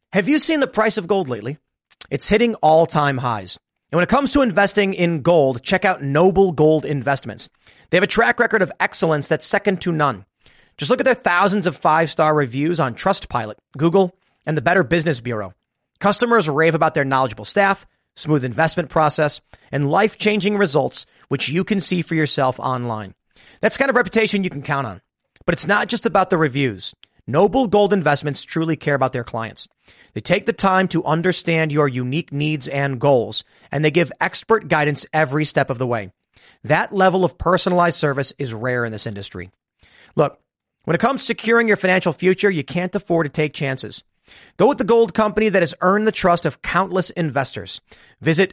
Have you seen the price of gold lately? It's hitting all-time highs. And when it comes to investing in gold, check out Noble Gold Investments. They have a track record of excellence that's second to none. Just look at their thousands of 5-star reviews on Trustpilot, Google, and the Better Business Bureau. Customers rave about their knowledgeable staff, smooth investment process, and life-changing results, which you can see for yourself online. That's the kind of reputation you can count on. But it's not just about the reviews. Noble Gold Investments truly care about their clients. They take the time to understand your unique needs and goals, and they give expert guidance every step of the way. That level of personalized service is rare in this industry. Look, when it comes to securing your financial future, you can't afford to take chances. Go with the gold company that has earned the trust of countless investors. Visit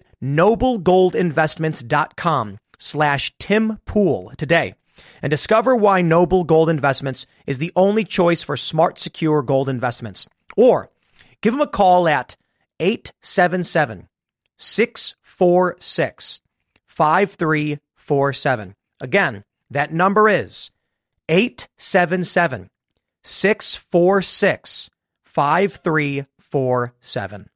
noblegoldinvestments.com/Tim Pool today and discover why Noble Gold Investments is the only choice for smart, secure gold investments. Or give them a call at 877-646-5347. Again, that number is 877-646-5347.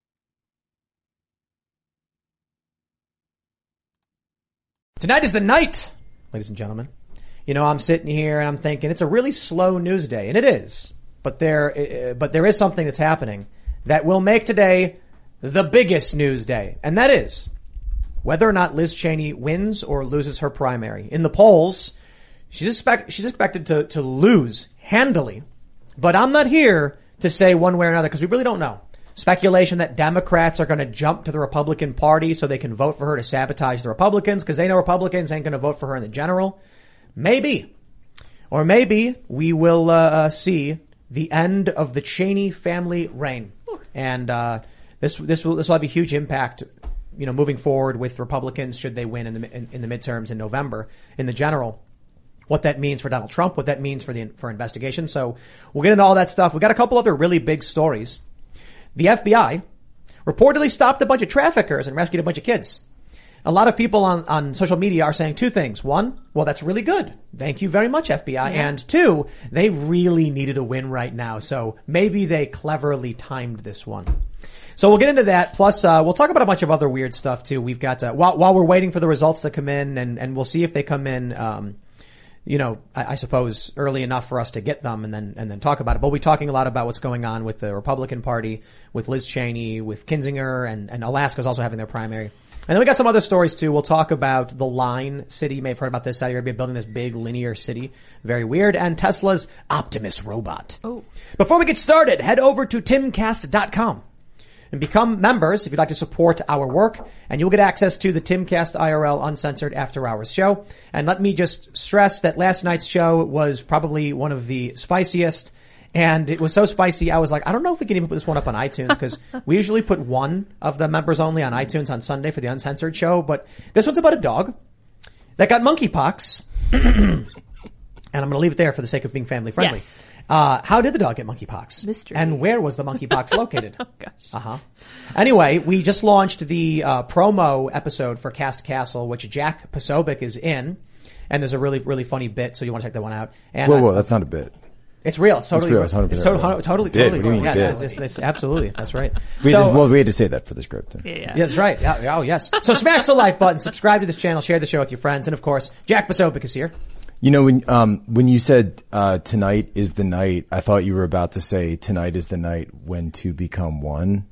Tonight is the night, ladies and gentlemen. You know, I'm sitting here and I'm thinking it's a really slow news day, and it is. But there is something that's happening that will make today the biggest news day, and that is whether or not Liz Cheney wins or loses her primary. In the polls, she's expected to lose handily, but I'm not here to say one way or another because we really don't know. Speculation that Democrats are going to jump to the Republican Party so they can vote for her to sabotage the Republicans because they know Republicans ain't going to vote for her in the general. Maybe. Or maybe we will see the end of the Cheney family reign. And this will have a huge impact, you know, moving forward with Republicans should they win in the midterms in November in the general. What that means for Donald Trump, what that means for investigation. So we'll get into all that stuff. We got a couple other really big stories. The FBI reportedly stopped a bunch of traffickers and rescued a bunch of kids. A lot of people on social media are saying two things. One, well, that's really good. Thank you very much, FBI. Yeah. And two, they really needed a win right now. So maybe they cleverly timed this one. So we'll get into that. Plus, we'll talk about a bunch of other weird stuff too. We've got, while we're waiting for the results to come in and we'll see if they come in, you know, I suppose early enough for us to get them and then talk about it. But we'll be talking a lot about what's going on with the Republican Party, with Liz Cheney, with Kinzinger, and Alaska's also having their primary. And then we got some other stories too. We'll talk about the Line City. You may have heard about this. Saudi Arabia building this big linear city. Very weird. And Tesla's Optimus robot. Oh. Before we get started, head over to timcast.com. And become members if you'd like to support our work, and you'll get access to the Timcast IRL Uncensored After Hours show. And let me just stress that last night's show was probably one of the spiciest, and it was so spicy I was like, I don't know if we can even put this one up on iTunes, because we usually put one of the members only on iTunes on Sunday for the Uncensored show, but this one's about a dog that got monkeypox. And I'm going to leave it there for the sake of being family friendly. Yes. How did the dog get monkeypox? Mystery. And where was the monkeypox located? Oh, gosh. Uh-huh. Anyway, we just launched the promo episode for Cast Castle, which Jack Posobiec is in. And there's a really, really funny bit, so you want to check that one out. And whoa, that's not a bit. It's real. It's totally real. It's 100% totally bit. What do you real. mean, Yes, bit? it's absolutely. That's right. We had to say that for the script. Yeah. That's right. Oh, yes. So smash the like button, subscribe to this channel, share the show with your friends, and of course, Jack Posobiec is here. You know, when you said, tonight is the night, I thought you were about to say tonight is the night when two become one.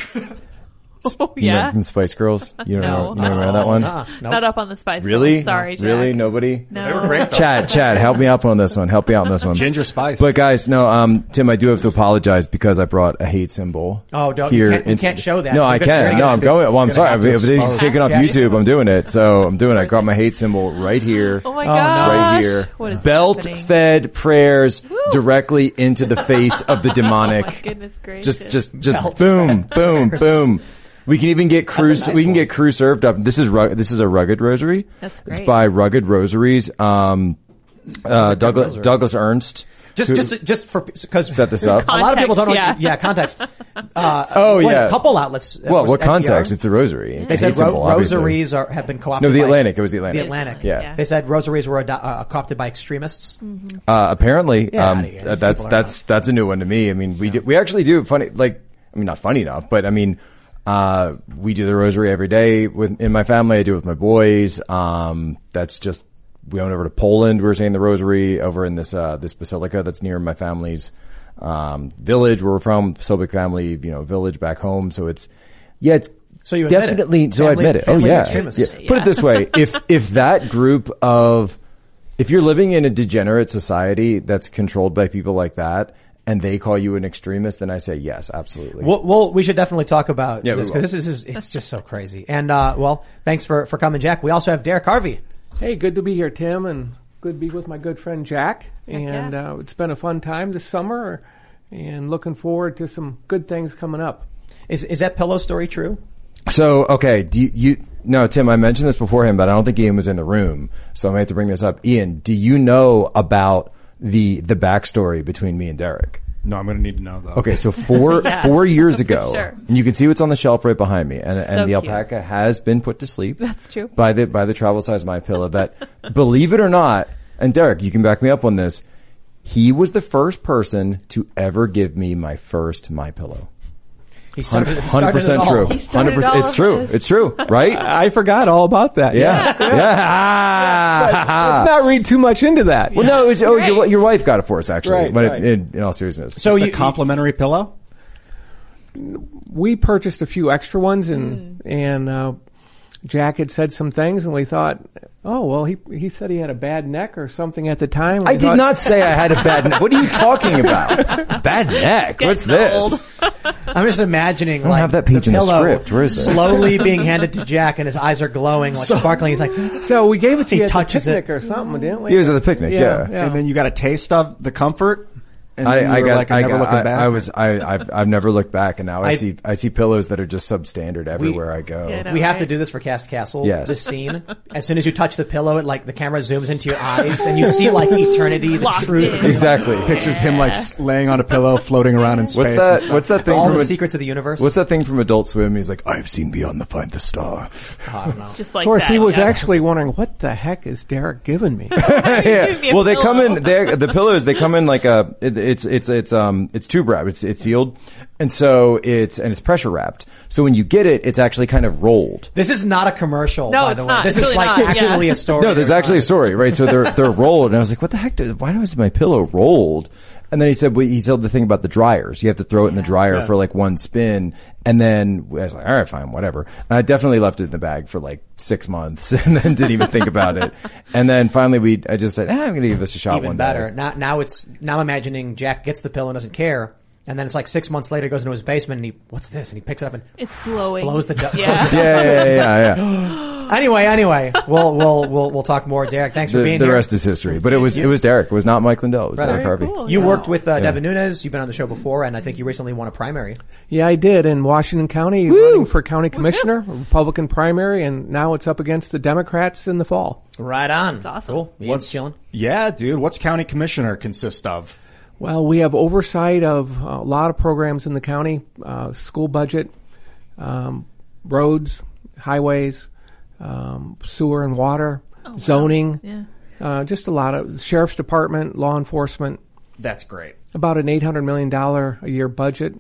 Oh, You know, yeah. from Spice Girls? You No. remember that one? Nope. Not up on the Spice Really? Girls. Sorry, Jack. Really? Nobody? No. They were great though. Chad, help me out on this one. Help me out on this one. Ginger spice. But guys, no, Tim, I do have to apologize because I brought a hate symbol. Oh, don't, here you can't show that. No, I can. No, I'm going. Well, I'm sorry. If it's taken off Yeah. YouTube, I'm doing it. So I'm doing it. I got my hate symbol right here. Oh my no. gosh. Right here. What is Belt happening? fed prayers directly into the face of the demonic. Oh my goodness gracious. Just Belt boom, boom, prayers. boom. We can even get crew. That's a nice We can one. get crew served up. This is a rugged rosary. That's great. It's by Rugged Rosaries. Douglas Ernst. Just for, because Set this up. a lot of people don't know. Context, yeah. Context. Yeah. A couple outlets. Well, was what NPR. context? It's a rosary. It's They a said hate symbol, obviously. rosaries have been co-opted. No, the by- Atlantic. It was the Atlantic. The Atlantic. Yeah. They said rosaries were co-opted by extremists. Apparently, Yeah, outta here. These people are that's a new one to me. I mean, we actually do funny, like, I mean, not funny enough, but I mean, we do the rosary every day in my family. I do it with my boys. That's just, we went over to Poland. We were saying the rosary over in this basilica that's near my family's, village where we're from, Sobick family, village back home. So it's So you admit definitely, it. so I admit it. Oh family yeah. extremists. Yeah. Put it this way. If that group if you're living in a degenerate society that's controlled by people like that, and they call you an extremist, then I say yes, absolutely. Well, we should definitely talk about Yeah, this we will. because it's just so crazy. And, thanks for coming, Jack. We also have Derek Harvey. Hey, good to be here, Tim, and good to be with my good friend Jack. And yeah. it's been a fun time this summer, and looking forward to some good things coming up. Is that pillow story true? So, okay, no, Tim, I mentioned this beforehand, but I don't think Ian was in the room, so I might have to bring this up. Ian, do you know about the backstory between me and Derek? No, I'm going to need to know though. Okay, so 4 years ago, Sure. and you can see what's on the shelf right behind me, and So the cute. alpaca has been put to sleep. That's true. By the travel size MyPillow. That, believe it or not, and Derek, you can back me up on this. He was the first person to ever give me my first MyPillow. He started 100% it all. true. He started 100%. all It's of true. this. It's true, right? I forgot all about that. Yeah. Let's not read too much into that. Well, no, it was, Right. your wife got it for us, actually. Right, but right. in all seriousness. So Just you a complimentary pillow? We purchased a few extra ones, and Jack had said some things, and we thought, oh, well, he said he had a bad neck or something at the time. I did not say I had a bad neck. What are you talking about? Bad neck? What's Getting this? I'm just imagining don't like have that page the in the pillow script. Where is this? slowly being handed to Jack, and his eyes are glowing, like sparkling. He's like, So we gave it to He you at the touches it. picnic or something, didn't we? He was at the picnic, yeah. And then you got a taste of the comfort? And then you were never looking back? I've never looked back, and now I I- see pillows that are just substandard everywhere I go. Yeah, I know. we have to right? do this for Cast Castle. Yes. This scene. As soon as you touch the pillow, it like the camera zooms into your eyes, and you see like eternity, the Locked truth. in. Exactly. Pictures him like laying on a pillow, floating around in space. What's and that? stuff. What's that thing All from? the secrets of the universe. What's that thing from Adult Swim? He's like, I've seen beyond the find the star. I don't know. Just like Of course, that. he was yeah. actually wondering, what the heck is Derek giving me? Give me a Well, they come pillow. in. The pillows. They come in like it's tube wrapped. It's sealed, and so it's pressure wrapped. So when you get it, it's actually kind of rolled. This is not a commercial, No, by the it's way. not. This It's is really like not, actually yeah. a story. No, there's they're actually a telling. story, right? So they're rolled, and I was like, what the heck? Why is my pillow rolled? And then he said the thing about the dryers. You have to throw it in the dryer for like one spin. And then I was like, all right, fine, whatever. And I definitely left it in the bag for like 6 months and then didn't even think about it. And then finally I just said, I'm going to give this a shot Even one better. day. Now I'm imagining Jack gets the pillow and doesn't care. And then it's like 6 months later, he goes into his basement and what's this? And he picks it up and It's glowing. blows the dust. Yeah. Yeah. Anyway, we'll talk more. Derek, thanks for being The here. rest is history. But it was Derek. It was not Mike Lindell. It was Right. Derek Very Harvey. cool. You Yeah. worked with Devin Nunes. You've been on the show before, and I think you recently won a primary. Yeah, I did in Washington County, running for county commissioner, a Republican primary, and now it's up against the Democrats in the fall. Right on. That's awesome. Cool. Ian's chilling. Yeah, dude. What's county commissioner consist of? Well, we have oversight of a lot of programs in the county, school budget, roads, highways, sewer and water, zoning, Yeah. just a lot of sheriff's department, law enforcement, That's great. about an $800 million a year budget.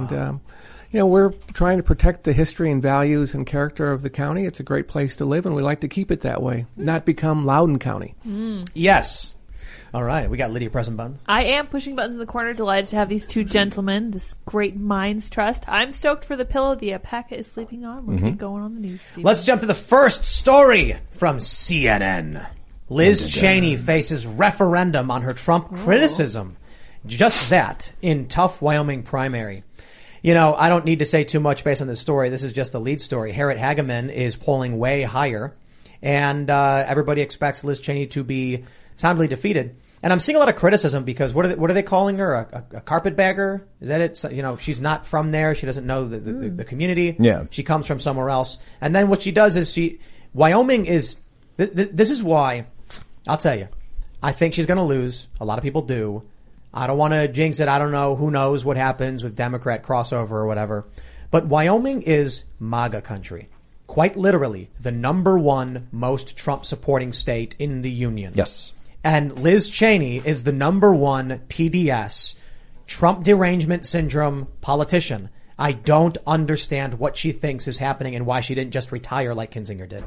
We're trying to protect the history and values and character of the county. It's a great place to live, and we like to keep it that way, not become Loudoun County. Yes. All right. We got Lydia pressing buttons. I am pushing buttons in the corner, delighted to have these two gentlemen, this great minds trust. I'm stoked for the pillow the alpaca is sleeping on. Let's get going on the news. Season. Let's jump to the first story from CNN. Liz Cheney faces referendum on her Trump criticism. Just that in tough Wyoming primary. You know, I don't need to say too much based on this story. This is just the lead story. Harriet Hageman is polling way higher, and everybody expects Liz Cheney to be soundly defeated. And I'm seeing a lot of criticism because what are they calling her? A carpetbagger? Is that it? So, she's not from there. She doesn't know the community. Yeah. She comes from somewhere else. And then what she does is Wyoming is, this is why, I'll tell you, I think she's going to lose. A lot of people do. I don't want to jinx it. I don't know. Who knows what happens with Democrat crossover or whatever. But Wyoming is MAGA country. Quite literally, the number one most Trump supporting state in the union. Yes. And Liz Cheney is the number one TDS, Trump derangement syndrome politician. I don't understand what she thinks is happening and why she didn't just retire like Kinzinger did.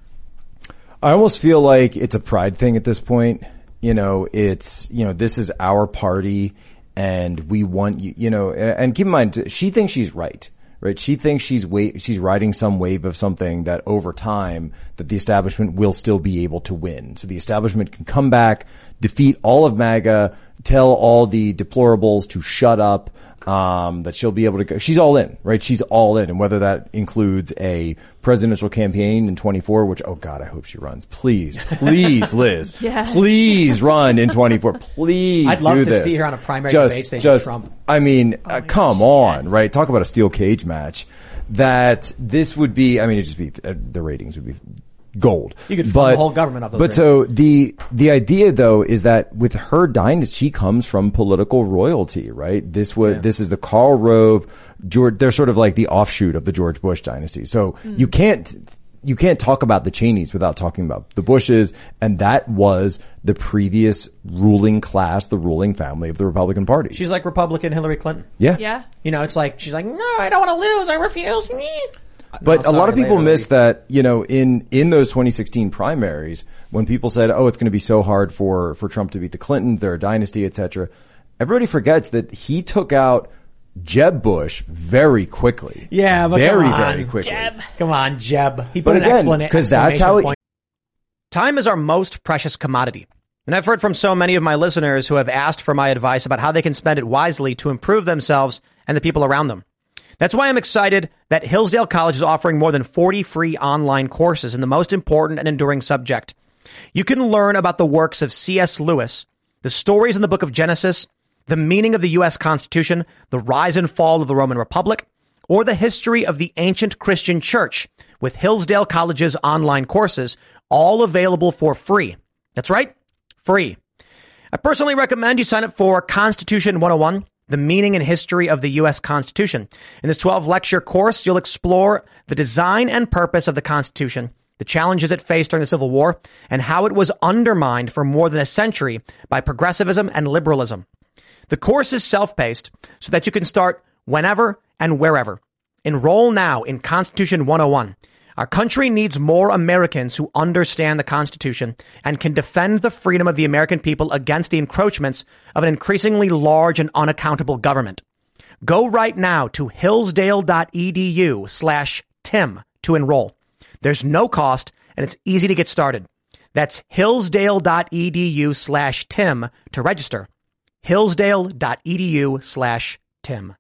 I almost feel like it's a pride thing at this point. It's, this is our party and we want you, and keep in mind, she thinks she's right? She thinks she's riding some wave of something that over time that the establishment will still be able to win. So the establishment can come back, defeat all of MAGA, tell all the deplorables to shut up, that she'll be able to go. She's all in, right? She's all in. And whether that includes a presidential campaign in 24, which, oh God, I hope she runs. Please, Liz. Yeah. Please run in 24. Please I'd love do to this. see her on a primary debate stage with Trump. I mean, come on, yes. right? Talk about a steel cage match. That this would be, it'd just be, the ratings would be gold. You could fund the whole government off those ratings. So the idea though is that with her dynasty, she comes from political royalty, right? This is the Karl Rove, George, they're sort of like the offshoot of the George Bush dynasty. So you can't talk about the Cheneys without talking about the Bushes, and that was the previous ruling class, the ruling family of the Republican Party. She's like Republican Hillary Clinton. Yeah. Yeah. It's like, she's like, no, I don't want to lose. I refuse. But a lot of people miss that, in those 2016 primaries, when people said, oh, it's going to be so hard for Trump to beat the Clintons, they're a dynasty, etc. Everybody forgets that he took out Jeb Bush very quickly. Yeah, but very quickly. Jeb. Come on, Jeb. He But put an again, explanation. because that's how it. Time is our most precious commodity. And I've heard from so many of my listeners who have asked for my advice about how they can spend it wisely to improve themselves and the people around them. That's why I'm excited that Hillsdale College is offering more than 40 free online courses in the most important and enduring subject. You can learn about the works of C.S. Lewis, the stories in the book of Genesis, the meaning of the U.S. Constitution, the rise and fall of the Roman Republic, or the history of the ancient Christian church with Hillsdale College's online courses, all available for free. That's right, free. I personally recommend you sign up for Constitution 101, the meaning and history of the U.S. Constitution. In this 12-lecture course, you'll explore the design and purpose of the Constitution, the challenges it faced during the Civil War, and how it was undermined for more than a century by progressivism and liberalism. The course is self-paced so that you can start whenever and wherever. Enroll now in Constitution 101. Our country needs more Americans who understand the Constitution and can defend the freedom of the American people against the encroachments of an increasingly large and unaccountable government. Go right now to hillsdale.edu/Tim to enroll. There's no cost and it's easy to get started. That's hillsdale.edu/Tim to register. hillsdale.edu/Tim.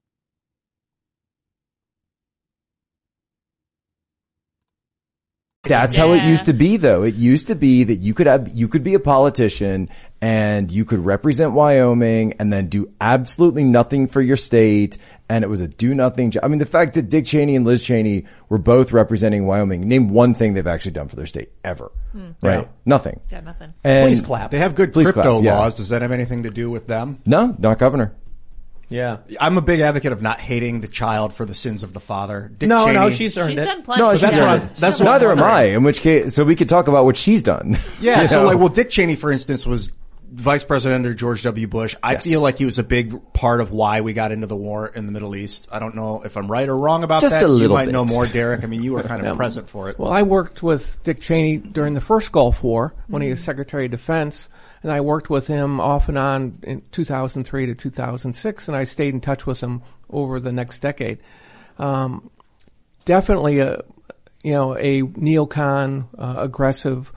That's how it used to be, though. It used to be that you could be a politician and you could represent Wyoming and then do absolutely nothing for your state. And it was a do nothing job. The fact that Dick Cheney and Liz Cheney were both representing Wyoming, name one thing they've actually done for their state ever. Right? Yeah. Nothing. Yeah, nothing. And Please clap. They have good Please crypto clap, yeah. laws. Does that have anything to do with them? No, not governor. Yeah. I'm a big advocate of not hating the child for the sins of the father. Dick No, Cheney, she's earned She's it. done plenty. No, But she's that's done what that's what Neither I'm am I. wondering. In which case, so we could talk about what she's done. Yeah, You so know? Dick Cheney, for instance, was vice president under George W. Bush. I feel like he was a big part of why we got into the war in the Middle East. I don't know if I'm right or wrong about Just that. a little you might bit. know more, Derek. You were kind of present for it. Well, I worked with Dick Cheney during the first Gulf War when he was Secretary of Defense, and I worked with him off and on in 2003 to 2006, and I stayed in touch with him over the next decade. Definitely a neocon, aggressive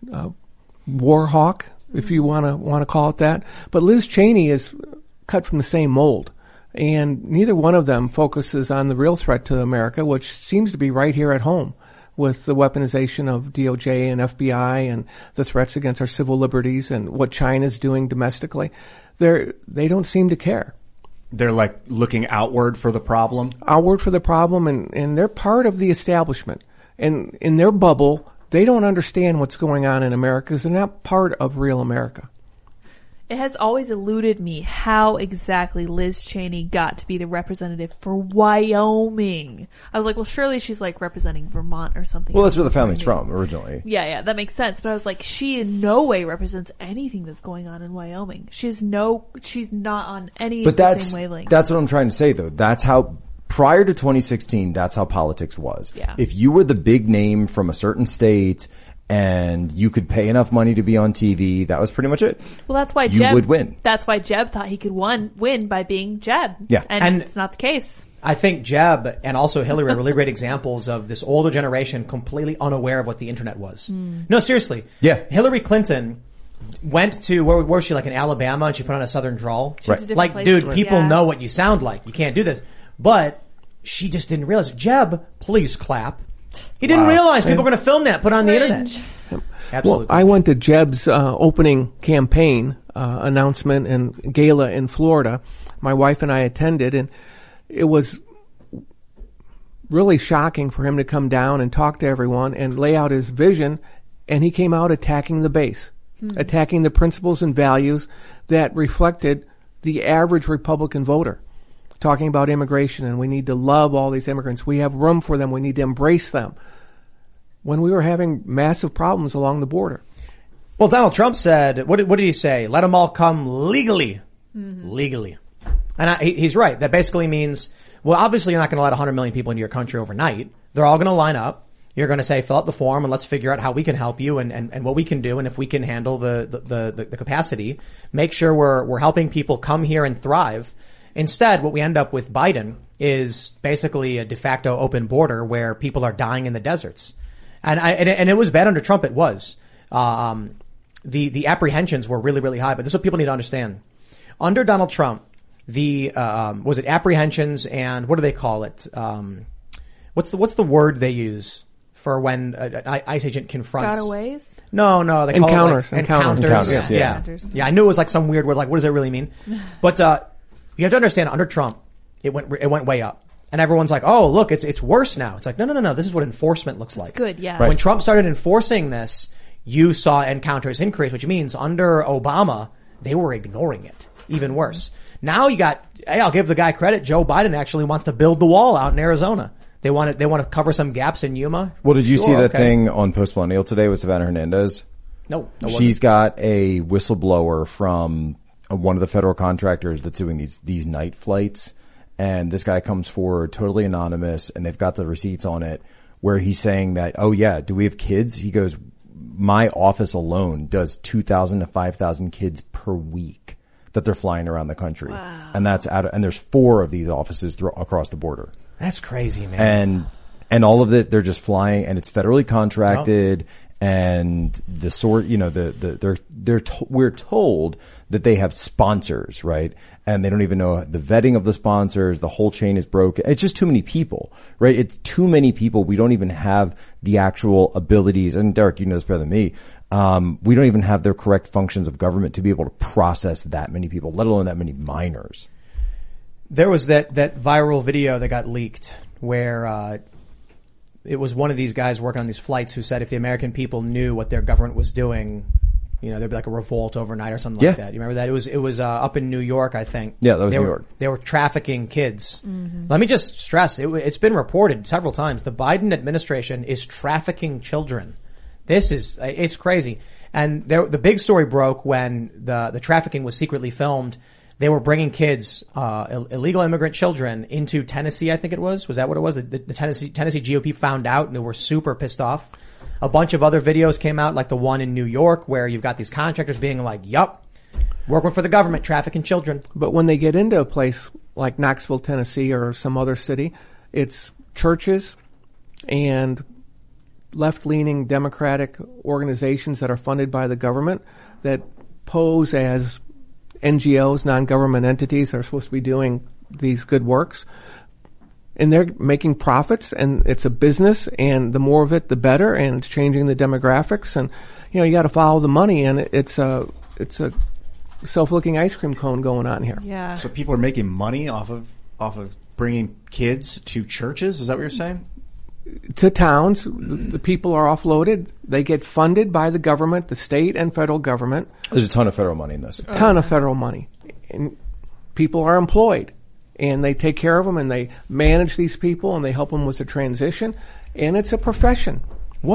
war hawk, if you want to call it that. But Liz Cheney is cut from the same mold. And neither one of them focuses on the real threat to America, which seems to be right here at home with the weaponization of DOJ and FBI and the threats against our civil liberties and what China's doing domestically. They don't seem to care. They're like looking outward for the problem. Outward for the problem, and they're part of the establishment. And in their bubble, they don't understand what's going on in America because they're not part of real America. It has always eluded me how exactly Liz Cheney got to be the representative for Wyoming. I was like, well, surely she's like representing Vermont or something. Well, that's where the family's from originally. Yeah, that makes sense. But I was like, she in no way represents anything that's going on in Wyoming. She's not on any of the same wavelength. That's what I'm trying to say, though. That's how prior to 2016, that's how politics was. Yeah. If you were the big name from a certain state and you could pay enough money to be on TV, that was pretty much it. Well, that's why You would win. That's why Jeb thought he could win by being Jeb. Yeah. And And- it's not the case. I think Jeb and also Hillary are really great examples of this older generation completely unaware of what the internet was. No, seriously. Yeah. Hillary Clinton went to, where was she, like in Alabama, and she put on a southern drawl? She went to different Like, places. dude, people Yeah. know what you sound like. You can't do this. But she just didn't realize. Jeb, please clap. He didn't realize people were going to film that, put on the internet. Cringe. Absolutely. Well, I went to Jeb's opening campaign announcement and gala in Florida. My wife and I attended, and it was really shocking for him to come down and talk to everyone and lay out his vision, and he came out attacking the base, attacking the principles and values that reflected the average Republican voter, talking about immigration, and we need to love all these immigrants. We have room for them. We need to embrace them. When we were having massive problems along the border. Well, Donald Trump said, what did he say? Let them all come legally. Legally. And he's right. That basically means, well, obviously you're not going to let 100 million people into your country overnight. They're all going to line up. You're going to say, fill out the form and let's figure out how we can help you and what we can do. And if we can handle the capacity, make sure we're helping people come here and thrive. Instead, what we end up with Biden is basically a de facto open border where people are dying in the deserts. And it was bad under Trump. It was. The apprehensions were really, really high, but this is what people need to understand. Under Donald Trump, was it apprehensions and what do they call it? What's the word they use for when an ICE agent confronts? Gotaways? No, they call Encounters. it like Encounters, Yeah. yeah. Yeah, I knew it was like some weird word. Like, what does that really mean? But, you have to understand under Trump, it went way up. And everyone's like, oh, look, it's worse now. It's like, no. This is what enforcement looks like. Good, yeah. When Trump started enforcing this, you saw encounters increase, which means under Obama, they were ignoring it. Even worse. Now I'll give the guy credit. Joe Biden actually wants to build the wall out in Arizona. They want to cover some gaps in Yuma. Well, did you Sure, see the okay. thing on Post Millennial today with Savannah Hernandez? No, She's got a whistleblower from one of the federal contractors that's doing these night flights. And this guy comes forward totally anonymous and they've got the receipts on it where he's saying that, oh yeah, do we have kids? He goes, my office alone does 2,000 to 5,000 kids per week that they're flying around the country. Wow. And and there's 4 of these offices across the border. That's crazy, man. And all of it, they're just flying and it's federally contracted. And the sort, we're told that they have sponsors, right? And they don't even know the vetting of the sponsors. The whole chain is broken. It's just too many people, right? It's too many people. We don't even have the actual abilities. And Derek, you know this better than me. We don't even have the correct functions of government to be able to process that many people, let alone that many minors. There was that viral video that got leaked where, it was one of these guys working on these flights who said if the American people knew what their government was doing, there'd be like a revolt overnight or something like that. You remember that? It was up in New York, I think. Yeah, that was New York. They were trafficking kids. Mm-hmm. Let me just stress, it's been reported several times. The Biden administration is trafficking children. It's crazy. And the big story broke when the trafficking was secretly filmed. They were bringing kids, illegal immigrant children into Tennessee, I think it was. Was that what it was? The Tennessee GOP found out and they were super pissed off. A bunch of other videos came out, like the one in New York where you've got these contractors being like, yup, working for the government, trafficking children. But when they get into a place like Knoxville, Tennessee or some other city, it's churches and left-leaning Democratic organizations that are funded by the government that pose as NGOs, non-government entities that are supposed to be doing these good works. And they're making profits and it's a business and the more of it, the better. And it's changing the demographics and, you got to follow the money and it's a self-looking ice cream cone going on here. Yeah. So people are making money off of bringing kids to churches? Is that what you're saying? To towns, the people are offloaded. They get funded by the government, the state and federal government. There's a ton of federal money in this. Ton of federal money. And people are employed. And they take care of them and they manage these people and they help them with the transition. And it's a profession.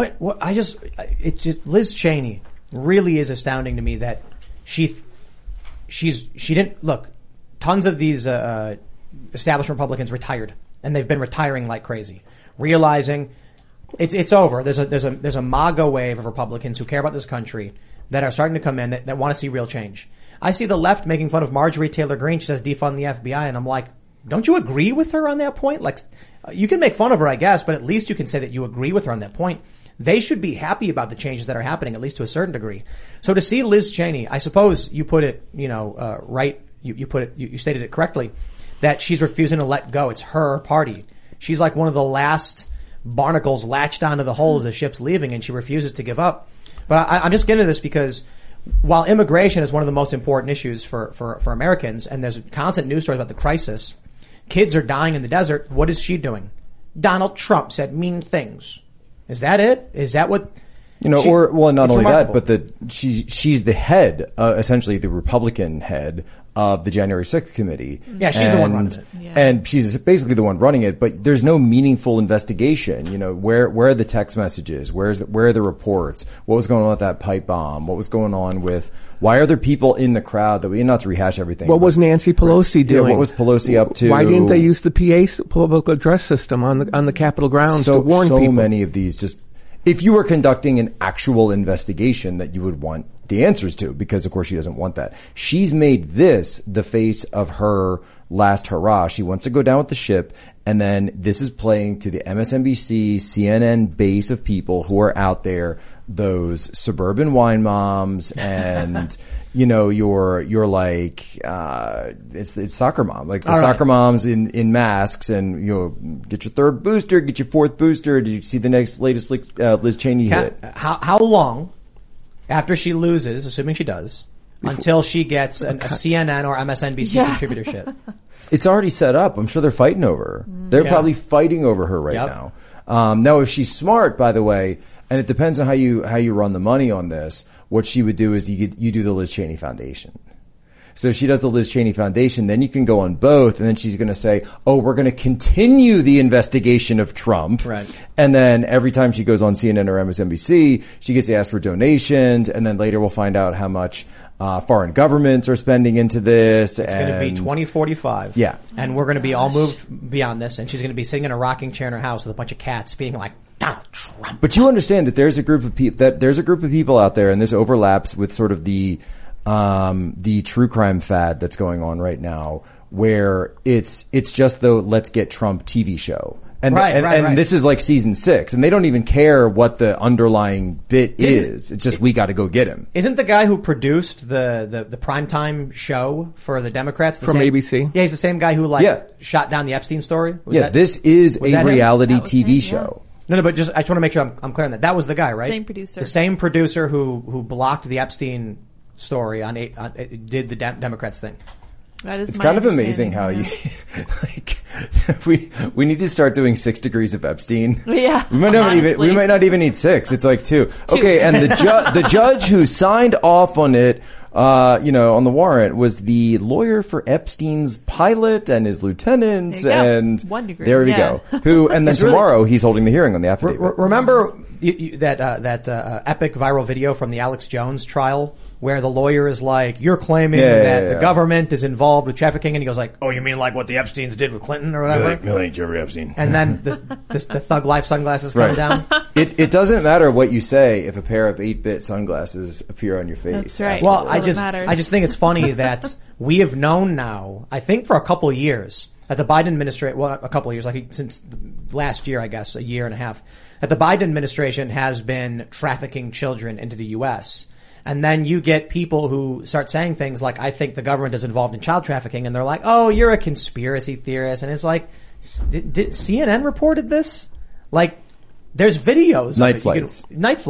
Liz Cheney really is astounding to me that she didn't look, tons of these, establishment Republicans retired, and they've been retiring like crazy, realizing it's over. There's a MAGA wave of Republicans who care about this country that are starting to come in that want to see real change. I see the left making fun of Marjorie Taylor Greene. She says defund the FBI, and I'm like, don't you agree with her on that point? Like, you can make fun of her, I guess, but at least you can say that you agree with her on that point. They should be happy about the changes that are happening, at least to a certain degree. So to see Liz Cheney, I suppose you put it, right. You stated it correctly, that she's refusing to let go. It's her party. She's like one of the last barnacles latched onto the hole as the ship's leaving, and she refuses to give up. But I'm just getting to this because while immigration is one of the most important issues for Americans, and there's constant news stories about the crisis, kids are dying in the desert. What is she doing? Donald Trump said mean things. Is that it? Is that what? Not only remarkable. That, but she's the head, essentially the Republican head of the January 6th committee. Yeah, she's the one running it. Yeah. And she's basically the one running it, but there's no meaningful investigation. Where are the text messages? Where are the reports? What was going on with that pipe bomb? What was going on with, why are there people in the crowd that not to rehash everything? What was Nancy Pelosi doing? Yeah, what was Pelosi up to? Why didn't they use the PA public address system on the Capitol grounds to warn people? So many of these just, if you were conducting an actual investigation that you would want the answers to, because of course she doesn't want that. She's made this the face of her last hurrah. She wants to go down with the ship, and then this is playing to the MSNBC, CNN base of people who are out there, those suburban wine moms and you're like it's soccer mom, like the all soccer right. moms in masks, and get your third booster, get your fourth booster. Did you see the latest Liz Cheney hit? How long after she loses, assuming she does, until she gets a CNN or MSNBC contributorship? It's already set up. I'm sure they're fighting over her. They're probably fighting over her right now. Now, if she's smart, by the way, and it depends on how you run the money on this, what she would do is you do the Liz Cheney Foundation. So if she does the Liz Cheney Foundation, then you can go on both, and then she's going to say, oh, we're going to continue the investigation of Trump. Right. And then every time she goes on CNN or MSNBC, she gets asked for donations, and then later we'll find out how much foreign governments are spending into this. It's going to be 2045. Yeah. And we're going to be all moved beyond this, and she's going to be sitting in a rocking chair in her house with a bunch of cats being like, Donald Trump. But you understand that there's a group of people out there, and this overlaps with sort of the true crime fad that's going on right now, where it's just the let's get Trump TV show. And right. This is like season 6, and they don't even care what the underlying bit is. It's just we got to go get him. Isn't the guy who produced the primetime show for the Democrats from ABC? Yeah, he's the same guy who shot down the Epstein story. This is a reality TV show. No, but I just want to make sure I'm clear on that. That was the guy, right? Same producer. The same producer who blocked the Epstein story did the Democrats thing. That is it's my kind of amazing how understanding, we need to start doing 6 degrees of Epstein. Yeah, we might not even need 6. It's like 2. Okay, and the judge who signed off on it, on the warrant was the lawyer for Epstein's pilot and his lieutenants, and 1 degree. There we go. And then tomorrow he's holding the hearing on the affidavit. Remember that epic viral video from the Alex Jones trial where the lawyer is like, you're claiming that the government is involved with trafficking, and he goes like, oh, you mean like what the Epsteins did with Clinton or whatever? Like Jeffrey Epstein. And then the Thug Life sunglasses come down. It doesn't matter what you say if a pair of 8-bit sunglasses appear on your face. That's right. Well, I just think it's funny that we have known now, I think for a couple of years, that the Biden administration, a couple of years, like since last year, I guess, a year and a half, that the Biden administration has been trafficking children into the U.S. And then you get people who start saying things like, I think the government is involved in child trafficking, and they're like, oh, you're a conspiracy theorist. And it's like, did CNN reported this? Like, there's videos. Night flights.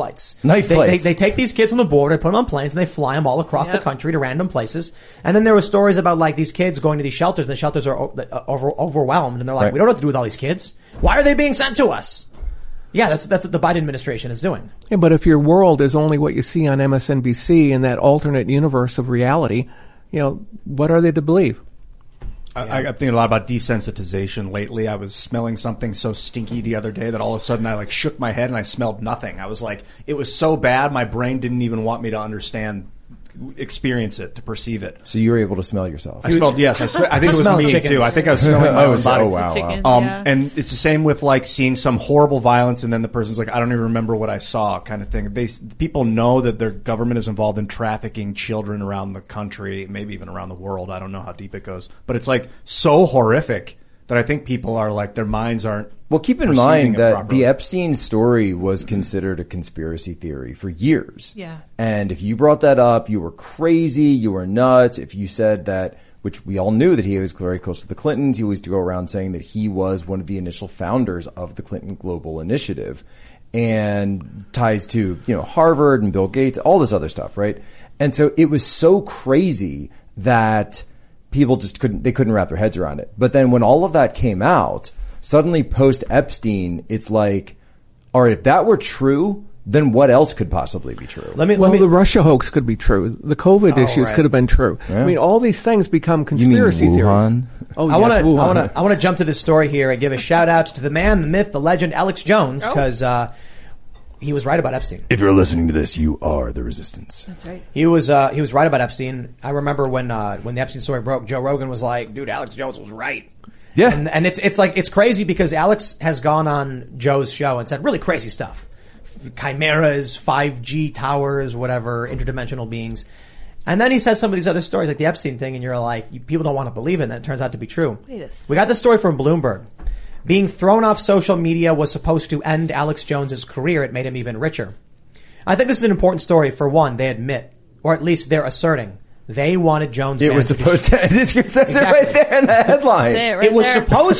They take these kids from the border, put them on planes, and they fly them all across the country to random places. And then there were stories about like these kids going to these shelters, and the shelters are overwhelmed, and they're like, we don't know what to do with all these kids. Why are they being sent to us? Yeah, that's what the Biden administration is doing. Yeah, but if your world is only what you see on MSNBC in that alternate universe of reality, what are they to believe? I'm thinking a lot about desensitization lately. I was smelling something so stinky the other day that all of a sudden I shook my head and I smelled nothing. I was like, it was so bad my brain didn't even want me to understand experience it, to perceive it. So you were able to smell yourself. I smelled, yes. I think it was Smelled me chickens. too. I think I was smelling my own body. Oh, wow. Chickens, Wow. yeah. And it's the same with like seeing some horrible violence, and then the person's like, I don't even remember what I saw, kind of thing. People know that their government is involved in trafficking children around the country, maybe even around the world. I don't know how deep it goes, but it's like so horrific that I think people are like, their minds aren't. Well, keep in perceiving mind it that properly. the Epstein story was considered a conspiracy theory for years. Yeah. And if you brought that up, you were crazy, you were nuts. If you said that, which we all knew that he was very close to the Clintons, he used to go around saying that he was one of the initial founders of the Clinton Global Initiative and ties to, Harvard and Bill Gates, all this other stuff, right? And so it was so crazy that people just couldn't wrap their heads around it. But then when all of that came out, suddenly post Epstein, it's like, all right, if that were true, then what else could possibly be true? The Russia hoax could be true. The COVID issues right. could have been true. Yeah. I mean, all these things become You mean conspiracy Wuhan? theories. Oh, I yes, Wuhan. want to jump to this story here and give a shout out to the man, the myth, the legend, Alex Jones, because he was right about Epstein. If you're listening to this, you are the resistance. That's right. He was right about Epstein. I remember when the Epstein story broke, Joe Rogan was like, "Dude, Alex Jones was right." Yeah. and it's crazy because Alex has gone on Joe's show and said really crazy stuff, chimeras, 5G towers, whatever, interdimensional beings, and then he says some of these other stories like the Epstein thing, and you're like, people don't want to believe it, and it turns out to be true. Wait a second. We got this story from Bloomberg. Being thrown off social media was supposed to end Alex Jones's career. It made him even richer. I think this is an important story. For one, they admit, or at least they're asserting, they wanted Jones. It was supposed to. It says it right there in the headline. Say it right It was there. supposed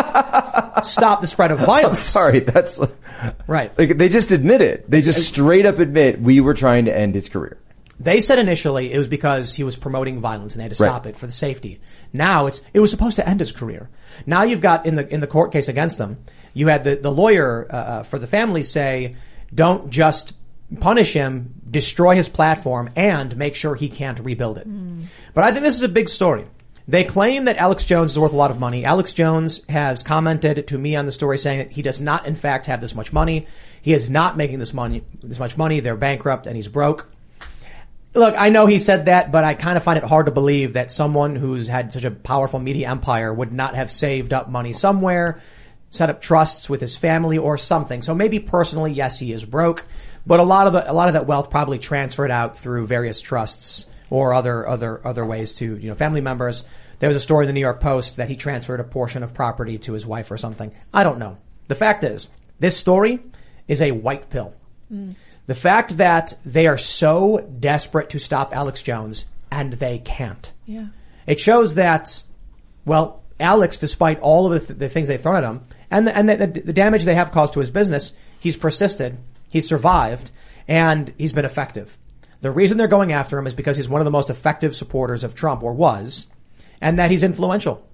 to stop the spread of violence. Sorry, that's Right. Like they just admit it. They just straight up admit we were trying to end his career. They said initially it was because he was promoting violence and they had to stop Right. it for the safety. Now it was supposed to end his career. Now you've got in the court case against him, you had the lawyer for the family say, don't just punish him, destroy his platform, and make sure he can't rebuild it. But I think this is a big story. They claim that Alex Jones is worth a lot of money. Alex Jones has commented to me on the story saying that he does not in fact have this much money. He is not making this much money. They're bankrupt and he's broke. Look, I know he said that, but I kind of find it hard to believe that someone who's had such a powerful media empire would not have saved up money somewhere, set up trusts with his family or something. So maybe personally, yes, he is broke, but a lot of that wealth probably transferred out through various trusts or other ways to, family members. There was a story in the New York Post that he transferred a portion of property to his wife or something. I don't know. The fact is, this story is a white pill. The fact that they are so desperate to stop Alex Jones and they can't. Yeah. It shows that, well, Alex, despite all of the things they've thrown at him and the damage they have caused to his business, he's persisted, he's survived, and he's been effective. The reason they're going after him is because he's one of the most effective supporters of Trump, or was, and that he's influential.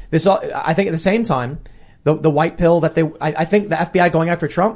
I think at the same time, the white pill that I think the FBI going after Trump,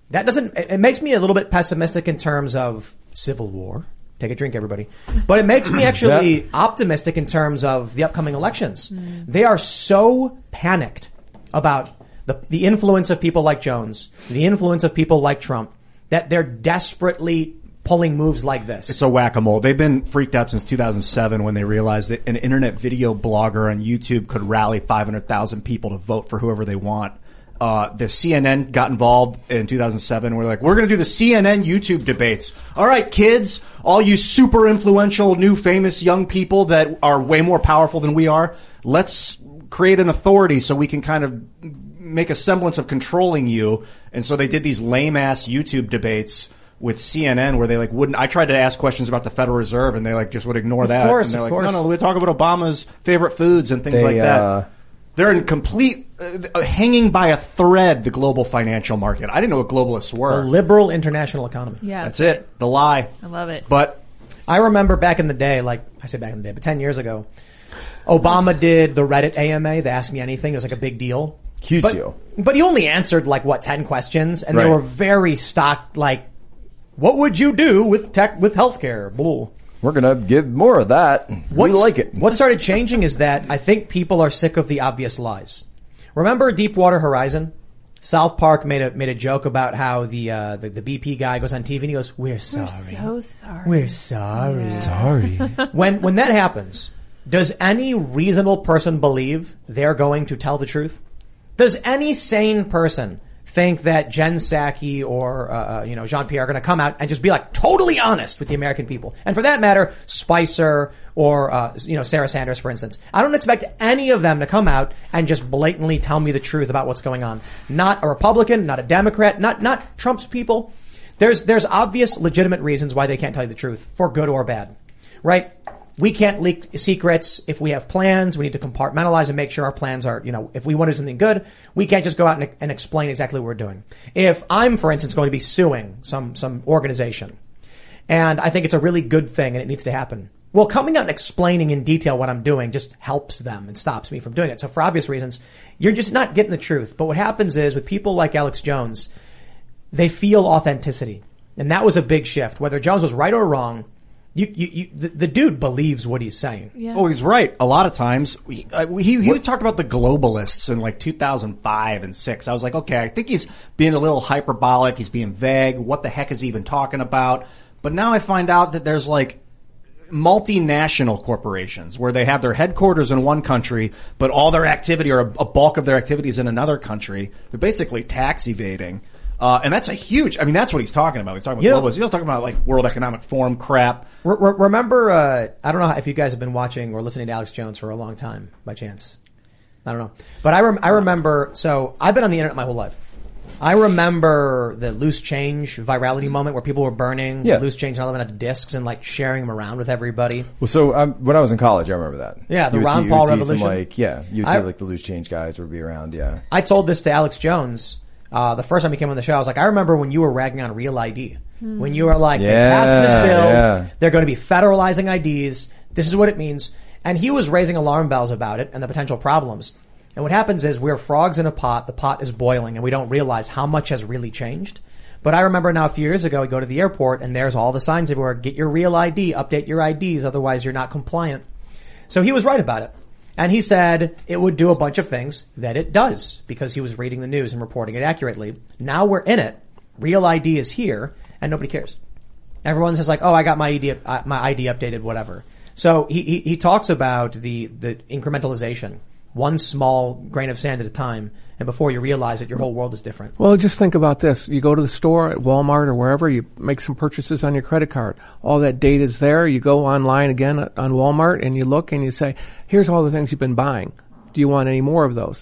it makes me a little bit pessimistic in terms of civil war. Take a drink, everybody. But it makes me actually optimistic in terms of the upcoming elections. They are so panicked about the influence of people like Jones, the influence of people like Trump, that they're desperately pulling moves like this. It's a whack-a-mole. They've been freaked out since 2007 when they realized that an internet video blogger on YouTube could rally 500,000 people to vote for whoever they want. The CNN got involved in 2007. We're like, we're going to do the CNN YouTube debates. All right, kids, all you super influential, new famous young people that are way more powerful than we are, let's create an authority so we can kind of make a semblance of controlling you. And so they did these lame-ass YouTube debates with CNN where they I tried to ask questions about the Federal Reserve and they just would ignore that. Of course, and they're of like, course. no, we talk about Obama's favorite foods and things like that. They're in complete, hanging by a thread, the global financial market. I didn't know what globalists were. a liberal international economy. Yeah. That's it. The lie. I love it. But I remember back in the day, but 10 years ago, Obama did the Reddit AMA, the Ask Me Anything. It was like a big deal. Huge deal. But he only answered 10 questions, and they Right. were very stock, what would you do with healthcare? Bull. We're gonna give more of that. We like it. What started changing is that I think people are sick of the obvious lies. Remember Deepwater Horizon? South Park made a joke about how the BP guy goes on TV and he goes, "We're sorry. We're so sorry. We're sorry. Yeah. Sorry. When that happens, does any reasonable person believe they're going to tell the truth? Does any sane person think that Jen Psaki or Jean-Pierre are going to come out and just be like totally honest with the American people? And for that matter, Spicer or Sarah Sanders, for instance. I don't expect any of them to come out and just blatantly tell me the truth about what's going on. Not a Republican, not a Democrat, not Trump's people. There's obvious legitimate reasons why they can't tell you the truth, for good or bad, right? We can't leak secrets. If we have plans, we need to compartmentalize and make sure our plans are, if we want to do something good, we can't just go out and explain exactly what we're doing. If I'm, for instance, going to be suing some organization, and I think it's a really good thing and it needs to happen, well, coming out and explaining in detail what I'm doing just helps them and stops me from doing it. So for obvious reasons, you're just not getting the truth. But what happens is with people like Alex Jones, they feel authenticity. And that was a big shift. Whether Jones was right or wrong, the dude believes what he's saying. Yeah. Oh, he's right. A lot of times, he talked about the globalists in like 2005 and 6. I was like, okay, I think he's being a little hyperbolic. He's being vague. What the heck is he even talking about? But now I find out that there's like multinational corporations where they have their headquarters in one country, but all their activity or a bulk of their activities in another country. They're basically tax evading. And that's that's what he's talking about. He's talking about globalists. He's also talking about like World Economic Forum crap. Remember, I don't know if you guys have been watching or listening to Alex Jones for a long time by chance. I don't know. But I remember, so I've been on the internet my whole life. I remember the loose change virality moment where people were burning loose change and all of it on discs and like sharing them around with everybody. Well, so when I was in college, I remember that. Yeah, the Ron Paul revolution. You would see like the loose change guys would be around, yeah. I told this to Alex Jones the first time he came on the show. I was like, I remember when you were ragging on Real ID. When you were like, they passed this bill, they're going to be federalizing IDs, this is what it means. And he was raising alarm bells about it and the potential problems. And what happens is we're frogs in a pot, the pot is boiling, and we don't realize how much has really changed. But I remember now a few years ago, we go to the airport and there's all the signs everywhere, get your Real ID, update your IDs, otherwise you're not compliant. So he was right about it. And he said it would do a bunch of things that it does because he was reading the news and reporting it accurately. Now we're in it. Real ID is here and nobody cares. Everyone's just like, oh, I got my ID updated, whatever. So he talks about the incrementalization. One small grain of sand at a time, and before you realize it, your whole world is different. Well, just think about this. You go to the store at Walmart or wherever, you make some purchases on your credit card. All that data is there. You go online again on Walmart and you look and you say, here's all the things you've been buying. Do you want any more of those?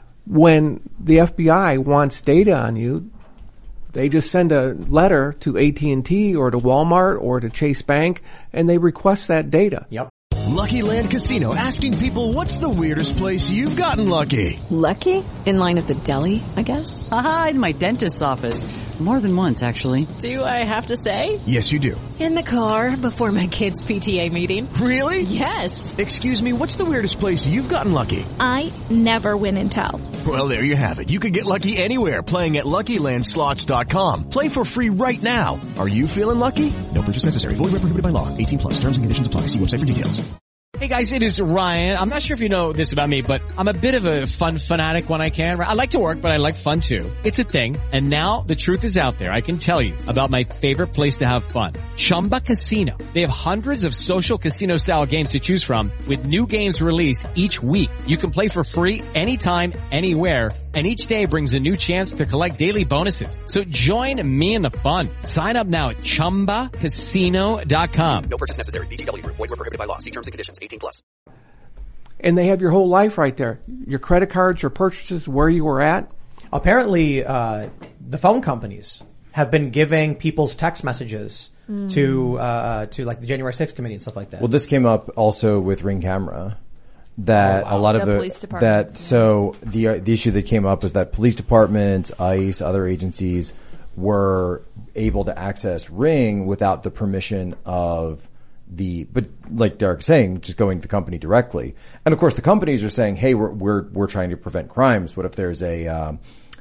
When the FBI wants data on you, they just send a letter to AT&T or to Walmart or to Chase Bank and they request that data. Yep. Lucky Land Casino, asking people, what's the weirdest place you've gotten lucky? Lucky? In line at the deli, I guess? Aha, in my dentist's office. More than once, actually. Do I have to say? Yes, you do. In the car before my kids' PTA meeting. Really? Yes. Excuse me, what's the weirdest place you've gotten lucky? I never win and tell. Well, there you have it. You can get lucky anywhere, playing at LuckyLandSlots.com. Play for free right now. Are you feeling lucky? No purchase necessary. Void where prohibited by law. 18+. Terms and conditions apply. See website for details. Hey guys, it is Ryan. I'm not sure if you know this about me, but I'm a bit of a fun fanatic when I can. I like to work, but I like fun too. It's a thing. And now the truth is out there. I can tell you about my favorite place to have fun. Chumba Casino. They have hundreds of social casino style games to choose from with new games released each week. You can play for free anytime, anywhere. And each day brings a new chance to collect daily bonuses. So join me in the fun. Sign up now at ChumbaCasino.com. No purchase necessary. VGW Group. Void where prohibited by law. See terms and conditions. 18+. And they have your whole life right there. Your credit cards, your purchases, where you were at. Apparently, the phone companies have been giving people's text messages to like the January 6th committee and stuff like that. Well, this came up also with Ring Camera. That a lot of police departments, so the issue that came up was that police departments, ICE, other agencies were able to access Ring without the permission of but like Derek's saying, just going to the company directly. And of course the companies are saying, hey, we're trying to prevent crimes. What if there's a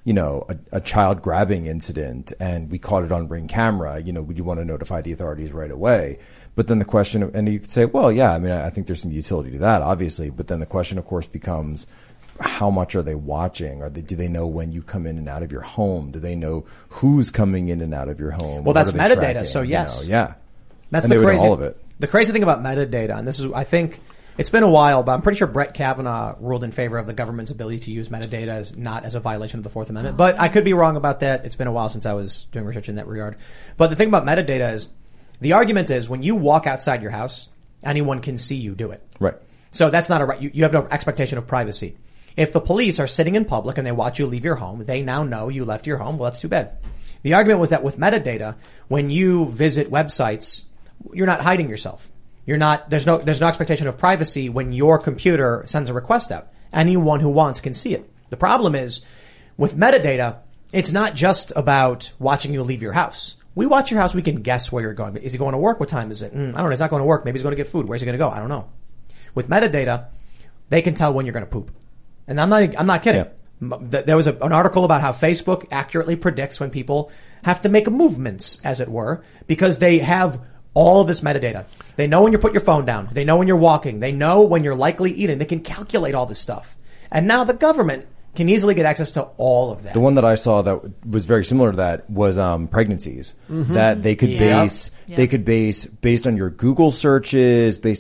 child grabbing incident and we caught it on Ring Camera? Would you want to notify the authorities right away? But then the question, and you could say, well, yeah, I mean, I think there's some utility to that, obviously. But then the question, of course, becomes, how much are they watching? Do they know when you come in and out of your home? Do they know who's coming in and out of your home? Well, What that's are they metadata, tracking? so yes. Yeah. That's And the they would know crazy, all of it. the crazy thing about metadata, and this is, I think, it's been a while, but I'm pretty sure Brett Kavanaugh ruled in favor of the government's ability to use metadata as not as a violation of the Fourth Amendment. But I could be wrong about that. It's been a while since I was doing research in that regard. But the thing about metadata is, the argument is when you walk outside your house, anyone can see you do it. Right. So that's not a right. You have no expectation of privacy. If the police are sitting in public and they watch you leave your home, they now know you left your home. Well, that's too bad. The argument was that with metadata, when you visit websites, you're not hiding yourself. There's no expectation of privacy when your computer sends a request out. Anyone who wants can see it. The problem is with metadata, it's not just about watching you leave your house. We watch your house, we can guess where you're going. Is he going to work? What time is it? I don't know. He's not going to work. Maybe he's going to get food. Where's he going to go? I don't know. With metadata, they can tell when you're going to poop. And I'm not kidding. Yeah. There was an article about how Facebook accurately predicts when people have to make movements, as it were, because they have all of this metadata. They know when you put your phone down. They know when you're walking. They know when you're likely eating. They can calculate all this stuff. And now the government can easily get access to all of that. The one that I saw that was very similar to that was pregnancies. Mm-hmm. That they could they could base based on your Google searches, based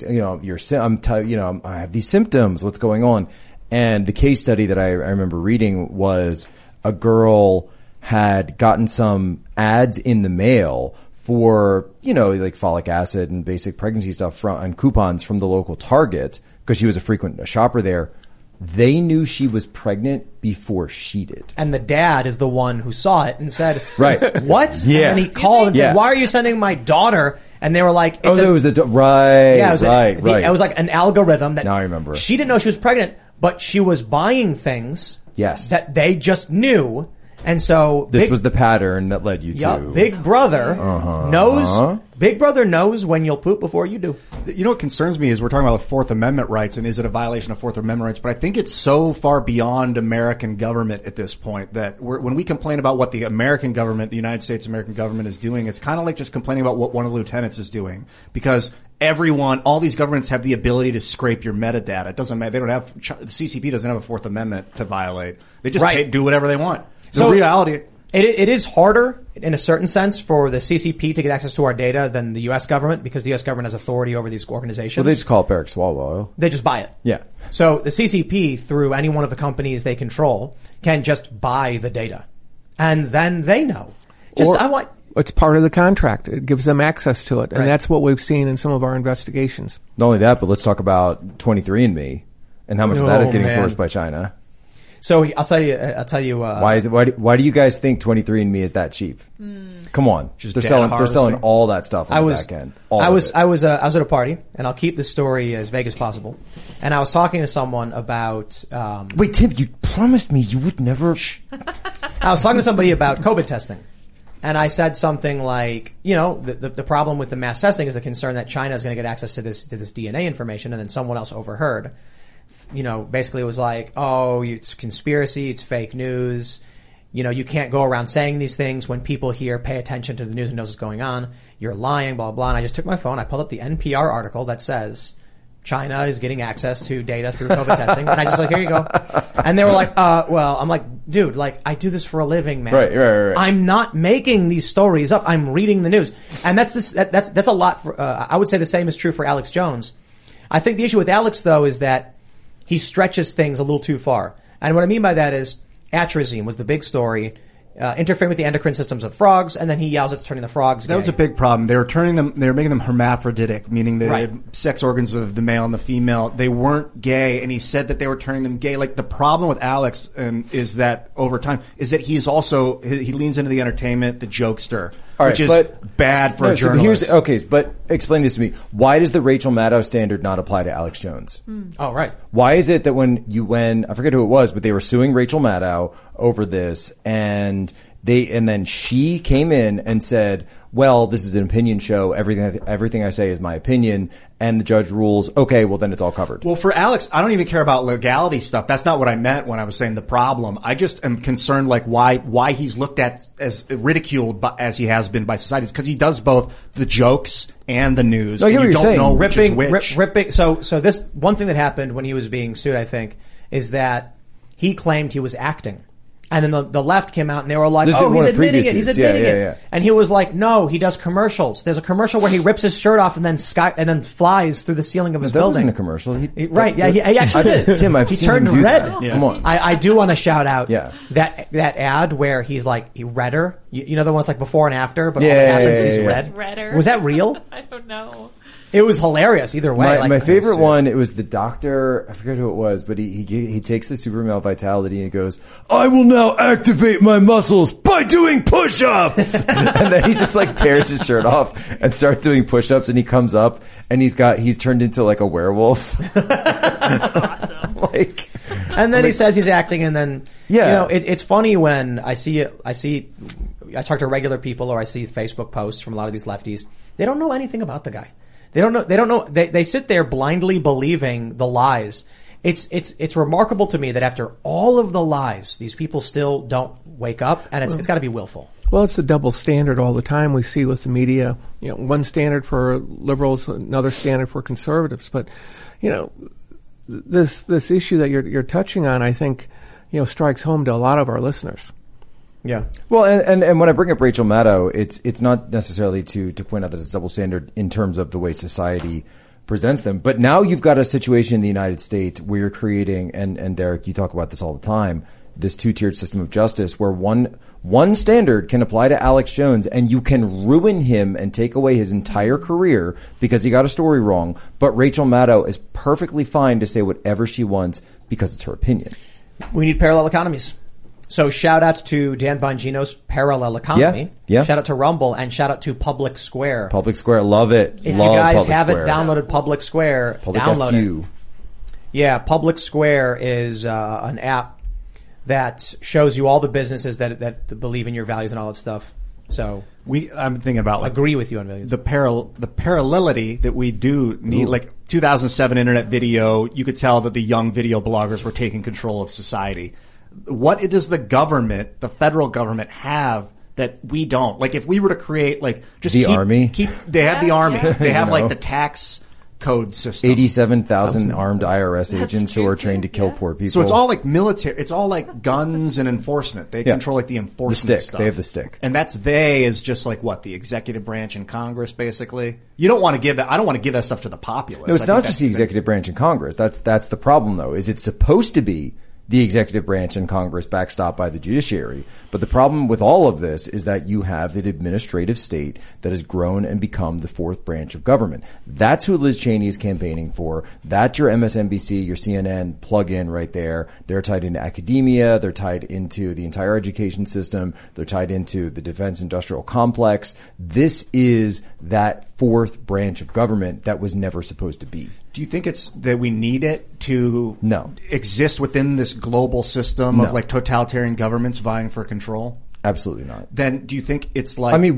I have these symptoms, what's going on. And the case study that I remember reading was a girl had gotten some ads in the mail for, like folic acid and basic pregnancy stuff and coupons from the local Target because she was a frequent shopper there. They knew she was pregnant before she did. And the dad is the one who saw it and said, right. What? Yeah. And then he called and said, why are you sending my daughter? And they were like, right. It was right. It was like an algorithm that now I remember. She didn't know she was pregnant, but she was buying things that they just knew. And so this was the pattern that led you to Big Brother knows. Big Brother knows when you'll poop before you do. You know what concerns me is we're talking about the Fourth Amendment rights, and is it a violation of Fourth Amendment rights? But I think it's so far beyond American government at this point that when we complain about what the American government, the United States American government is doing, it's kind of like just complaining about what one of the lieutenants is doing, because all these governments have the ability to scrape your metadata. It doesn't matter. They don't have, the CCP doesn't have a Fourth Amendment to violate. They just do whatever they want. So reality, it is harder in a certain sense for the CCP to get access to our data than the U.S. government, because the U.S. government has authority over these organizations. Well, they just call it Barrick Swalwell. They just buy it. Yeah. So the CCP, through any one of the companies they control, can just buy the data, and then they know. It's part of the contract. It gives them access to it, and that's what we've seen in some of our investigations. Not only that, but let's talk about 23andMe and how much of that is getting sourced by China. So I'll tell you. Why is it? Why do you guys think 23andMe is that cheap? Come on, they're selling all that stuff on the back end. I was at a party, and I'll keep this story as vague as possible. And I was talking to someone about. Wait, Tim, you promised me you would never. I was talking to somebody about COVID testing, and I said something like, the problem with the mass testing is the concern that China is going to get access to this DNA information, and then someone else overheard. Basically it was like, it's conspiracy, it's fake news. You can't go around saying these things when people here pay attention to the news and knows what's going on. You're lying, blah, blah. And I just took my phone, I pulled up the NPR article that says China is getting access to data through COVID testing. And I just here you go. And they were like, I'm like, dude, I do this for a living, man. Right. I'm not making these stories up. I'm reading the news. And that's a lot for, I would say the same is true for Alex Jones. I think the issue with Alex, though, is that he stretches things a little too far. And what I mean by that is atrazine was the big story, interfering with the endocrine systems of frogs, and then he yells it's turning the frogs gay. That was a big problem. They were making them hermaphroditic, meaning they had sex organs of the male and the female. They weren't gay, and he said that they were turning them gay. Like, the problem with Alex is that over time is that he leans into the entertainment, the jokester, which is bad for a journalist. But explain this to me. Why does the Rachel Maddow standard not apply to Alex Jones? Oh, right. Why is it that when I forget who it was, but they were suing Rachel Maddow over this, and then she came in and said, well, this is an opinion show. Everything I say is my opinion. And the judge rules, okay, well then it's all covered. Well, for Alex, I don't even care about legality stuff. That's not what I meant when I was saying the problem. I just am concerned, why he's looked at as ridiculed as he has been by society. It's because he does both the jokes and the news. No, I hear what you're saying. Ripping. So this one thing that happened when he was being sued, I think, is that he claimed he was acting. And then the left came out and they were like, This is oh, one he's of the admitting previous it. He's years. admitting it. Yeah. And he was like, no, he does commercials. There's a commercial where he rips his shirt off and then flies through the ceiling of his That building. wasn't a commercial. Right. Yeah. He actually did. Tim, I've he seen turned him do red. that. Yeah. Come on. I do want to shout out Yeah. that ad where he's like, he redder. You know the one's like before and after, but all Yeah, that happens yeah, is yeah, red. It's redder. Was that real? I don't know. It was hilarious either way. My favorite one, it was the doctor, I forget who it was, but he takes the super male vitality and he goes, I will now activate my muscles by doing push-ups! And then he just like tears his shirt off and starts doing push-ups and he comes up and he's turned into like a werewolf. That's awesome. Like, and then he says he's acting and then, Yeah. you know, it's funny when I talk to regular people or I see Facebook posts from a lot of these lefties. They don't know anything about the guy. They don't know, they sit there blindly believing the lies. It's remarkable to me that after all of the lies, these people still don't wake up and it's gotta be willful. Well, it's the double standard all the time we see with the media. You know, one standard for liberals, another standard for conservatives. But, you know, this issue that you're touching on, I think, you know, strikes home to a lot of our listeners. Yeah. well, and when I bring up Rachel Maddow, it's not necessarily to point out that it's double standard in terms of the way society presents them. But now you've got a situation in the United States where you're creating, and Derek, you talk about this all the time, this two-tiered system of justice where one standard can apply to Alex Jones and you can ruin him and take away his entire career because he got a story wrong. But Rachel Maddow is perfectly fine to say whatever she wants because it's her opinion. We need parallel economies. So shout out to Dan Bongino's Parallel Economy. Yeah. Shout out to Rumble and shout out to Public Square. Public Square, love it. If love you guys Public haven't Square. downloaded Public Square, Public download SQ. it. Yeah, Public Square is an app that shows you all the businesses that believe in your values and all that stuff. So I'm thinking about like agree with you on values. the parallelity that we do need. Ooh. Like 2007 internet video, you could tell that the young video bloggers were taking control of society. What does the government, the federal government, have that we don't? Like if we were to create like just The army? they have the army. They have You like know. the tax code system. 87,000 armed IRS agents who are true, trained to kill yeah. poor people. So it's all like military. It's all like guns and enforcement. They Yeah. control like the the enforcement stick. stuff. They have the stick. And is just like what, the executive branch in Congress, basically. You don't want to give that. I don't want to give that stuff to the populace. No, it's I not think just that's the executive branch in Congress. That's the problem, though. Is it's supposed to be the executive branch in Congress backstopped by the judiciary. But the problem with all of this is that you have an administrative state that has grown and become the fourth branch of government. That's who Liz Cheney is campaigning for. That's your MSNBC, your CNN plug-in right there. They're tied into academia. They're tied into the entire education system. They're tied into the defense industrial complex. This is that fourth branch of government that was never supposed to be. Do you think it's that we need it to No. exist within this global system No. of like totalitarian governments vying for control? Absolutely not. Then do you think it's like, I mean,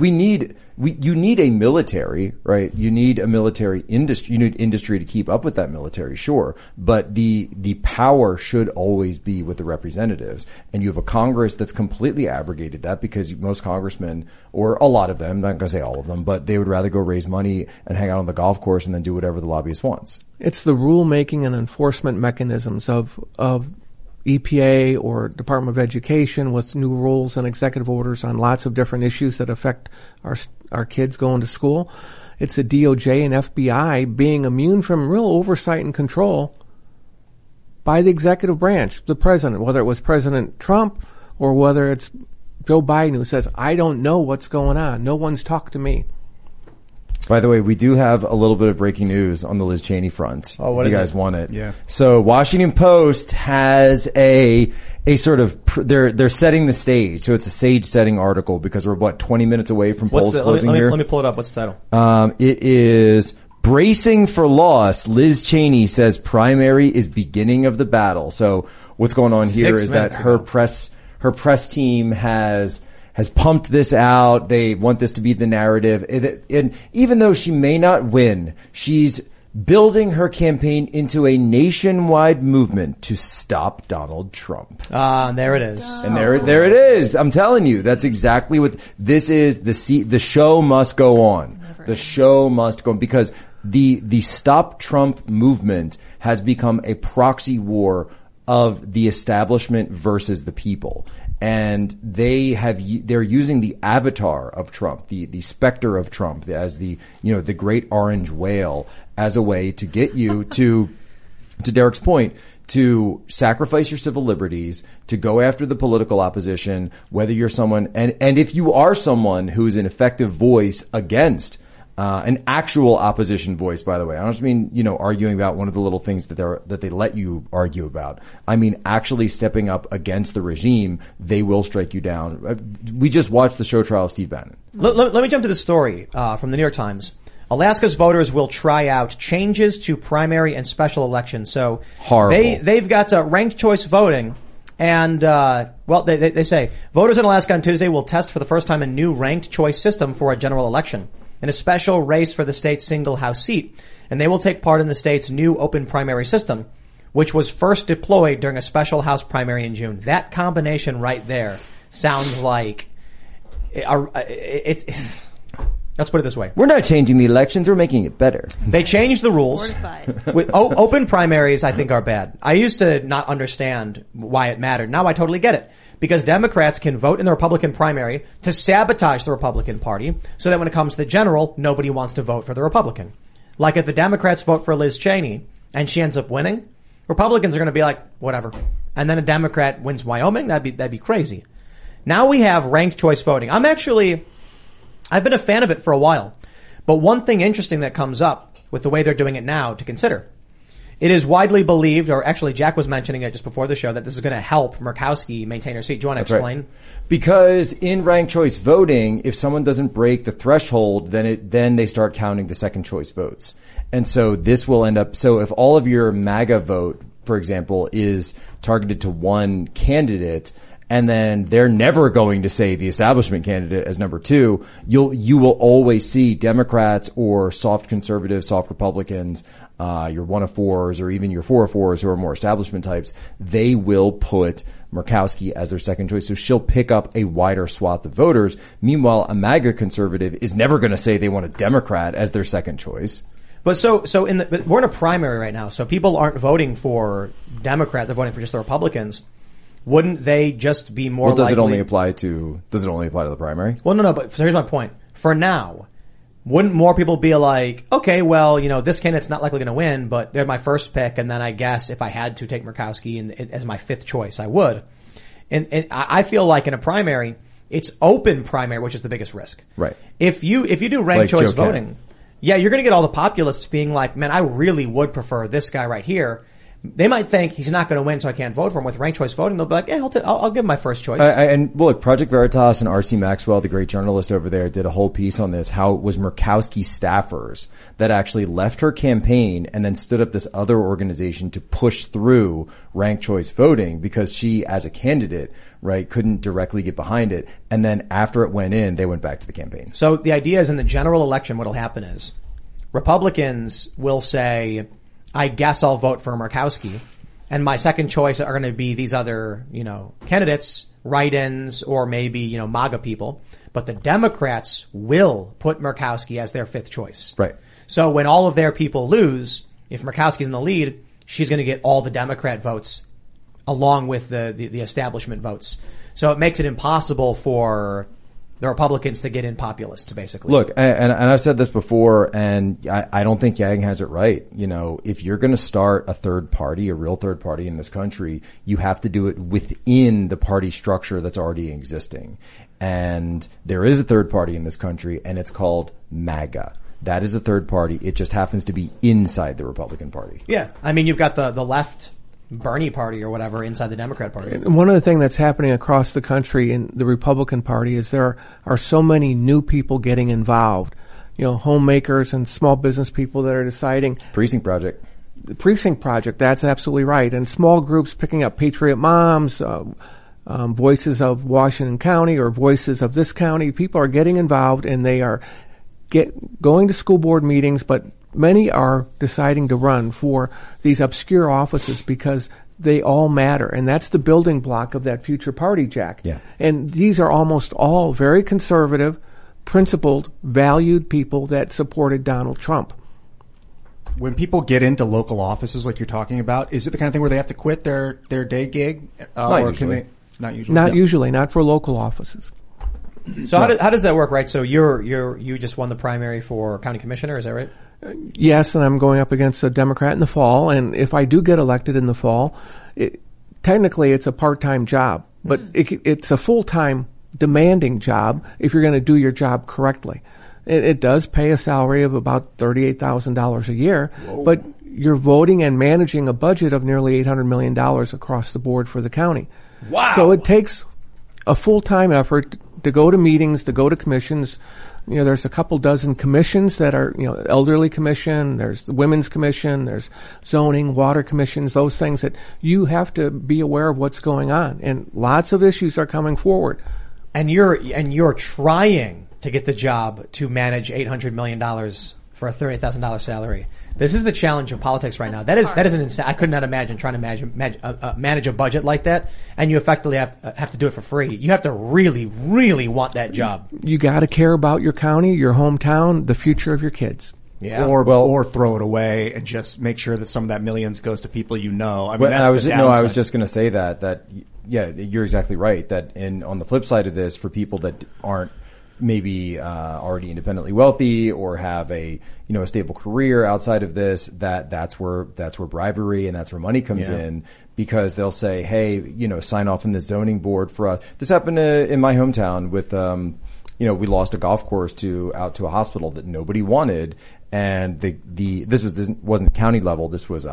you need a military, right? You need a military industry. You need industry to keep up with that military, sure. But the power should always be with the representatives. And you have a Congress that's completely abrogated that because most congressmen, or a lot of them, I'm not going to say all of them, but they would rather go raise money and hang out on the golf course and then do whatever the lobbyist wants. It's the rulemaking and enforcement mechanisms of EPA or Department of Education with new rules and executive orders on lots of different issues that affect our kids going to school. It's the DOJ and FBI being immune from real oversight and control by the executive branch, the president, whether it was President Trump or whether it's Joe Biden who says, I don't know what's going on. No one's talked to me. By the way, we do have a little bit of breaking news on the Liz Cheney front. Oh, what is is you guys it? want it? Yeah. So Washington Post has a sort of, they're setting the stage. So it's a stage setting article because we're 20 minutes away from polls closing here. Let me pull it up. What's the title? It is Bracing for Loss. Liz Cheney says primary is beginning of the battle. So what's going on here 6 is that minutes her ago. press team has pumped this out. They want this to be the narrative. And even though she may not win, she's building her campaign into a nationwide movement to stop Donald Trump. There it is. And there it is. I'm telling you, that's exactly what this is. The show must go on. The show must go on because the Stop Trump movement has become a proxy war of the establishment versus the people. And they're using the avatar of Trump, the specter of Trump as the great orange whale as a way to get you to Derek's point, to sacrifice your civil liberties, to go after the political opposition, whether you're someone, and if you are someone who's an effective voice against an actual opposition voice, by the way. I don't just mean, arguing about one of the little things that they let you argue about. I mean, actually stepping up against the regime, they will strike you down. We just watched the show trial of Steve Bannon. Let me jump to the story from the New York Times. Alaska's voters will try out changes to primary and special elections. So horrible. They've got ranked choice voting. And, they say voters in Alaska on Tuesday will test for the first time a new ranked choice system for a general election in a special race for the state's single House seat. And they will take part in the state's new open primary system, which was first deployed during a special House primary in June. That combination right there sounds like let's put it this way. We're not changing the elections. We're making it better. They changed the rules. With open primaries, I think, are bad. I used to not understand why it mattered. Now I totally get it. Because Democrats can vote in the Republican primary to sabotage the Republican Party so that when it comes to the general, nobody wants to vote for the Republican. Like if the Democrats vote for Liz Cheney and she ends up winning, Republicans are going to be like, whatever. And then a Democrat wins Wyoming. That'd be crazy. Now we have ranked choice voting. I've been a fan of it for a while. But one thing interesting that comes up with the way they're doing it now to consider. It is widely believed, or actually Jack was mentioning it just before the show, that this is going to help Murkowski maintain her seat. Do you want to explain? Right. Because in ranked choice voting, if someone doesn't break the threshold, then they start counting the second choice votes. And so this will end up, so if all of your MAGA vote, for example, is targeted to one candidate, and then they're never going to say the establishment candidate as number two, you will always see Democrats or soft conservatives, soft Republicans, your 1 of 4s or even your 4 of 4s who are more establishment types, they will put Murkowski as their second choice. So she'll pick up a wider swath of voters. Meanwhile, a MAGA conservative is never going to say they want a Democrat as their second choice. But we're in a primary right now, so people aren't voting for Democrat, they're voting for just the Republicans. Wouldn't they just be more likely? Does it only apply to the primary? Well, no, but so here's my point. For now, wouldn't more people be like, okay, well, this candidate's not likely going to win, but they're my first pick, and then I guess if I had to take Murkowski as my fifth choice, I would. And I feel like in a primary, it's open primary, which is the biggest risk. Right. If you do ranked choice voting, yeah, you're going to get all the populists being like, man, I really would prefer this guy right here. They might think he's not going to win, so I can't vote for him. With ranked choice voting, they'll be like, yeah, I'll give him my first choice. And look, Project Veritas and R.C. Maxwell, the great journalist over there, did a whole piece on this, how it was Murkowski staffers that actually left her campaign and then stood up this other organization to push through ranked choice voting because she, as a candidate, right, couldn't directly get behind it. And then after it went in, they went back to the campaign. So the idea is in the general election, what'll happen is Republicans will say, I guess I'll vote for Murkowski, and my second choice are going to be these other, candidates, write-ins, or maybe, MAGA people. But the Democrats will put Murkowski as their fifth choice. Right. So when all of their people lose, if Murkowski's in the lead, she's going to get all the Democrat votes along with the establishment votes. So it makes it impossible for the Republicans to get in populists, basically. Look, and I've said this before, and I don't think Yang has it right. If you're going to start a third party, a real third party in this country, you have to do it within the party structure that's already existing. And there is a third party in this country, and it's called MAGA. That is a third party. It just happens to be inside the Republican Party. Yeah. I mean, you've got the left Bernie Party or whatever inside the Democrat Party. And one of the things that's happening across the country in the Republican Party is there are so many new people getting involved. Homemakers and small business people that are deciding. Precinct Project. The Precinct Project, that's absolutely right. And small groups picking up Patriot Moms, Voices of Washington County or Voices of this county. People are getting involved and they are going to school board meetings, but many are deciding to run for these obscure offices because they all matter. And that's the building block of that future party, Jack. Yeah. And these are almost all very conservative, principled, valued people that supported Donald Trump. When people get into local offices like you're talking about, is it the kind of thing where they have to quit their day gig? Not or usually. Can they, not usually. Not usually, not for local offices. So how does that work, right? So you just won the primary for county commissioner, is that right? Yes, and I'm going up against a Democrat in the fall, and if I do get elected in the fall, technically it's a part-time job, but it's a full-time demanding job if you're going to do your job correctly. It does pay a salary of about $38,000 a year, but you're voting and managing a budget of nearly $800 million across the board for the county. Wow. So it takes a full-time effort to go to meetings, to go to commissions. You know, there's a couple dozen commissions that are, elderly commission, there's the women's commission, there's zoning, water commissions, those things that you have to be aware of what's going on. And lots of issues are coming forward. And you're trying to get the job to manage $800 million for a $38,000 salary. This is the challenge of politics right now. That is an insane. I could not imagine trying to manage a budget like that, and you effectively have to do it for free. You have to really, really want that job. You got to care about your county, your hometown, the future of your kids. Yeah. Or throw it away and just make sure that some of that millions goes to people you know. I mean, that's the downside. I was just going to say that yeah, you're exactly right. That on the flip side of this, for people that aren't maybe already independently wealthy or have a stable career outside of this, that's where bribery and that's where money comes in, because they'll say, hey, sign off in the zoning board for us. This happened in my hometown with we lost a golf course out to a hospital that nobody wanted, and this wasn't county level, this was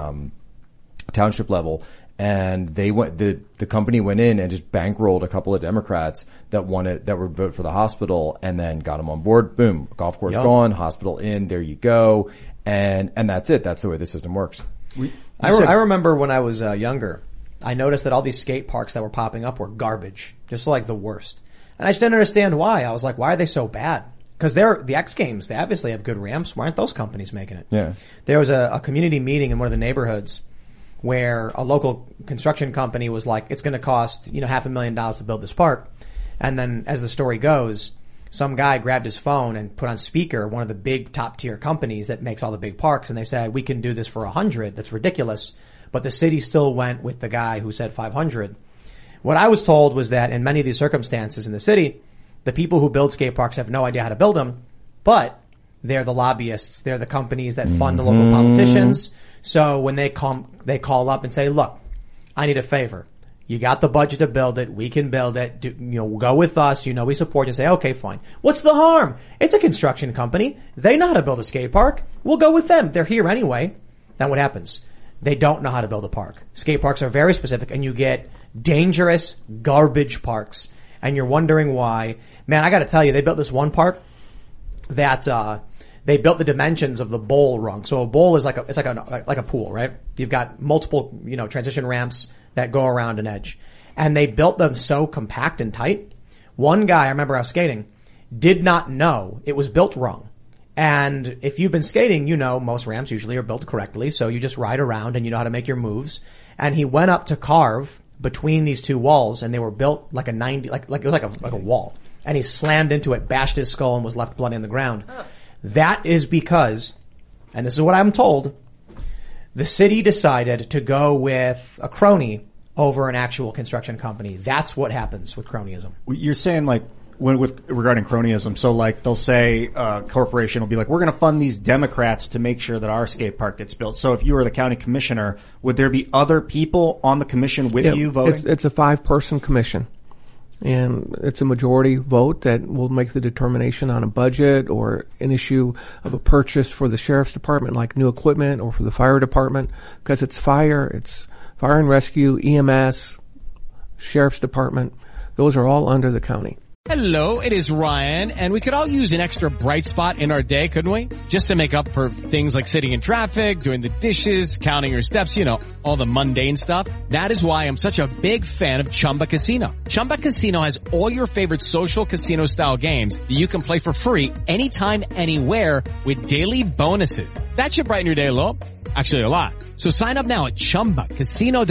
township level. And the company went in and just bankrolled a couple of Democrats that would vote for the hospital, and then got them on board. Boom. Golf course gone, hospital in, there you go. And that's it. That's the way the system works. I remember when I was younger, I noticed that all these skate parks that were popping up were garbage. Just like the worst. And I just didn't understand why. I was like, why are they so bad? Because the X Games, they obviously have good ramps. Why aren't those companies making it? Yeah. There was a community meeting in one of the neighborhoods where a local construction company was like, it's going to cost, $500,000 to build this park. And then as the story goes, some guy grabbed his phone and put on speaker one of the big top tier companies that makes all the big parks. And they said, we can do this for 100. That's ridiculous. But the city still went with the guy who said 500. What I was told was that in many of these circumstances in the city, the people who build skate parks have no idea how to build them, but they're the lobbyists. They're the companies that fund the local politicians. So when they call up and say, look, I need a favor. You got the budget to build it. We can build it. Go with us. We support you. Say, okay, fine. What's the harm? It's a construction company. They know how to build a skate park. We'll go with them. They're here anyway. Then what happens? They don't know how to build a park. Skate parks are very specific, and you get dangerous garbage parks. And you're wondering why. Man, I got to tell you, they built this one park that they built the dimensions of the bowl wrong. So a bowl is like a pool, right? You've got multiple, transition ramps that go around an edge. And they built them so compact and tight. One guy, I remember I was skating, did not know it was built wrong. And if you've been skating, most ramps usually are built correctly. So you just ride around and you know how to make your moves. And he went up to carve between these two walls, and they were built like a 90, like it was like a wall. And he slammed into it, bashed his skull, and was left bloody on the ground. Oh. That is because, and this is what I'm told, the city decided to go with a crony over an actual construction company. That's what happens with cronyism. You're saying regarding cronyism, so they'll say a corporation will be like, we're going to fund these Democrats to make sure that our skate park gets built. So if you were the county commissioner, would there be other people on the commission with you voting? It's a 5-person commission. And it's a majority vote that will make the determination on a budget or an issue of a purchase for the sheriff's department, like new equipment, or for the fire department, because it's fire and rescue, EMS, sheriff's department. Those are all under the county. Hello, it is Ryan, and we could all use an extra bright spot in our day, couldn't we? Just to make up for things like sitting in traffic, doing the dishes, counting your steps, all the mundane stuff. That is why I'm such a big fan of Chumba Casino. Chumba Casino has all your favorite social casino style games that you can play for free anytime, anywhere with daily bonuses. That should brighten your day a little. Actually, a lot. So sign up now at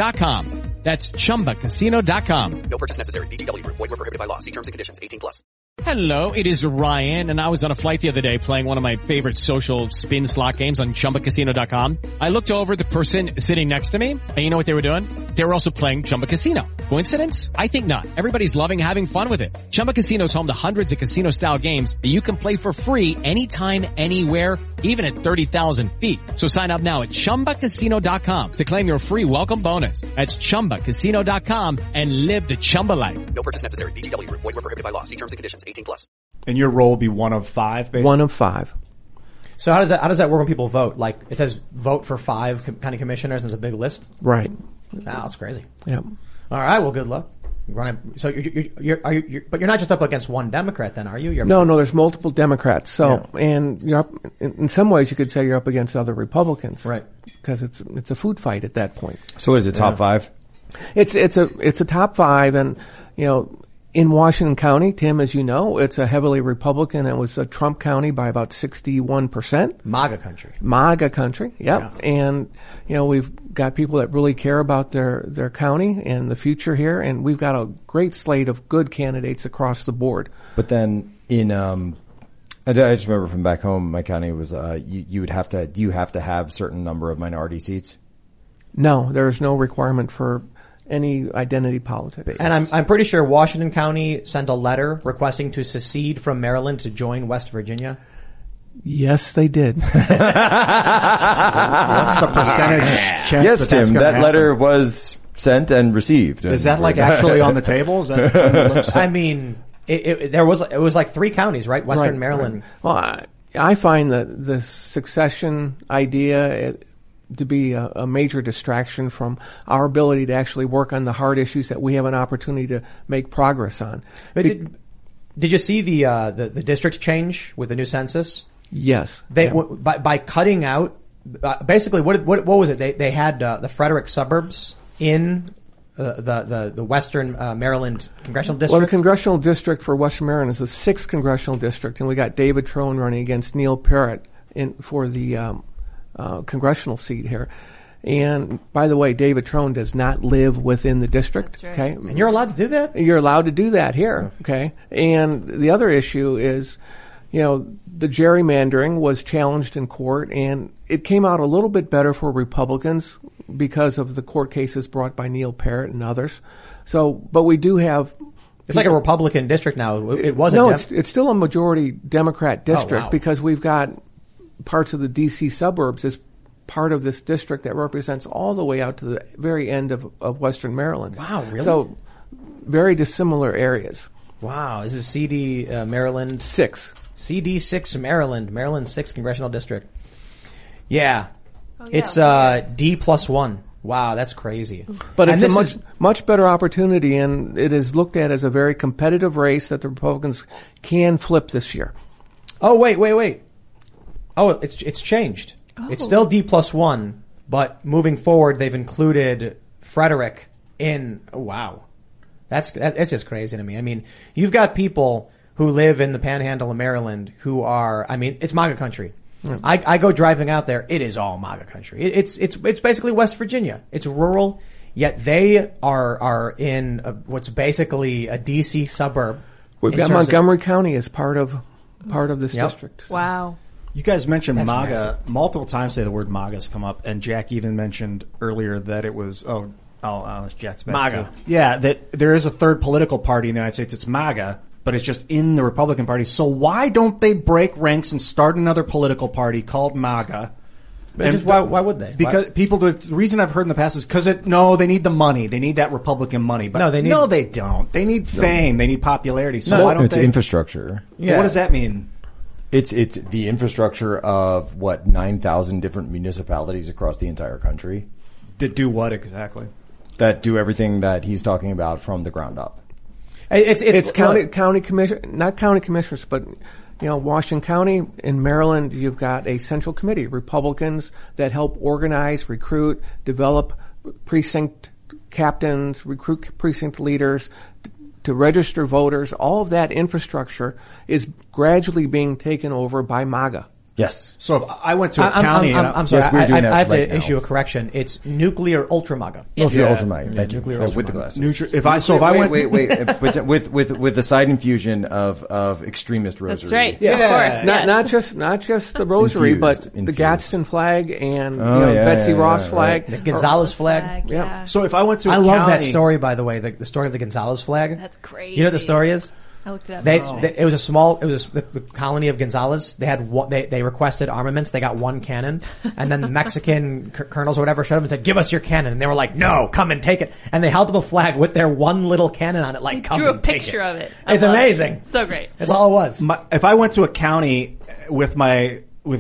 ChumbaCasino.com. That's ChumbaCasino.com. No purchase necessary. VGW Group. Void where prohibited by law. See terms and conditions. 18+. Hello, it is Ryan, and I was on a flight the other day playing one of my favorite social spin slot games on ChumbaCasino.com. I looked over at the person sitting next to me, and you know what they were doing? They were also playing Chumba Casino. Coincidence? I think not. Everybody's loving having fun with it. Chumba Casino is home to hundreds of casino-style games that you can play for free anytime, anywhere, even at 30,000 feet. So sign up now at ChumbaCasino.com to claim your free welcome bonus. That's ChumbaCasino.com and live the Chumba life. No purchase necessary. VGW. Void where prohibited by law. See terms and conditions. 18+. And your role will be one of 5, basically? One of 5. So how does that work when people vote? Like it says vote for 5 county commissioners and there's a big list? Right. Wow, that's crazy. Yeah. All right, well, good luck. So but you're not just up against one Democrat then, are you? No, there's multiple Democrats. So, and you're up, in some ways you could say you're up against other Republicans. Right. Because it's a food fight at that point. So is it top 5? It's a top 5, and, in Washington County, Tim, as you know, it's a heavily Republican. It was a Trump county by about 61%. MAGA country. MAGA country, yep. Yeah. And, we've got people that really care about their county and the future here, and we've got a great slate of good candidates across the board. But then I just remember from back home, my county was, you have to have certain number of minority seats? No, there is no requirement for any identity politics. And I'm pretty sure Washington County sent a letter requesting to secede from Maryland to join West Virginia. Yes, they did. What's the percentage chance yes, that's Tim, that happen? Letter was sent and received. Is that actually on the table? Is that I mean, it was like 3 counties, right? Western Maryland. Right. Well, I find that the succession idea to be a major distraction from our ability to actually work on the hard issues that we have an opportunity to make progress on. But did you see the district change with the new census? Yes. By cutting out basically what was it? They had the Frederick suburbs in the Western Maryland congressional district. Well, the congressional district for Western Maryland is the 6th congressional district, and we got David Trone running against Neil Parrott for the congressional seat here. And by the way, David Trone does not live within the district. That's right. Okay. And you're allowed to do that? You're allowed to do that here. Okay. And the other issue is, the gerrymandering was challenged in court, and it came out a little bit better for Republicans because of the court cases brought by Neil Parrott and others. So, but we do have. It's like a Republican district now. It wasn't. No, it's still a majority Democrat district because we've got parts of the D.C. suburbs as part of this district that represents all the way out to the very end of Western Maryland. Wow, really? So, very dissimilar areas. Wow, this is CD Maryland 6. CD 6 Maryland 6th Congressional District. Yeah. Oh, yeah. It's D+1. Wow, that's crazy. But it's a much better opportunity, and it is looked at as a very competitive race that the Republicans can flip this year. Oh, wait. Oh, it's changed. Oh. It's still D+1, but moving forward, they've included Frederick in. Oh, wow. That's just crazy to me. I mean, you've got people who live in the Panhandle of Maryland who are. I mean, it's MAGA country. Yeah. I go driving out there. It is all MAGA country. It's basically West Virginia. It's rural, yet they are in what's basically a DC suburb. We've got Montgomery County as part of this district. So. Wow. You guys mentioned That's MAGA massive. multiple times. Today, the word MAGA has come up, and Jack even mentioned earlier that it was it's Jack's back. MAGA. So, yeah, that there is a third political party in the United States. It's MAGA, but it's just in the Republican Party. So why don't they break ranks and start another political party called MAGA? Why would they? Because the reason I've heard in the past is because they need the money. They need that Republican money. But no, they don't. They need fame. They need popularity. So why don't it's infrastructure. Yeah. What does that mean? It's the infrastructure of 9,000 different municipalities across the entire country. That do what exactly? That do everything that he's talking about from the ground up. It's county commission, not county commissioners, but Washington County in Maryland, you've got a central committee, Republicans that help organize, recruit, develop precinct captains, recruit precinct leaders, to register voters. All of that infrastructure is gradually being taken over by MAGA. Yes. So if I went to a county, I'm sorry. Yes, we're doing that I have right to now. issue a correction. It's nuclear ultra MAGA. Ultra MAGA. Thank you. Nuclear With ultra the MAGA. glasses. If I went, But with the side infusion of extremist rosary. That's right. Yeah, Of course. Not just the rosary, but Infused. the Gadsden flag and yeah, Betsy yeah, Ross yeah, flag. The Gonzalez flag. Yeah. so if I went to a I county, love that story, by the way. The story of the Gonzalez flag. That's crazy. You know what the story is? I looked it up. It was the colony of Gonzalez. They had they requested armaments. They got one cannon, and then the Mexican colonels or whatever showed up and said, "Give us your cannon." And they were like, "No, come and take it." And they held up a flag with their one little cannon on it, like, "Come Drew a and take picture it." of it. I It's love it. amazing. So great. That's all it was. if I went to a county with my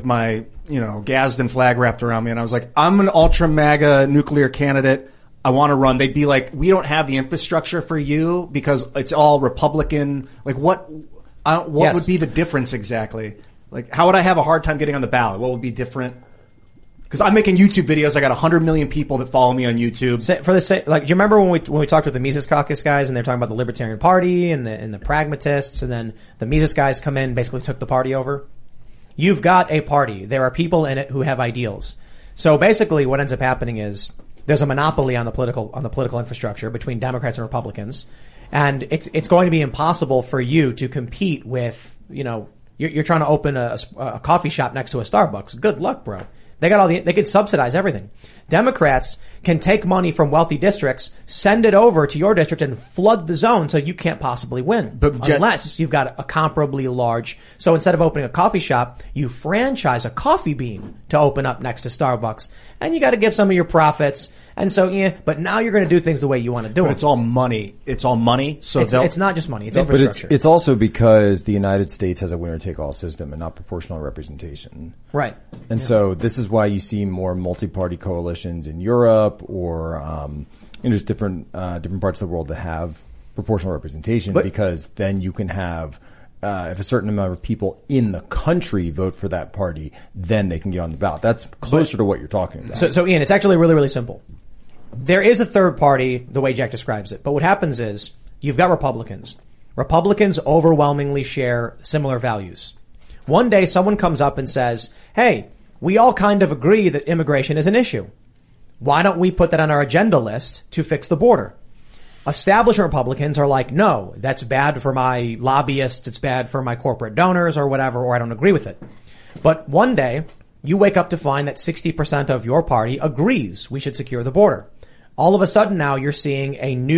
Gadsden flag wrapped around me, and I was like, I'm an ultra MAGA nuclear candidate, I want to run, they'd be like, we don't have the infrastructure for you because it's all Republican. Like, what Yes. would be the difference exactly? Like, how would I have a hard time getting on the ballot? What would be different? Because I'm making YouTube videos. I got 100 million people that follow me on YouTube. For the sake, like, do you remember when we talked with the Mises Caucus guys and they're talking about the Libertarian Party and the pragmatists, and then the Mises guys come in, basically took the party over? You've got a party. There are people in it who have ideals. So basically what ends up happening is there's a monopoly on the political infrastructure between Democrats and Republicans. And it's going to be impossible for you to compete with, you're trying to open a coffee shop next to a Starbucks. Good luck, bro. They could subsidize everything. Democrats can take money from wealthy districts, send it over to your district and flood the zone so you can't possibly win. Unless you've got a comparably large. So instead of opening a coffee shop, you franchise a coffee bean to open up next to Starbucks. And you got to give some of your profits. And so, but now you're going to do things the way you want to do But them. it's all money. It's all money. So it's not just money. It's But infrastructure. it's also because the United States has a winner-take-all system and not proportional representation. Right. And so this is why you see more multi-party coalitions in Europe or there's different parts of the world that have proportional representation, because then you can have if a certain amount of people in the country vote for that party, then they can get on the ballot. That's closer to what you're talking about. So Ian, it's actually really, really simple. There is a third party, the way Jack describes it. But what happens is you've got Republicans. Republicans overwhelmingly share similar values. One day someone comes up and says, hey, we all kind of agree that immigration is an issue. Why don't we put that on our agenda list to fix the border? Establishment Republicans are like, no, that's bad for my lobbyists. It's bad for my corporate donors or whatever, or I don't agree with it. But one day you wake up to find that 60% of your party agrees we should secure the border. All of a sudden now you're seeing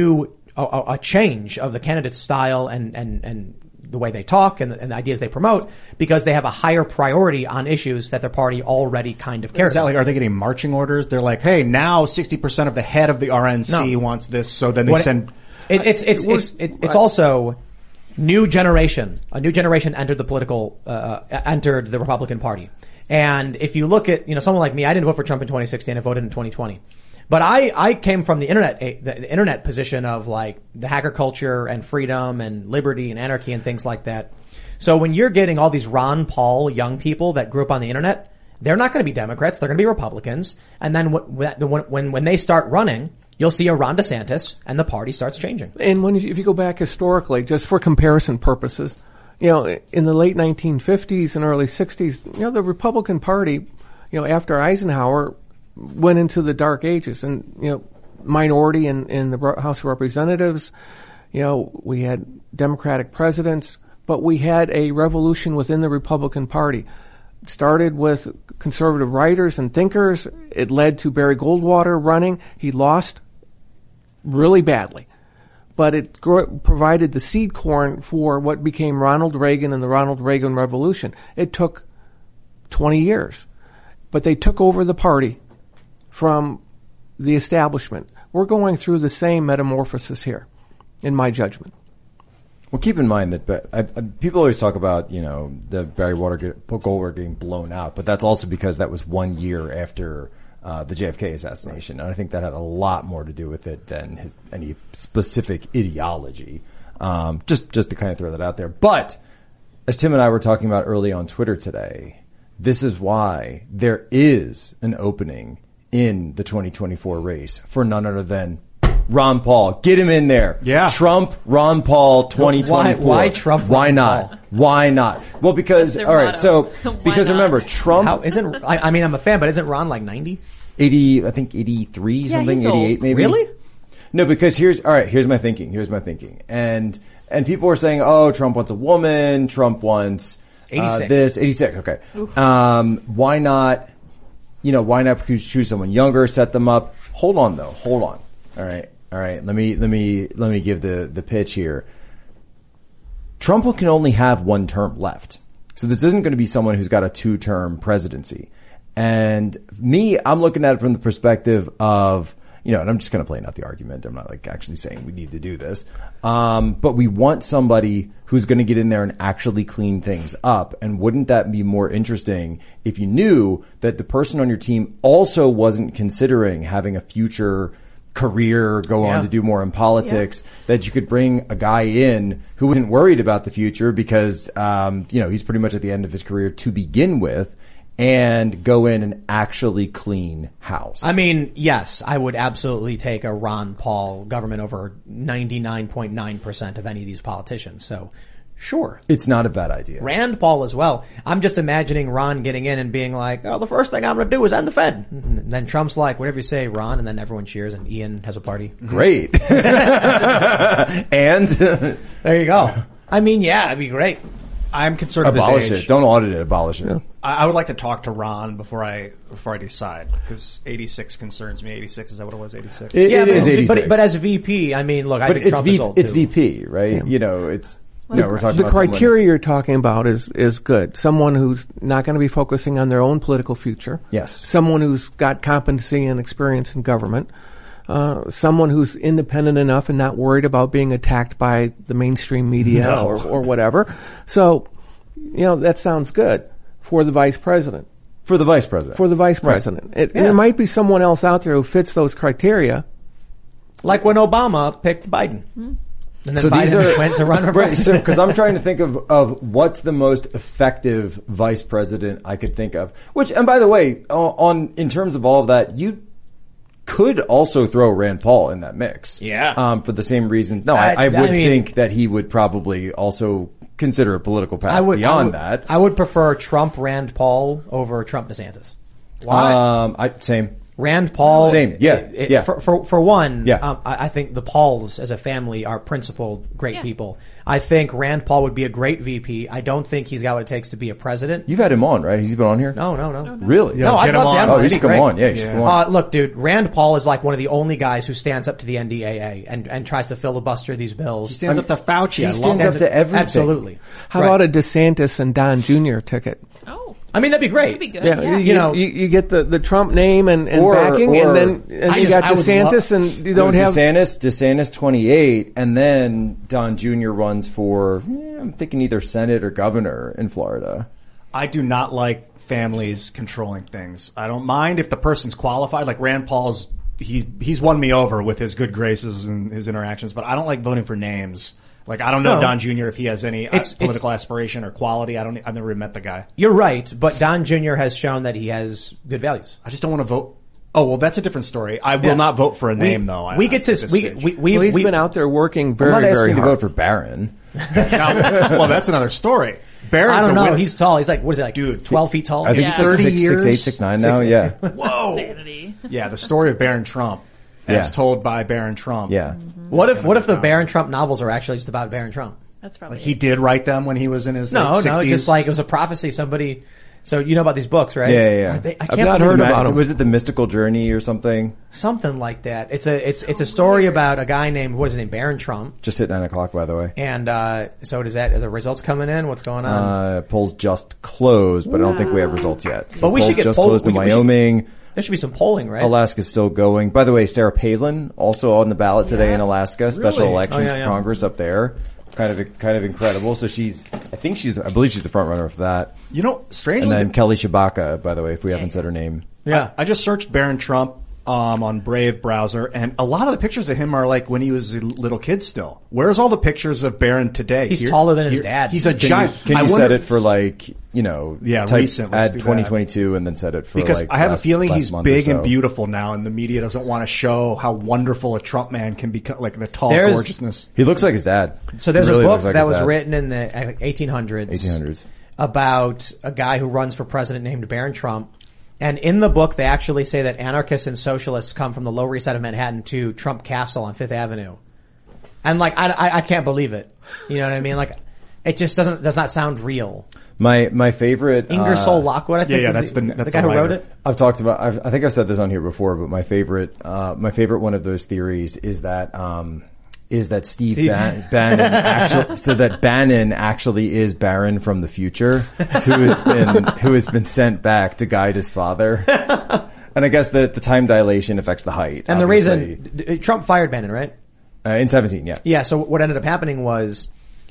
a change of the candidate's style and the way they talk and the ideas they promote, because they have a higher priority on issues that their party already kind of cares Is that about. like, are they getting marching orders? They're like, hey, now 60% of the head of the RNC wants this, so then they send. It's also new generation. A new generation entered entered the Republican Party. And if you look at, someone like me, I didn't vote for Trump in 2016. I voted in 2020. But I came from the internet position of like the hacker culture and freedom and liberty and anarchy and things like that. So when you're getting all these Ron Paul young people that grew up on the internet, they're not going to be Democrats. They're going to be Republicans. And then when they start running, you'll see a Ron DeSantis and the party starts changing. And if you go back historically, just for comparison purposes, in the late 1950s and early 60s, the Republican Party, after Eisenhower went into the dark ages, and minority in the House of Representatives, we had Democratic presidents, but we had a revolution within the Republican Party. It started with conservative writers and thinkers. It led to Barry Goldwater running. He lost really badly, but it provided the seed corn for what became Ronald Reagan and the Ronald Reagan Revolution. It took 20 years, but they took over the party from the establishment. We're going through the same metamorphosis here, in my judgment. Well, keep in mind that people always talk about, the Barry Goldwater getting blown out, but that's also because that was 1 year after the JFK assassination. And I think that had a lot more to do with it than any specific ideology. Just to kind of throw that out there. But as Tim and I were talking about early on Twitter today, this is why there is an opening in the 2024 race for none other than Ron Paul. Get him in there. Yeah. Trump, Ron Paul, 2024. Why Trump, Why Ron not? Paul? Why not? Well, because, That's all their right, so, motto. because Why not? remember, Trump, How isn't? I mean, I'm a fan, but isn't Ron like 90? 80, I think 83, something, he's old. 88 maybe. Really? No, because here's my thinking. And people were saying, oh, Trump wants a woman, Trump wants 86. this, 86, okay. Why not, choose someone younger, set them up? Hold on. All right. Let me give the pitch here. Trump can only have one term left. So this isn't going to be someone who's got a 2-term presidency. And I'm looking at it from the perspective of, and I'm just kind of playing out the argument. I'm not like actually saying we need to do this. But we want somebody who's going to get in there and actually clean things up. And wouldn't that be more interesting if you knew that the person on your team also wasn't considering having a future career, go on to do more in politics, that you could bring a guy in who wasn't worried about the future because, he's pretty much at the end of his career to begin with, and go in and actually clean house. I mean, yes, I would absolutely take a Ron Paul government over 99.9% of any of these politicians. So, sure. It's not a bad idea. Rand Paul as well. I'm just imagining Ron getting in and being like, oh, the first thing I'm going to do is end the Fed. And then Trump's like, whatever you say, Ron, and then everyone cheers and Ian has a party. Great. And there you go. I mean, yeah, it'd be great. I'm concerned at abolish this age. it. Don't audit it. Abolish it. I would like to talk to Ron before I decide, because 86 concerns me. 86, is that what it was? 86. It is 86. But as VP, I mean, look, I think Trump is old it's too. VP, right? Yeah. We're talking the about criteria you're talking about is good. Someone who's not going to be focusing on their own political future. Yes. Someone who's got competency and experience in government. Someone who's independent enough and not worried about being attacked by the mainstream media or whatever. So, that sounds good for the vice president. For the vice president. Right. There might be someone else out there who fits those criteria. Like when Obama picked Biden. And then So Biden went to run for president. Because I'm trying to think of what's the most effective vice president I could think of. Which, and by the way, in terms of all of that, you could also throw Rand Paul in that mix. Yeah. For the same reason. No, I would think that he would probably also consider a political path beyond that. I would prefer Trump Rand Paul over Trump DeSantis. Why? Same. Rand Paul. Same. Yeah. For one, Yeah. I think the Pauls as a family are principled, great people. I think Rand Paul would be a great VP. I don't think he's got what it takes to be a president. You've had him on, right? Has he been on here? No. Really? No, I'd love to have him. Oh, he It'd should be come great. on. Yeah, he should come on. Look, dude, Rand Paul is like one of the only guys who stands up to the NDAA and tries to filibuster these bills. He stands up to Fauci. He stands up to everything. Absolutely. How about a DeSantis and Don Jr. ticket? Oh. I mean, that'd be great. That'd be good. Yeah, you get the Trump name and backing, and then you got DeSantis, and you don't have DeSantis 28, and then Don Jr. runs for I'm thinking either Senate or governor in Florida. I do not like families controlling things. I don't mind if the person's qualified. Like Rand Paul's, he's won me over with his good graces and his interactions, but I don't like voting for names. Like, I don't know Don Jr. if he has any political aspiration or quality. I've never even met the guy. You're right, but Don Jr. has shown that he has good values. I just don't want to vote. Oh, well, that's a different story. I will not vote for a name, though. He's been out there working very, I'm not very asking hard. to vote for Barron. Well, that's another story. Barron's I don't know. winner. He's tall. He's like, what is he, like, dude, 12 feet tall? I think he's 30 like years. 6'8", 6'9" now. Yeah. Whoa. Insanity. Yeah, the story of Barron Trump, as told by Barron Trump. Yeah. What if the Barron Trump novels are actually just about Barron Trump? That's probably He did write them when he was in his late 60s. just like it was a prophecy. Somebody. So you know about these books, right? Yeah. I've not heard about them. Was it The Mystical Journey or something? Something like that. It's a story about a guy named, what is his name? Barron Trump. Just hit 9 o'clock, by the way. And so does that. Are the results coming in? What's going on? Polls just closed, but I don't think we have results yet. So But we should polls get just poll- closed in we should- Wyoming. There should be some polling, right? Alaska's still going. By the way, Sarah Palin also on the ballot today in Alaska. Special elections for Congress up there. Kind of incredible. So I believe she's the front runner for that. You know, strangely. And then Kelly Shabaka, by the way, if we haven't said her name. Yeah. I just searched Barron Trump on Brave browser, and a lot of the pictures of him are like when he was a little kid still. Where's all the pictures of Barron today? He's taller than his dad. He's a giant. Can you set it for like, type recent, let's add do that. 2022 and then set it for because like I have a feeling last he's month big or so. and beautiful now, and the media doesn't want to show how wonderful a Trump man can become, like the tall There's- gorgeousness. He looks like his dad. So there's He really a book looks like that his was dad. written in the 1800s about a guy who runs for president named Barron Trump. And in the book, they actually say that anarchists and socialists come from the Lower East Side of Manhattan to Trump Castle on Fifth Avenue. And like, I can't believe it. You know what I mean? Like, it just does not sound real. My favorite Ingersoll Lockwood, I think, that's the the guy who wrote writer. it. I've talked about. I think I've said this on here before, but my favorite one of those theories is that Steve Bannon actually, so that Bannon actually is Barron from the future, who has been sent back to guide his father. And I guess the time dilation affects the height. And obviously. the reason Trump fired Bannon, right? In 17, yeah. Yeah. So what ended up happening was,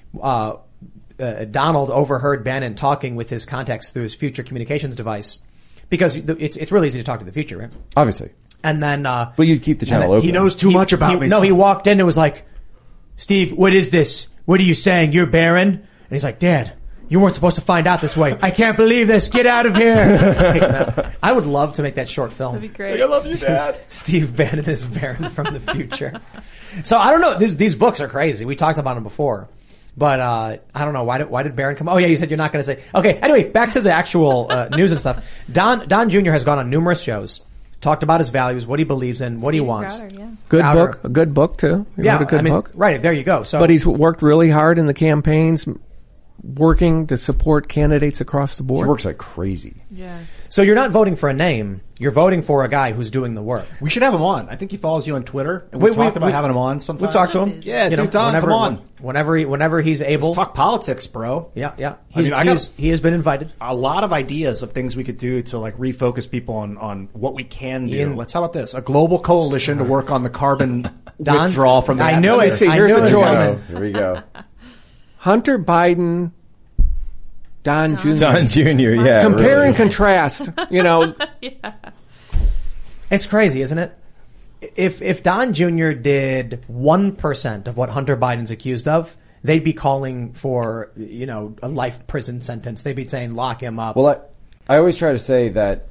Donald overheard Bannon talking with his contacts through his future communications device, because it's really easy to talk to the future, right? Obviously. And then, but you keep the channel open. He knows too much about me. No, he walked in and was like, Steve, what is this? What are you saying? You're Barron? And he's like, Dad, you weren't supposed to find out this way. I can't believe this. Get out of here. I would love to make that short film. That'd be great. I love you, Dad. Steve Bannon is Barron from the future. So I don't know. These books are crazy. We talked about them before. But I don't know. Why did Barron come? Oh yeah, you said you're not going to say. Okay. Anyway, back to the actual news and stuff. Don Jr. has gone on numerous shows, talked about his values, what he believes in, what he wants. Crowder, yeah. Good Crowder. book, a good book too. He wrote a good book. Right, there you go. So, But he's worked really hard in the campaigns, working to support candidates across the He board. works like crazy. Yeah. so you're not voting for a name. You're voting for a guy who's doing the work. We should have him on. I think he follows you on Twitter. And we talked about having him on sometime. We've talked to him. Yeah, You dude, Don, come on. Whenever he's able. Let's talk politics, bro. Yeah. I mean, He has been invited. A lot of ideas of things we could do to like refocus people on what we can do. Ian- How about this? A global coalition to work on the carbon Don, withdrawal from the I knew it. atmosphere. See, here's I knew a it. choice. Here we go. Hunter Biden, Don Jr. Don Jr. Yeah. Compare really. and contrast. It's crazy, isn't it? If Don Jr. did 1% of what Hunter Biden's accused of, they'd be calling for, a life prison sentence. They'd be saying lock him up. Well, I always try to say that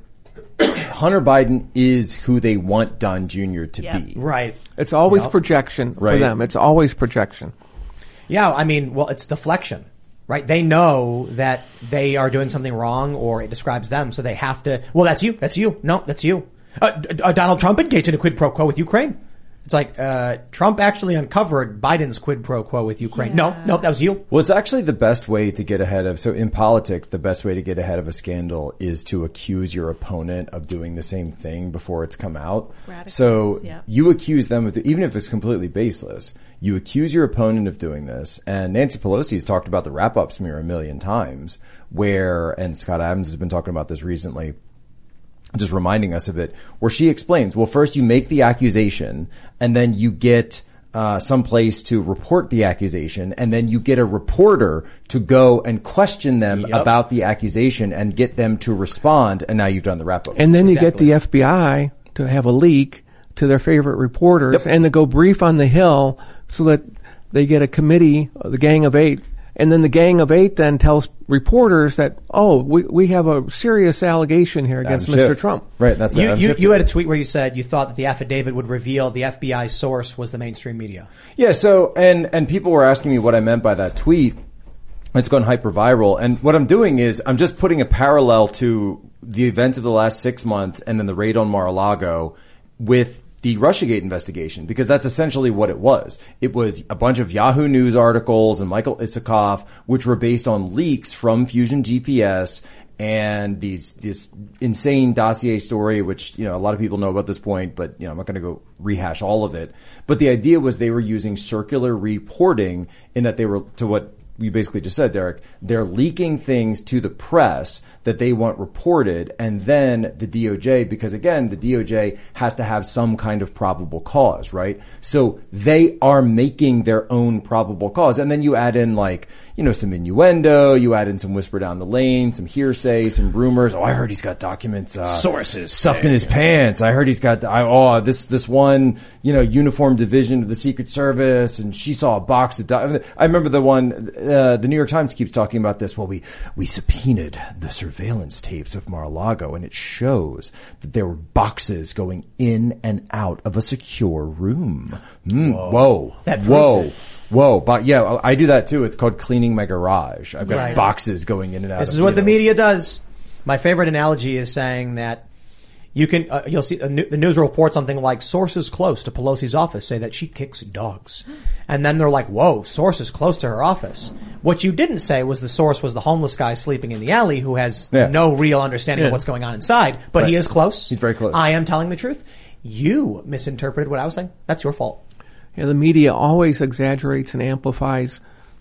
Hunter Biden is who they want Don Jr. to be. Right. It's always projection for Right. them. It's always projection. Yeah, I mean, well, it's deflection, right? They know that they are doing something wrong or it describes them, so they have to, well, that's you. That's you. No, that's you. Donald Trump engaged in a quid pro quo with Ukraine. It's like, Trump actually uncovered Biden's quid pro quo with Ukraine. Yeah. No, that was you. Well, it's actually the best way to get ahead of, so in politics, the best way to get ahead of a scandal is to accuse your opponent of doing the same thing before it's come out. Radicals, So yeah. you accuse them of, even if it's completely baseless, you accuse your opponent of doing this. And Nancy Pelosi has talked about the wrap-up smear a million times and Scott Adams has been talking about this recently, just reminding us of it, where she explains, well, first you make the accusation and then you get some place to report the accusation, and then you get a reporter to go and question them about the accusation and get them to respond, and now you've done the wrap-up. And then you get the FBI to have a leak to their favorite reporters and to go brief on the Hill so that they get a committee, the Gang of Eight. And then the Gang of Eight then tells reporters that, we have a serious allegation here against Adam Mr. Schiff. Trump. Right, that's what Adam Schiff You did. had a tweet where you said you thought that the affidavit would reveal the FBI source was the mainstream media. Yeah, so, and people were asking me what I meant by that tweet. It's gone hyper viral. And what I'm doing is I'm just putting a parallel to the events of the last 6 months and then the raid on Mar-a-Lago with the Russiagate investigation, because that's essentially what it was. It was a bunch of Yahoo News articles and Michael Isikoff, which were based on leaks from Fusion GPS and this insane dossier story, which, a lot of people know about this point, but, I'm not going to go rehash all of it. But the idea was they were using circular reporting in that they were, to what you basically just said, Derek, they're leaking things to the press that they want reported, and then the DOJ, because again, the DOJ has to have some kind of probable cause, right? So they are making their own probable cause. And then you add in some innuendo, you add in some whisper down the lane, some hearsay, some rumors. Oh, I heard he's got documents, sources stuffed in his pants. I heard he's got, this one, uniform division of the Secret Service, and she saw a box of I remember the one, the New York Times keeps talking about this. Well, we subpoenaed the surveillance tapes of Mar-a-Lago, and it shows that there were boxes going in and out of a secure room. Whoa. That proves it. Whoa, but yeah, I do that too. It's called cleaning my garage. I've got boxes going in and out. This is what the media does. My favorite analogy is saying that you can, you'll see the news will report something like sources close to Pelosi's office say that she kicks dogs. And then they're like, whoa, sources close to her office. What you didn't say was the source was the homeless guy sleeping in the alley who has no real understanding of what's going on inside, but he is close. He's very close. I am telling the truth. You misinterpreted what I was saying. That's your fault. Yeah, the media always exaggerates and amplifies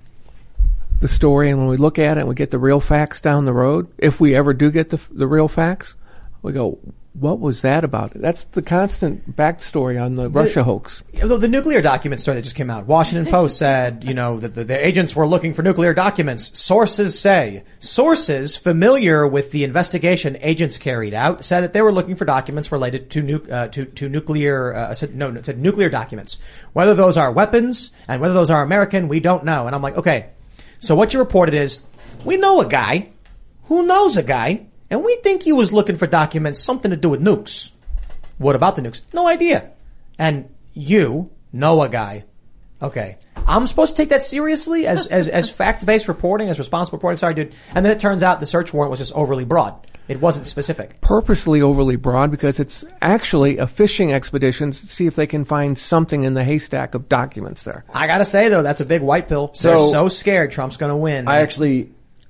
the story, and when we look at it and we get the real facts down the road, if we ever do get the real facts, we go, what was that about? That's the constant backstory on the Russia hoax. The nuclear document story that just came out. Washington Post said, that the agents were looking for nuclear documents. Sources say. Sources familiar with the investigation agents carried out said that they were looking for documents related to nuclear, said nuclear documents. Whether those are weapons and whether those are American, we don't know. And I'm like, okay. So what you reported is, we know a guy who knows a guy, and we think he was looking for documents, something to do with nukes. What about the nukes? No idea. And you know a guy. Okay. I'm supposed to take that seriously as fact-based reporting, as responsible reporting. Sorry, dude. And then it turns out the search warrant was just overly broad. It wasn't specific. Purposely overly broad because it's actually a fishing expedition to see if they can find something in the haystack of documents there. I gotta say though, that's a big white pill. They're so scared Trump's gonna win. I actually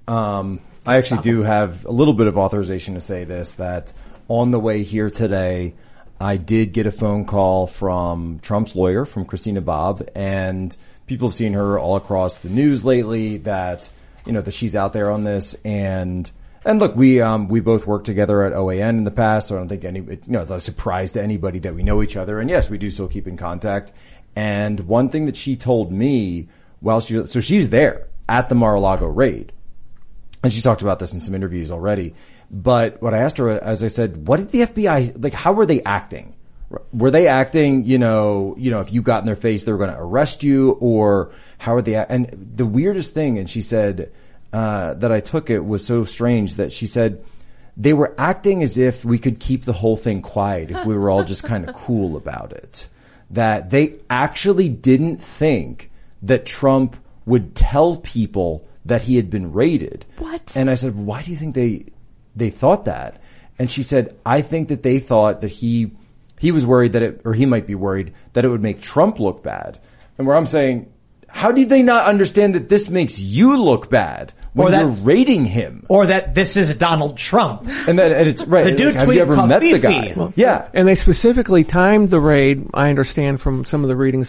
do have a little bit of authorization to say this, that on the way here today, I did get a phone call from Trump's lawyer, from Christina Bobb, and people have seen her all across the news lately that she's out there on this. And look, we both worked together at OAN in the past, so I don't think it's not a surprise to anybody that we know each other. And yes, we do still keep in contact. And one thing that she told me so she's there at the Mar-a-Lago raid. And she talked about this in some interviews already. But what I asked her, as I said, what did the FBI, how were they acting? Were they acting, if you got in their face, they were going to arrest you, or how are they? And the weirdest thing, and she said, that I took it was so strange that she said they were acting as if we could keep the whole thing quiet if we were all just kind of cool about it. That they actually didn't think that Trump would tell people that he had been raided. What? And I said, why do you think they thought that? And she said, I think that they thought that he was worried he might be worried that it would make Trump look bad. And where I'm saying, how did they not understand that this makes you look bad when you're raiding him? Or that this is Donald Trump. And it's right. The dude have you ever met the guy? Well, yeah. And they specifically timed the raid, I understand from some of the readings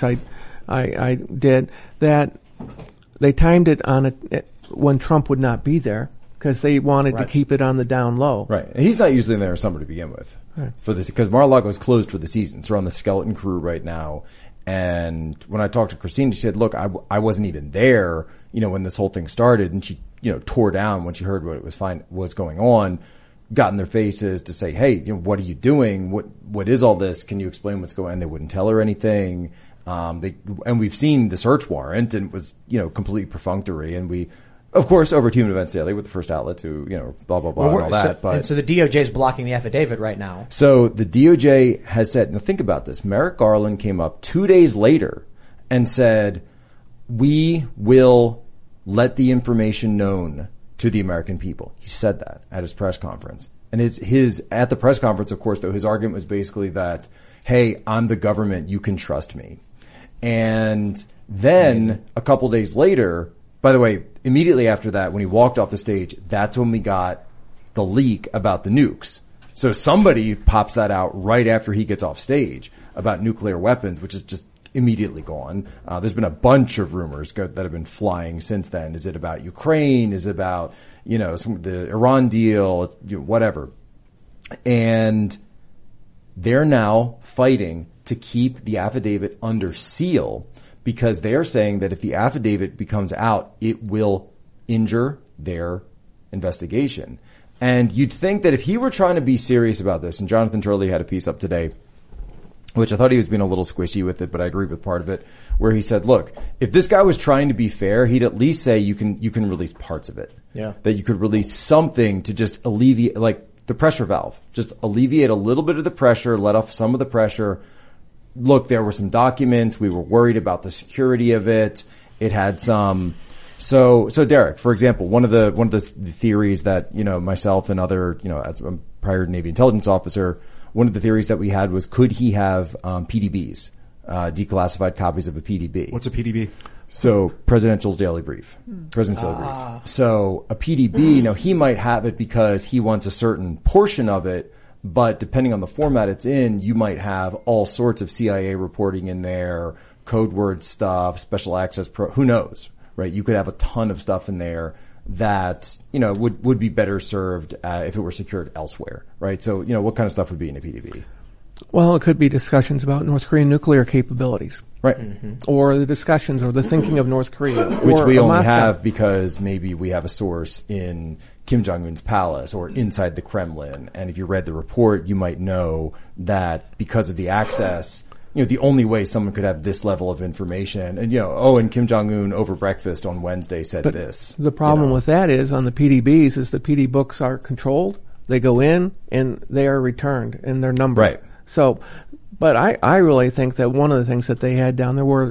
I did, that they timed it when Trump would not be there because they wanted to keep it on the down low. Right. And he's not usually in there in summer to begin with for this, because Mar-a-Lago is closed for the season. So they're on the skeleton crew right now. And when I talked to Christine, she said, look, I wasn't even there, when this whole thing started. And she, tore down when she heard what was going on, got in their faces to say, hey, what are you doing? What is all this? Can you explain what's going on? They wouldn't tell her anything. And we've seen the search warrant, and it was, completely perfunctory. And we, of course, over at Human Events Daily with the first outlet to, blah, blah, blah, and all that. So the DOJ is blocking the affidavit right now. So the DOJ has said, now think about this. Merrick Garland came up 2 days later and said, we will let the information known to the American people. He said that at his press conference. And at the press conference, of course, though, his argument was basically that, hey, I'm the government, you can trust me. And then a couple days later, by the way, immediately after that, when he walked off the stage, that's when we got the leak about the nukes. So somebody pops that out right after he gets off stage about nuclear weapons, which is just immediately gone. There's been a bunch of rumors that have been flying since then. Is it about Ukraine? Is it about, the Iran deal? It's, whatever. And they're now fighting to keep the affidavit under seal because they're saying that if the affidavit becomes out, it will injure their investigation. And you'd think that if he were trying to be serious about this, and Jonathan Turley had a piece up today, which I thought he was being a little squishy with it, but I agree with part of it, where he said, look, if this guy was trying to be fair, he'd at least say you can release parts of it. Yeah. That you could release something to just alleviate, like the pressure valve, just alleviate a little bit of the pressure, let off some of the pressure. Look, there were some documents. We were worried about the security of it. It had some. So Derek, for example, one of the theories that, myself and other, as a prior Navy intelligence officer, one of the theories that we had was, could he have, PDBs, declassified copies of a PDB? What's a PDB? So Presidential's Daily Brief. President's Daily Brief. So a PDB, he might have it because he wants a certain portion of it, but depending on the format it's in, you might have all sorts of CIA reporting in there, code word stuff, special access who knows, right? You could have a ton of stuff in there that, would be better served if it were secured elsewhere, right? So, what kind of stuff would be in a PDB? Well, it could be discussions about North Korean nuclear capabilities. Right. Mm-hmm. Or the discussions or the thinking of North Korea. Which we only have because maybe we have a source in Kim Jong-un's palace or inside the Kremlin. And if you read the report, you might know that because of the access, the only way someone could have this level of information and, and Kim Jong-un over breakfast on Wednesday said but this. The problem with that is on the PDBs is the PD books are controlled. They go in and they are returned and they're numbered. Right. So, but I really think that one of the things that they had down there were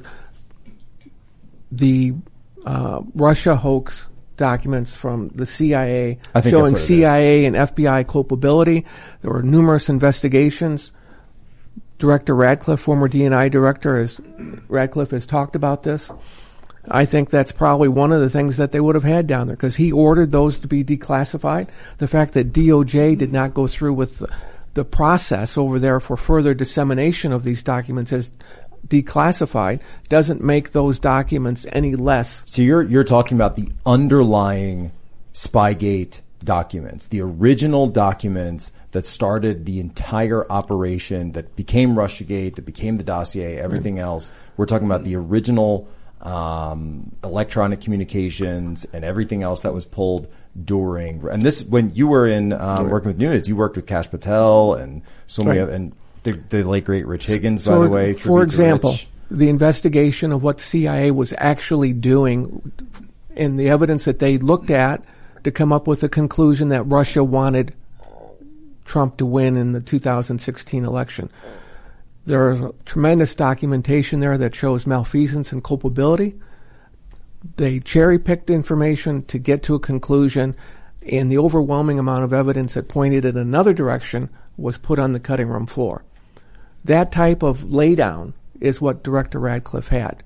the Russia hoax documents from the CIA showing CIA and FBI culpability. There were numerous investigations. Director Radcliffe, former DNI director, Radcliffe has talked about this. I think that's probably one of the things that they would have had down there because he ordered those to be declassified. The fact that DOJ did not go through with the process over there for further dissemination of these documents as declassified doesn't make those documents any less. So you're talking about the underlying Spygate documents, the original documents that started the entire operation that became Russiagate, that became the dossier, everything else. We're talking about the original electronic communications and everything else that was pulled during. And this, when you were in working with Nunes, you worked with Kash Patel and so many other, and the late great Rich Higgins, by the way. For example, the investigation of what CIA was actually doing and the evidence that they looked at to come up with a conclusion that Russia wanted Trump to win in the 2016 election. There is tremendous documentation there that shows malfeasance and culpability. They cherry-picked information to get to a conclusion, and the overwhelming amount of evidence that pointed in another direction was put on the cutting room floor. That type of laydown is what Director Radcliffe had.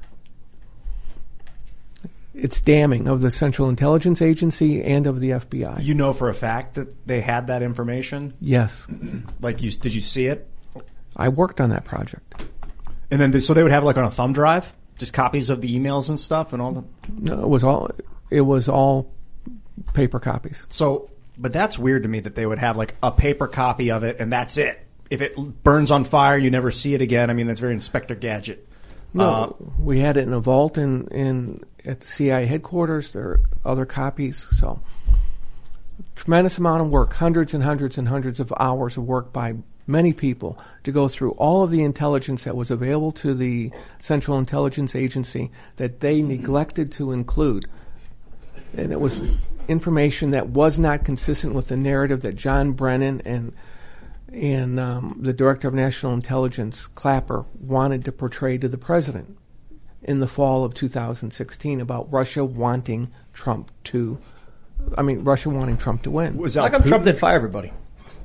It's damning of the Central Intelligence Agency and of the FBI. You know for a fact that they had that information? Yes. Did you see it? I worked on that project. And then, so they would have like on a thumb drive, just copies of the emails and stuff and all the. No, it was all paper copies. So, but that's weird to me that they would have like a paper copy of it and that's it. If it burns on fire, you never see it again. I mean, that's very Inspector Gadget. No, we had it in a vault at the CIA headquarters. There are other copies. So, tremendous amount of work, hundreds and hundreds and hundreds of hours of work by many people to go through all of the intelligence that was available to the Central Intelligence Agency that they neglected to include. And it was information that was not consistent with the narrative that John Brennan and the Director of National Intelligence, Clapper, wanted to portray to the President in the fall of 2016 about Russia wanting Trump to win. How come Trump didn't fire everybody?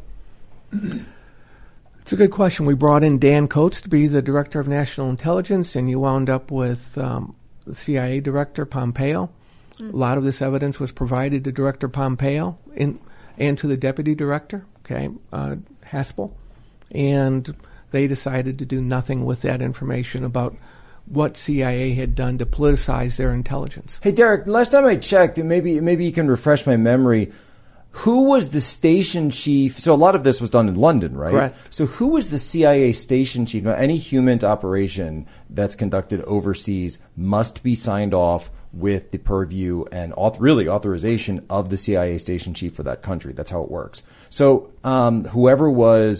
It's a good question. We brought in Dan Coates to be the Director of National Intelligence, and you wound up with the CIA Director, Pompeo. A lot of this evidence was provided to Director Pompeo and to the Deputy Director, Haspel. And they decided to do nothing with that information about what CIA had done to politicize their intelligence. Hey, Derek, last time I checked, and maybe you can refresh my memory, who was the station chief? So a lot of this was done in London, right? Correct. So who was the CIA station chief? Now, any human operation that's conducted overseas must be signed off with the purview and authorization of the CIA station chief for that country. That's how it works. So whoever was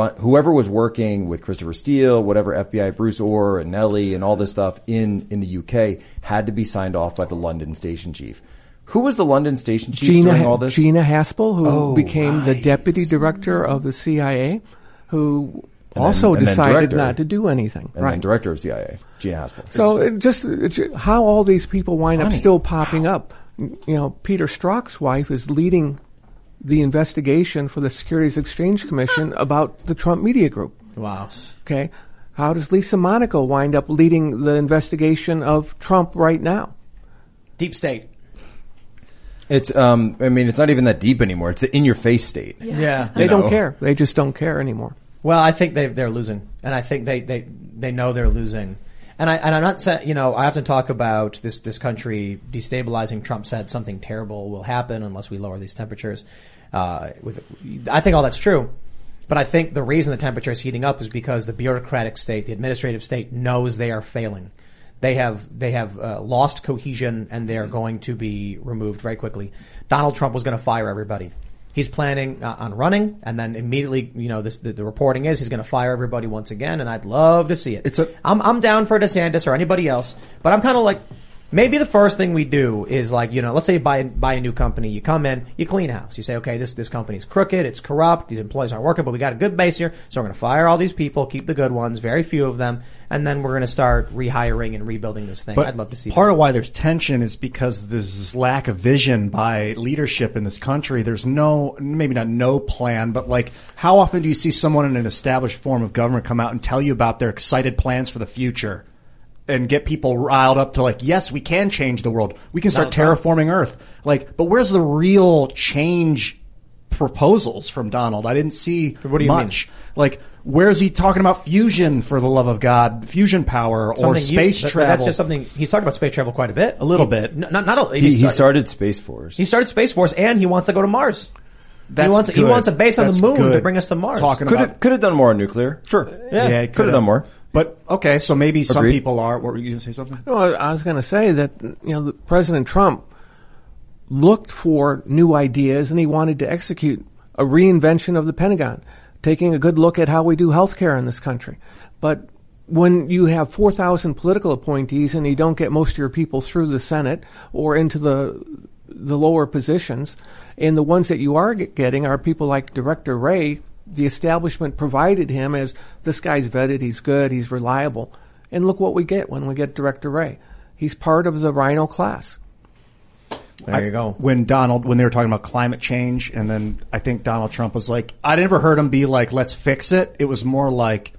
working with Christopher Steele, whatever FBI, Bruce Orr and Nellie and all this stuff in the UK had to be signed off by the London station chief. Who was the London station chief during all this? Gina Haspel, who became the deputy director of the CIA, who also decided not to do anything. And then director of CIA, Gina Haspel. So it's how all these people wind up still popping up. Peter Strzok's wife is leading the investigation for the Securities Exchange Commission about the Trump Media Group. Wow. Okay. How does Lisa Monaco wind up leading the investigation of Trump right now? Deep state. It's, it's not even that deep anymore. It's the in-your-face state. Yeah. They don't care. They just don't care anymore. Well, I think they're losing, and I think they know they're losing. And I'm not saying, I often talk about this country destabilizing. Trump said something terrible will happen unless we lower these temperatures. I think all that's true. But I think the reason the temperature is heating up is because the bureaucratic state, the administrative state, knows they are failing. They have lost cohesion, and they are going to be removed very quickly. Donald Trump was going to fire everybody. He's planning on running, and then immediately, the reporting is he's going to fire everybody once again, and I'd love to see it. I'm down for DeSantis or anybody else, but I'm kind of like, maybe the first thing we do is let's say you buy a new company, you come in, you clean house, you say, okay, this company's crooked, it's corrupt, these employees aren't working, but we got a good base here, so we're going to fire all these people, keep the good ones, very few of them, and then we're going to start rehiring and rebuilding this thing. I'd love to see part of why there's tension is because there's this lack of vision by leadership in this country. There's maybe not no plan, but how often do you see someone in an established form of government come out and tell you about their excited plans for the future? And get people riled up to yes, we can change the world. We can start terraforming Earth. But where's the real change proposals from Donald? I didn't see what do you much. Where's he talking about fusion, for the love of God, fusion power or space travel? That's just something he's talked about space travel quite a bit. A little bit. He started Space Force. He started Space Force, and he wants to go to Mars. He wants a base on the moon to bring us to Mars. Could have done more on nuclear. Sure. Yeah, could have done more. But, okay, so maybe some people are. What were you going to say something? Well, I was going to say that, President Trump looked for new ideas, and he wanted to execute a reinvention of the Pentagon, taking a good look at how we do healthcare in this country. But when you have 4,000 political appointees and you don't get most of your people through the Senate or into the lower positions, and the ones that you are getting are people like Director Wray, the establishment provided him as this guy's vetted, he's good, he's reliable. And look what we get when we get Director Wray. He's part of the Rhino class. There you go. When they were talking about climate change, and then I think Donald Trump was I never heard him be let's fix it. It was more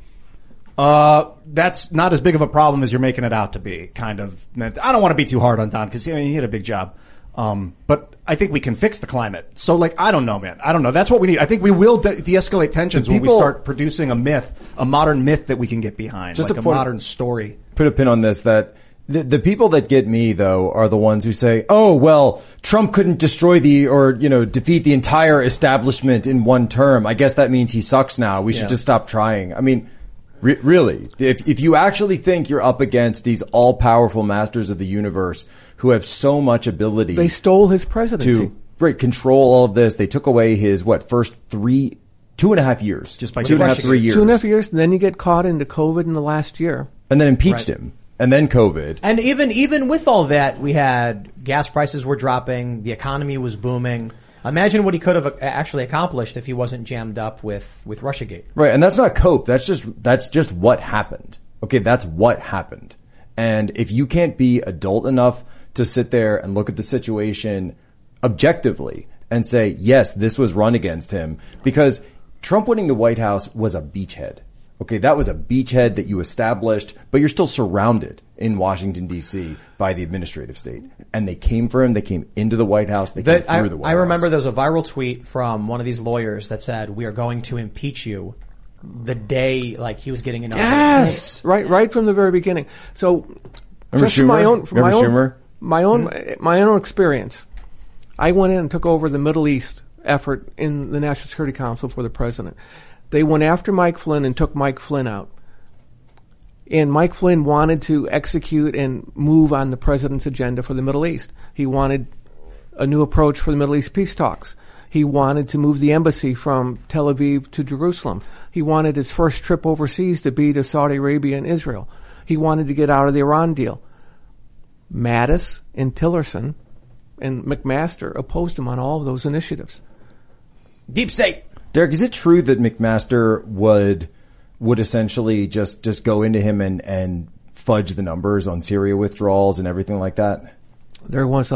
that's not as big of a problem as you're making it out to be, kind of. I don't want to be too hard on Don because he had a big job. But I think we can fix the climate. So, I don't know, man. I don't know. That's what we need. I think we will de-escalate tensions when we start producing a modern myth that we can get behind, just a modern story. Put a pin on this, that the people that get me, though, are the ones who say, oh, well, Trump couldn't destroy defeat the entire establishment in one term. I guess that means he sucks now. We should just stop trying. I mean, really, if you actually think you're up against these all-powerful masters of the universe who have so much ability, they stole his presidency to control all of this. They took away his first 2.5 years, just by 2.5, 3 years, 2.5 years, and then you get caught into COVID in the last year, and then impeached him, and then COVID, and even with all that, we had gas prices were dropping, the economy was booming. Imagine what he could have actually accomplished if he wasn't jammed up with Russiagate. Right, and that's not cope. That's just what happened. Okay, that's what happened. And if you can't be adult enough to sit there and look at the situation objectively and say, yes, this was run against him, because Trump winning the White House was a beachhead. Okay, that was a beachhead that you established, but you're still surrounded in Washington, D.C. by the administrative state. And they came for him. They came into the White House. They came through the White House. I remember there was a viral tweet from one of these lawyers that said, we are going to impeach you the day like he was getting inaugurated. Yes, right from the very beginning. So, Remember just from Schumer? my own experience, I went in and took over the Middle East effort in the National Security Council for the president. They went after Mike Flynn and took Mike Flynn out. And Mike Flynn wanted to execute and move on the president's agenda for the Middle East. He wanted a new approach for the Middle East peace talks. He wanted to move the embassy from Tel Aviv to Jerusalem. He wanted his first trip overseas to be to Saudi Arabia and Israel. He wanted to get out of the Iran deal. Mattis and Tillerson and McMaster opposed him on all of those initiatives. Deep state. Derek, is it true that McMaster would essentially just go into him and fudge the numbers on Syria withdrawals and everything like that? There was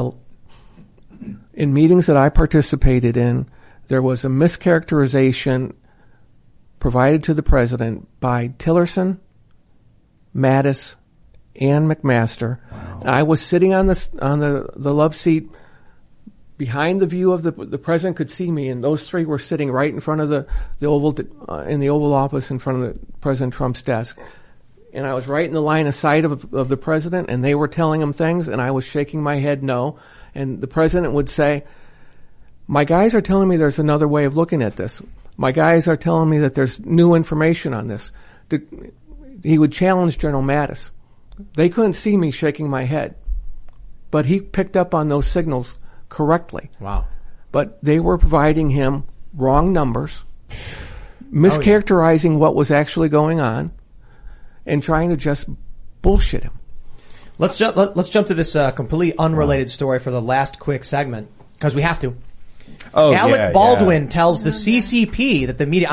in meetings that I participated in, there was a mischaracterization provided to the president by Tillerson, Mattis, and McMaster. Wow. I was sitting on the love seat behind the view of the president could see me, and those three were sitting right in front of the Oval in the Oval Office in front of President Trump's desk. And I was right in the line of sight of the president, and they were telling him things, and I was shaking my head no. And the president would say, "My guys are telling me there's another way of looking at this. My guys are telling me that there's new information on this." He would challenge General Mattis. They couldn't see me shaking my head, but he picked up on those signals correctly. Wow. But they were providing him wrong numbers, mischaracterizing what was actually going on, and trying to just bullshit him. Let's jump to this completely unrelated story for the last quick segment, because we have to. Alec Baldwin tells the CCP that the media,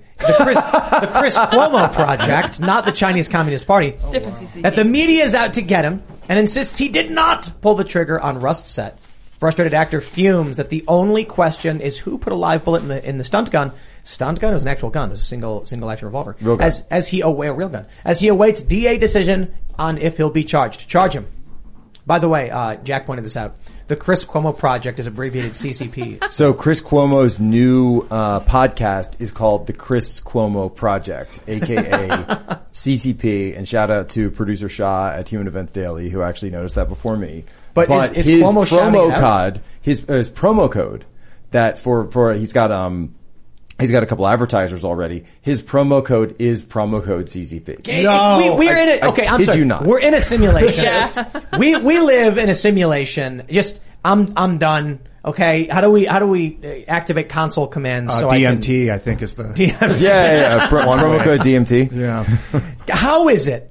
the Chris Cuomo project, not the Chinese Communist Party, Different CCP. that the media is out to get him and insists he did not pull the trigger on Rust's set. Frustrated actor fumes that the only question is who put a live bullet in the stunt gun. Stunt gun was an actual gun. It was a single action revolver. Real gun. Real gun. As he awaits DA decision on if he'll be charged. Charge him. By the way, Jack pointed this out. The Chris Cuomo Project is abbreviated CCP. So Chris Cuomo's new podcast is called The Chris Cuomo Project, a.k.a. CCP. And shout out to producer Shah at Human Events Daily, who actually noticed that before me. But is his Cuomo promo code, his promo code that for he's got a couple advertisers already. His promo code is promo code CCP. No, we're in it. Okay, I'm sorry. You not. We're in a simulation. Yes. We live in a simulation. Just I'm done. Okay, how do we activate console commands? So DMT, I think is the DMT. Yeah. Promo code DMT. Yeah. How is it?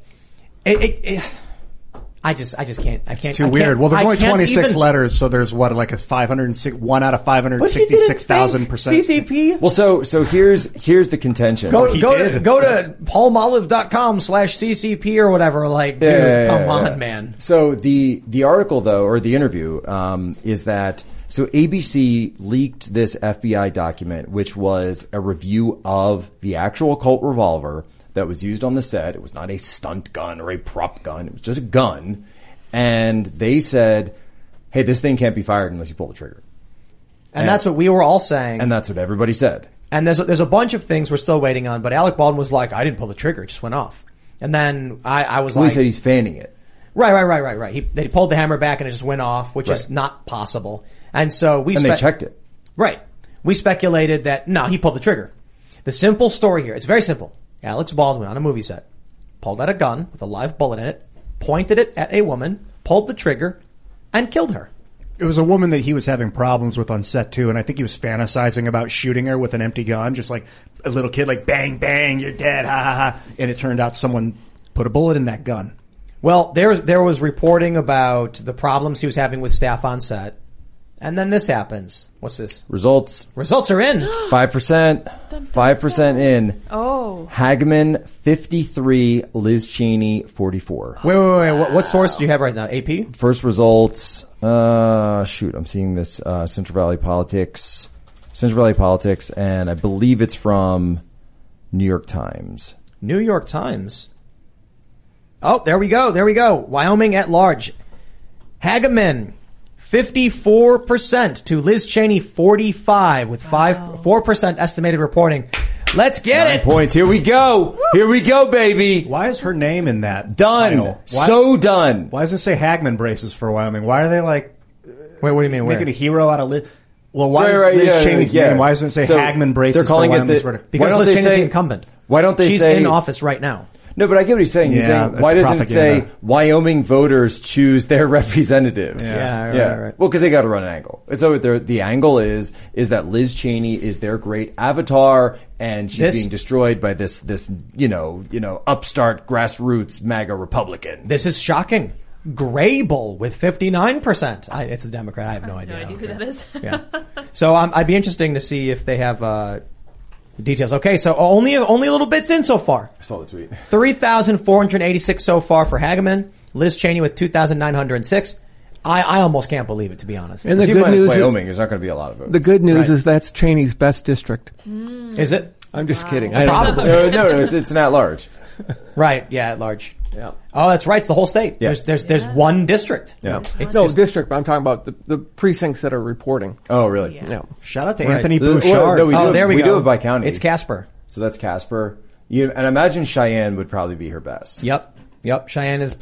I just can't. It's too weird. Well, there's only 26 letters, so there's one out of 566,000%. CCP? Well, so here's the contention. Go to paulmolive.com/CCP or whatever. Like, dude, come on, man. So the article though, or the interview, is that so ABC leaked this FBI document, which was a review of the actual Colt revolver that was used on the set. It was not a stunt gun or a prop gun. It was just a gun. And they said, hey, this thing can't be fired unless you pull the trigger. And that's what we were all saying. And that's what everybody said. And there's a bunch of things we're still waiting on, but Alec Baldwin was like, I didn't pull the trigger. It just went off. And then I was He said he's fanning it. Right. He pulled the hammer back and it just went off, which is not possible. And so they checked it. Right. We speculated that, no, he pulled the trigger. The simple story here, it's very simple. Alex Baldwin on a movie set pulled out a gun with a live bullet in it, pointed it at a woman, pulled the trigger, and killed her. It was a woman that he was having problems with on set too, and I think he was fantasizing about shooting her with an empty gun, just like a little kid, like bang, bang, you're dead, ha ha ha. And it turned out someone put a bullet in that gun. Well, there was reporting about the problems he was having with staff on set. And then this happens. What's this? Results are in. 5%. 5% in. Oh. Hagman 53, Liz Cheney 44. Wait. What source do you have right now? AP? First results. I'm seeing this Central Valley Politics, and I believe it's from New York Times. New York Times. Oh, there we go. Wyoming at large. Hagman 54% to Liz Cheney 45 with 4% estimated reporting. Let's get 9 it. points. Here we go. Here we go, baby. Why is her name in that? Done. title? Why, So done. Why does it say Hagman braces for Wyoming? Why are they like Wait, what do you mean? making Where? a hero out of Liz? Well, why Right, is Liz yeah, Cheney's yeah. name? Why doesn't it say So Hagman braces they're calling for it Wyoming's the- verdict? Because Why don't Liz they Cheney's say- the incumbent. Why don't they She's say in office right now. No, but I get what he's saying. He's Yeah, saying, why it's doesn't it say propaganda. Wyoming voters choose their representative? Yeah, right. Well, because they got to run an angle. It's over there. The angle is that Liz Cheney is their great avatar, and she's being destroyed by this upstart grassroots MAGA Republican. This is shocking. Grable with 59%. It's a Democrat. I have no idea. No idea who that is. Yeah. So I'd be interesting to see if they have details. Okay, so only little bits in so far. I saw the tweet. 3,486 so far for Hageman. Liz Cheney with 2,906. I almost can't believe it, to be honest. And the Keep good in mind, it's news, Wyoming. There's not going to be a lot of votes. the good news Right. is that's Cheney's best district. Is it? I'm just kidding. I don't know. Probably. no, it's an at large. Right. Yeah, at large. Yeah. Oh, that's right. It's the whole state. Yeah. There's one district. Yeah. It's No, just, district, but I'm talking about the precincts that are reporting. Oh, really? Yeah. Shout out to Right. Anthony Well, Bouchard. no, we do there we go. do it by county. It's Casper. So that's Casper. And I imagine Cheyenne would probably be her best. Yep. Cheyenne is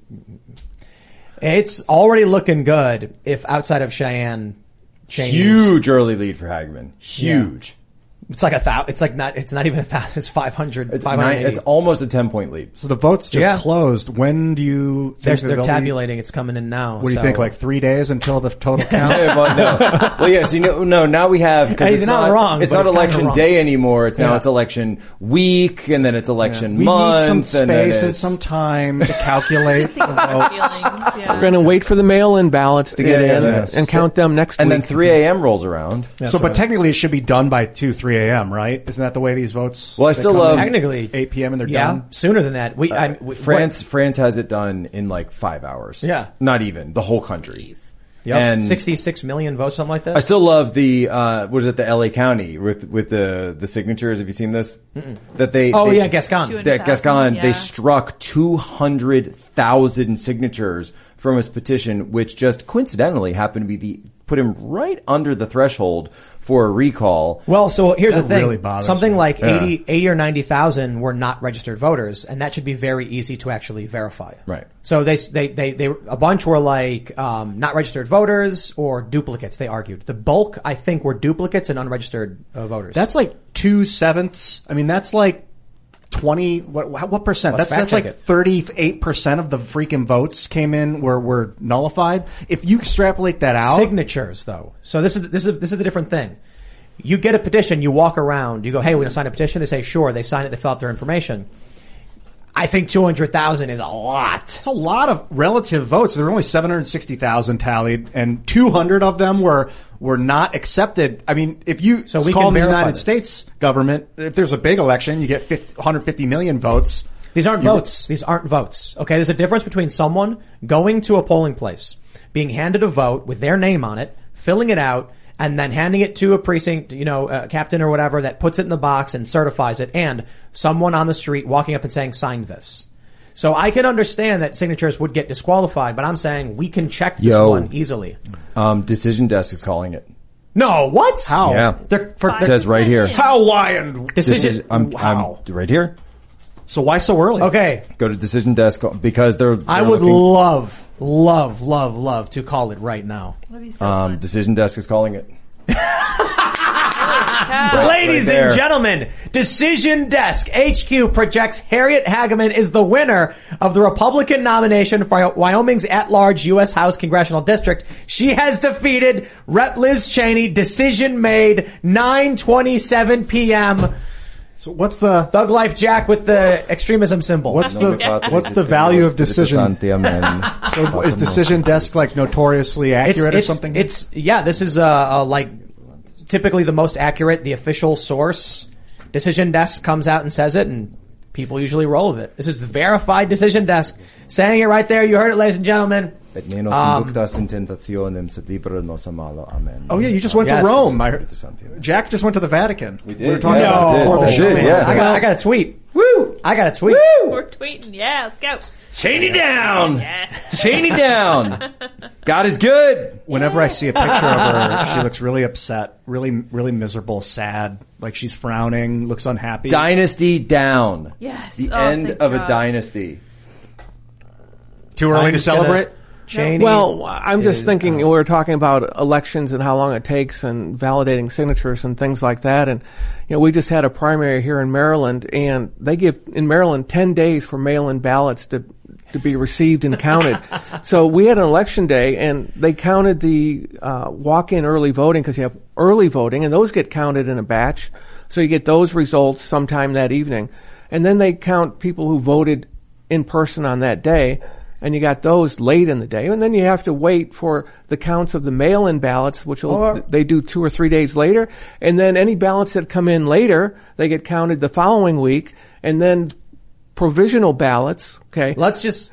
it's already looking good if outside of Cheyenne. Cheney's- Huge early lead for Hageman. Huge. It's like 1,000. It's not even 1,000. It's 500. It's 580. it's almost a 10-point lead. So the votes just Yeah. closed. When do you think They're that they'll tabulating. It's coming in now. What do you so- think? Like 3 days until the total count? Well, yes, now we have, because Hey, it's he's not wrong, it's but not it's kinda election wrong. day anymore. It's now Yeah. it's election week, and then it's election We month, need some and then space and it's some time to calculate the votes. We're going to wait for the mail-in ballots to get in yes. and count them next and week. then 3 a.m. rolls around. But technically it should be done by 3 a.m., right? Isn't that the way these votes? Well, I they still come love- in? Technically 8 p.m. and they're Yeah, done. sooner than that. France has it done in like 5 hours. Yeah. Not even the whole country. Yep. And 66 million votes, something like that. I still love the what is it, the LA County with the signatures. Have you seen this? That they Oh, they- yeah, Gascon. That Gascon, yeah. they struck 200,000 signatures from his petition, which just coincidentally happened to be put him right under the threshold for a recall. Well, so here's That the thing. really bothers Something me. like Yeah. 80 or 90,000 were not registered voters, and that should be very easy to actually verify. Right. So they a bunch were like, not registered voters or duplicates, they argued. The bulk, I think, were duplicates and unregistered voters. That's like 2/7. I mean, that's like 20, what percent? Let's That's fact like check it. 38% of the freaking votes came in were nullified. If you extrapolate that out. signatures, though. So this is the different thing. You get a petition, you walk around, you go, hey, we're going to sign a petition. They say, sure. They sign it, they fill out their information. I think 200,000 is a lot. It's a lot of relative votes. There were only 760,000 tallied, and 200 of them were not accepted. I mean, if you So we call can the verify United this. States government, if there's a big election, you get 150 million votes. These aren't votes. These aren't votes. Okay, there's a difference between someone going to a polling place, being handed a vote with their name on it, filling it out, and then handing it to a precinct, captain or whatever that puts it in the box and certifies it, and someone on the street walking up and saying, sign this. So I can understand that signatures would get disqualified, but I'm saying we can check this one easily. Decision Desk is calling it. No, what? How? Yeah. It says right here. How? Why? And Decision. I'm Wow. right here. So why so early? Okay. Go to Decision Desk because they're I would looking- love to call it right now. That'd be so fun. Decision Desk is calling it. Ladies right there. and gentlemen, Decision Desk HQ projects Harriet Hageman is the winner of the Republican nomination for Wyoming's at-large U.S. House Congressional District. She has defeated Rep. Liz Cheney. Decision made 9:27 p.m. So what's the Thug Life Jack with the extremism symbol. what's the value of decision? So is Decision Desk like notoriously accurate or something? This is like typically the most accurate, the official source. Decision Desk comes out and says it, and people usually roll with it. This is the verified Decision Desk saying it right there. You heard it, ladies and gentlemen. Oh yeah, you just went Yes. to Rome. Jack just went to the Vatican. We did. We were talking Yeah, about I it did. before the I show. did, yeah. I got a tweet. Woo! I got a tweet. We're tweeting. Yeah, let's go. Cheney down. Yes. Cheney down. God is good. Whenever I see a picture of her, she looks really upset, really, really miserable, sad. Like she's frowning, looks unhappy. Dynasty down. Yes. The Oh, end thank of God. a dynasty. Too early I'm to just gonna- celebrate? Cheney. Well, I'm just thinking we were talking about elections and how long it takes and validating signatures and things like that. And, we just had a primary here in Maryland, and they give, in Maryland, 10 days for mail-in ballots to be received and counted. So we had an election day, and they counted the walk-in early voting because you have early voting, and those get counted in a batch. So you get those results sometime that evening. And then they count people who voted in person on that day. And you got those late in the day, and then you have to wait for the counts of the mail-in ballots, which they do 2 or 3 days later, and then any ballots that come in later, they get counted the following week, and then provisional ballots. Okay, let's just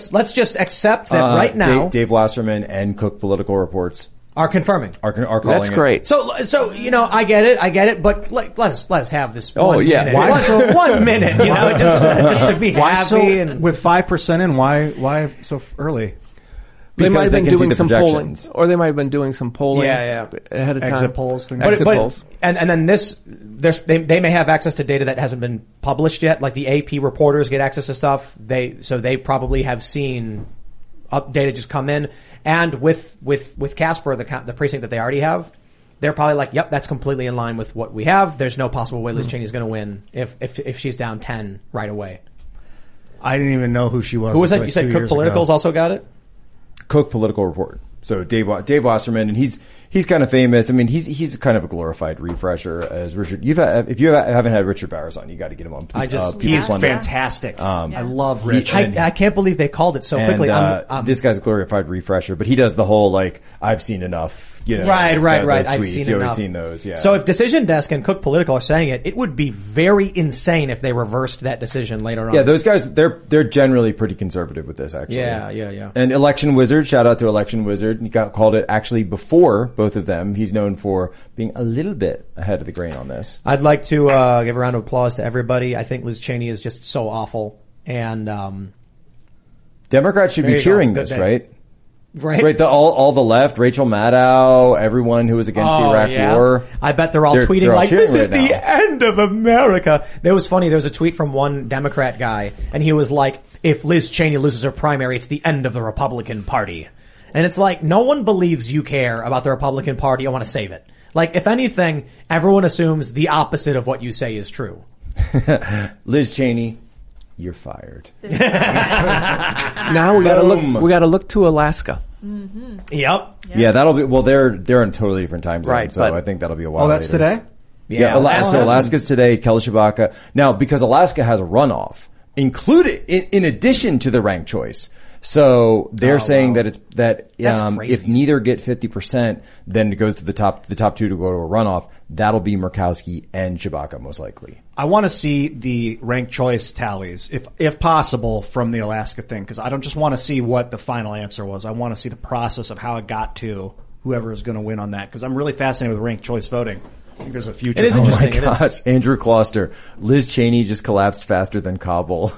accept that right now Dave Wasserman and Cook Political Reports are confirming. Are calling That's it. great. So I get it, but let us have this. Oh, 1 yeah. minute. Why 1 minute, just to be Why so, happy and with 5% in, why so early? They might have they been can see doing the some polling, projections. or they might have been doing some polling ahead of time. Exit polls, things Exit polls. and then they may have access to data that hasn't been published yet. Like the AP reporters get access to stuff. They probably have seen data just come in. And with Casper, the precinct that they already have, they're probably like, yep, that's completely in line with what we have. There's no possible way Liz Cheney is going to win if she's down 10 right away. I didn't even know who she was. Who was that? like You said 2 Cook years Politicals ago. also got it? Cook Political Report. So Dave Wasserman, and he's kind of famous. I mean, he's kind of a glorified refresher as Richard. If you haven't had Richard Bowers on, you got to get him on. He's fantastic. I love Rich. I can't believe they called it so quickly. This guy's a glorified refresher, but he does the whole I've seen enough. Right. Those I've tweets. seen You've always enough. seen those. Yeah. So if Decision Desk and Cook Political are saying it would be very insane if they reversed that decision later on. Yeah, those guys, they're generally pretty conservative with this, actually. Yeah. And Election Wizard, shout out to Election Wizard. He called it actually before both of them. He's known for being a little bit ahead of the grain on this. I'd like to give a round of applause to everybody. I think Liz Cheney is just so awful. And Democrats should be cheering this, right? Right. All the left, Rachel Maddow, everyone who was against the Iraq War. I bet they're all tweeting all like, cheering this is right the now. end of America. That was funny. There was a tweet from one Democrat guy, and he was like, if Liz Cheney loses her primary, it's the end of the Republican Party. And it's like, no one believes you care about the Republican Party. I want to save it. Like, if anything, everyone assumes the opposite of what you say is true. Liz Cheney, you're fired. Now we gotta look to Alaska. Mm-hmm. Yep. Yeah, that'll be, well, they're in a totally different time zone, Right, so but- I think that'll be a while Oh, that's later. today? Yeah, Alaska's today, Kelly Shabaka. Now, because Alaska has a runoff, included, in addition to the ranked choice. So they're saying that That's crazy. if neither get 50%, then it goes to the top two to go to a runoff. That'll be Murkowski and Shabaka most likely. I want to see the ranked choice tallies, if possible, from the Alaska thing, because I don't just want to see what the final answer was. I want to see the process of how it got to whoever is going to win on that, because I'm really fascinated with ranked choice voting. I think there's a future. It is for interesting. Oh my gosh, Andrew Kloster. Liz Cheney just collapsed faster than Kabul.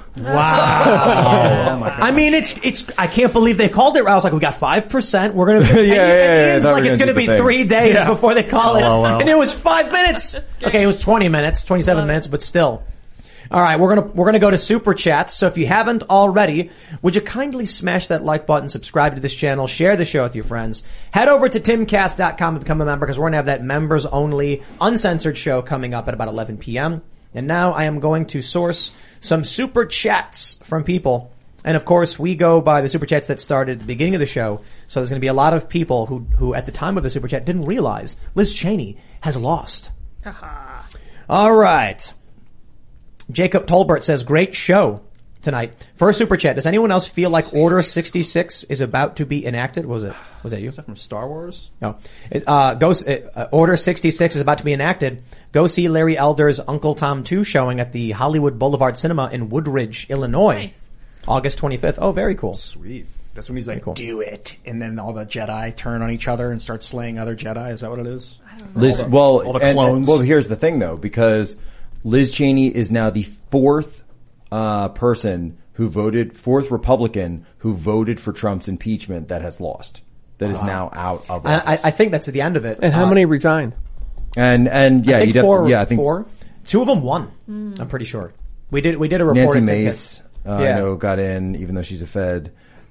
Wow. I mean, it's, I can't believe they called it. I was like, we got 5%. We're going to, it's like it's going to be 3 days before they call it. And it was 5 minutes. Okay. It was 20 minutes, 27 minutes, but still. All right. We're going to go to super chats. So if you haven't already, would you kindly smash that like button, subscribe to this channel, share the show with your friends, head over to timcast.com and become a member, because we're going to have that members only uncensored show coming up at about 11 p.m. And now I am going to source some super chats from people. And of course, we go by the super chats that started at the beginning of the show. So there's going to be a lot of people who at the time of the super chat didn't realize Liz Cheney has lost. All right. Jacob Tolbert says, great show tonight. First super chat. Does anyone else feel like Order 66 is about to be enacted? Was that you? Is that from Star Wars? No. Order 66 is about to be enacted. Go see Larry Elder's Uncle Tom 2 showing at the Hollywood Boulevard Cinema in Woodridge, Illinois. Nice. August 25th. Oh, very cool. Sweet. That's when he's like, cool. do it. And then all the Jedi turn on each other and start slaying other Jedi. Is that what it is? Liz, all the clones. well, here's the thing though, because Liz Cheney is now the fourth Republican who voted for Trump's impeachment that has lost. That is now out of office. I think that's at the end of it. And how many resigned? And yeah, I think I think four. Two of them won. I'm pretty sure. We did a report. Nancy at Mace, I know, got in, even though she's a Fed,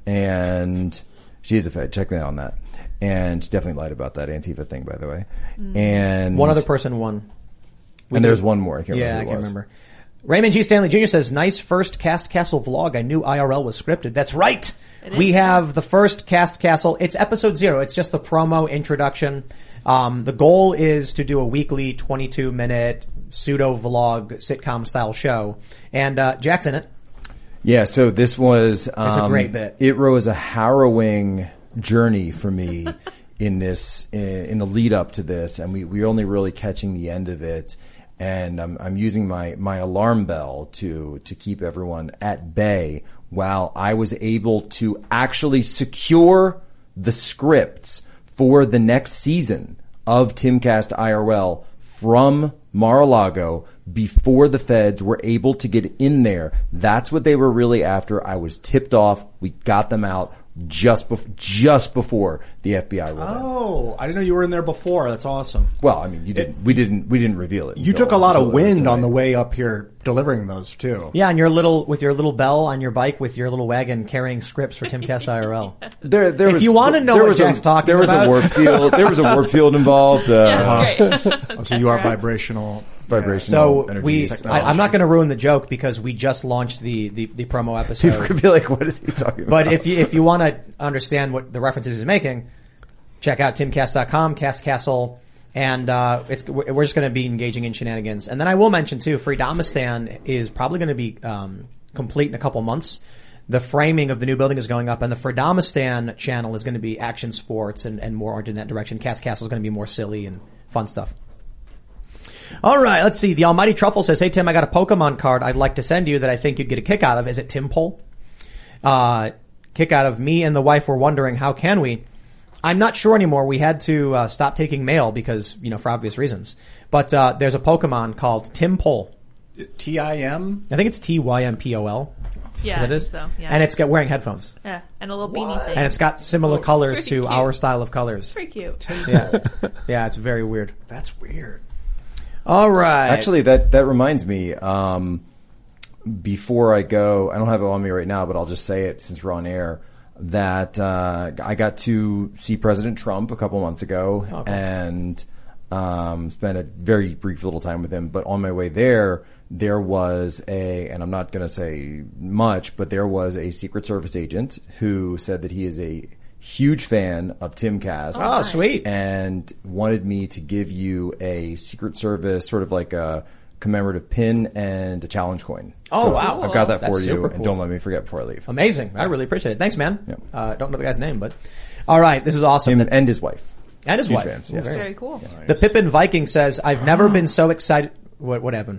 and she is a Fed. Check me out on that. And she definitely lied about that Antifa thing, by the way. And one other person won. There's one more. I can't remember. Raymond G. Stanley Jr. says, nice first Cast Castle vlog. I knew IRL was scripted. That's right. We have the first Cast Castle. It's episode 0. It's just the promo introduction. The goal is to do a weekly 22-minute pseudo vlog sitcom style show. And Jack's in it. Yeah, so this was it's a great bit. It was a harrowing journey for me in the lead up to this, and we're only really catching the end of it. And I'm using my alarm bell to keep everyone at bay while I was able to actually secure the scripts for the next season of Timcast IRL from Mar-a-Lago before the feds were able to get in there. That's what they were really after. I was tipped off. We got them out just before the FBI rolled in. Oh, I didn't know you were in there before. That's awesome. Well, I mean, we didn't reveal it. You took a lot of wind on the way up here delivering those too. Yeah, and with your little bell on your bike with your little wagon carrying scripts for Timcast IRL. If you want to know what Jack's talking about. There was a warp field involved. Yeah, that's great. So you are vibrational. So energy I'm not going to ruin the joke because we just launched the promo episode. People could be like, what is he talking about? But if you want to understand what the references he's making, check out timcast.com, Cast Castle, and we're just going to be engaging in shenanigans. And then I will mention too, Freedomistan is probably going to be complete in a couple months. The framing of the new building is going up, and the Freedomistan channel is going to be action sports and more in that direction. Cast Castle is going to be more silly and fun stuff. All right, let's see. The Almighty Truffle says, hey, Tim, I got a Pokemon card I'd like to send you that I think you'd get a kick out of. Is it Tim Pole? Kick out of me and the wife were wondering, how can we? I'm not sure anymore. We had to stop taking mail because, for obvious reasons. But there's a Pokemon called Tim Pole. T-I-M? I think it's T-Y-M-P-O-L. Yeah, it is. So, yeah. And it's got wearing headphones. Yeah, and a little beanie thing. And it's got similar colors to cute. our style of colors. Pretty cute. Yeah, it's very weird. That's weird. All right. Actually, that reminds me, before I go, I don't have it on me right now, but I'll just say it since we're on air, that I got to see President Trump a couple months ago and spent a very brief little time with him. But on my way there was and I'm not going to say much, but there was a Secret Service agent who said that he is a huge fan of Timcast. Oh, sweet. And wanted me to give you a Secret Service, sort of like a commemorative pin and a challenge coin. Oh, so wow. I've got that That's for you, super and cool. don't let me forget before I leave. Amazing. I really appreciate it. Thanks, man. Yeah. Don't know the guy's name, but all right. This is awesome. Him and his wife. And his Huge wife. fans, yes. Very cool. Nice. The Pippin Viking says, I've never been so excited. What happened?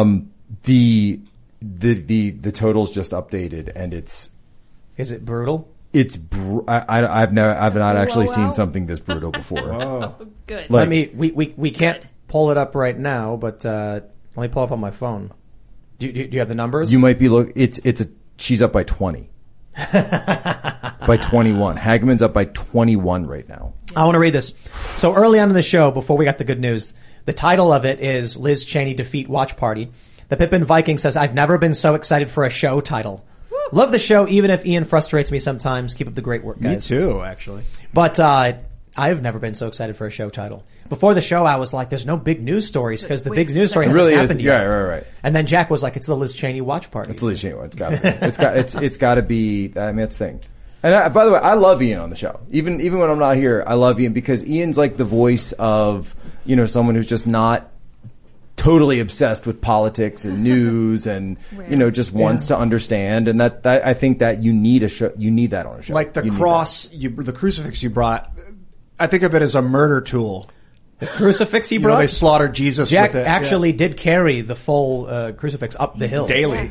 The totals just updated, and Is it brutal? it's I've not actually seen something this brutal before. Oh, good. Let me. We can't pull it up right now, but let me pull up on my phone. Do you have the numbers? You might be she's up by 20. By 21. Hagman's up by 21 right now. I want to read this. So early on in the show, before we got the good news, the title of it is Liz Cheney Defeat Watch Party. The Pippin Viking says, I've never been so excited for a show title. Love the show, even if Ian frustrates me sometimes. Keep up the great work, guys. Me too, actually. But I've never been so excited for a show title. Before the show, I was like, there's no big news stories because the big news story hasn't really happened yet. Yeah, right. And then Jack was like, it's the Liz Cheney Watch Party. It's the Liz Cheney one. It's got to be. It's got to be. I mean, that's the thing. And by the way, I love Ian on the show. Even when I'm not here, I love Ian because Ian's like the voice of, someone who's just not totally obsessed with politics and news and, just wants to understand. And that I think that you need a show. You need that on a show. Like the the crucifix you brought, I think of it as a murder tool. The crucifix he brought? They slaughtered Jesus Jack with it. actually did carry the full crucifix up the hill. Daily.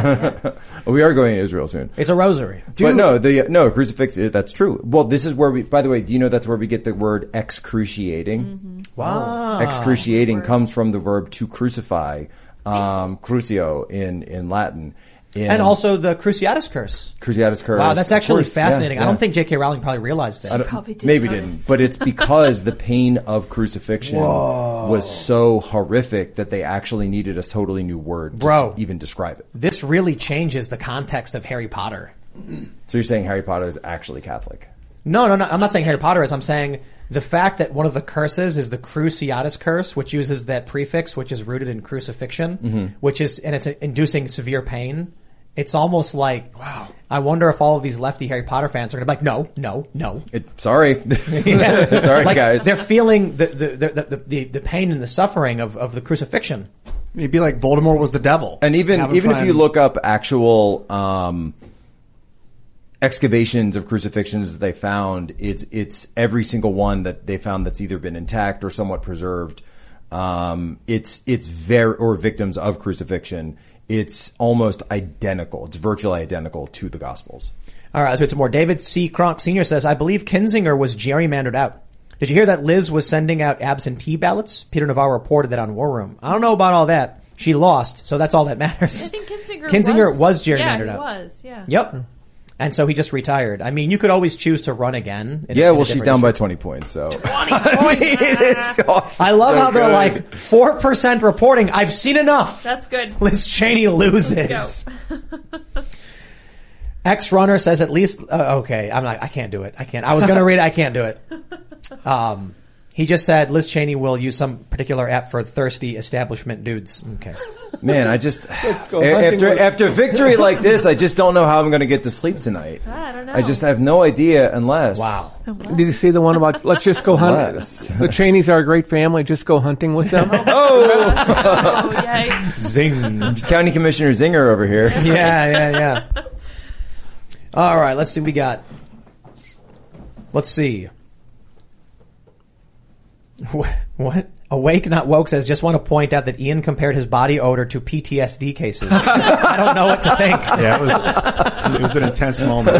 We are going to Israel soon. It's a rosary. But no, crucifix, that's true. Well, this is where by the way, do you know that's where we get the word excruciating? Mm-hmm. Wow. Excruciating comes from the verb to crucify. Crucio in Latin. And also the Cruciatus Curse. Cruciatus Curse. Wow, that's actually course, fascinating. yeah. I don't think J.K. Rowling probably realized that. Maybe didn't. But it's because the pain of crucifixion was so horrific that they actually needed a totally new word to even describe it. This really changes the context of Harry Potter. So you're saying Harry Potter is actually Catholic? No. I'm not saying Harry Potter is. I'm saying the fact that one of the curses is the Cruciatus Curse, which uses that prefix, which is rooted in crucifixion, which is, and it's inducing severe pain. It's almost like, wow. I wonder if all of these lefty Harry Potter fans are going to be like, no. Sorry. Sorry, like, guys. They're feeling the pain and the suffering of the crucifixion. It'd be like Voldemort was the devil. And even if you look up actual, excavations of crucifixions that they found, it's every single one that they found that's either been intact or somewhat preserved. It's or victims of crucifixion. It's almost identical. It's virtually identical to the Gospels. All right, let's read some more. David C. Kronk Sr. says, I believe Kinzinger was gerrymandered out. Did you hear that Liz was sending out absentee ballots? Peter Navarro reported that on War Room. I don't know about all that. She lost, so that's all that matters. I think Kinzinger was gerrymandered out. Yeah, he was, yeah. Yep. And so he just retired. I mean, you could always choose to run again. Yeah, well, she's down by 20 points, so. 20 points! I love how they're like, 4% reporting. I've seen enough. That's good. Liz Cheney loses. X-Runner says at least, okay, I can't do it. I was gonna read it, I can't do it. He just said Liz Cheney will use some particular app for thirsty establishment dudes. Okay. Man, I just, after a victory like this, I just don't know how I'm going to get to sleep tonight. I don't know. I just have no idea unless. Wow. Did you see the one about, let's just go hunting? The Cheneys are a great family, just go hunting with them. Oh, yikes. Zing. County Commissioner Zinger over here. Yeah. All right, let's see what we got. Let's see. What? Awake Not Woke says, just want to point out that Ian compared his body odor to PTSD cases. I don't know what to think. Yeah, it was an intense moment.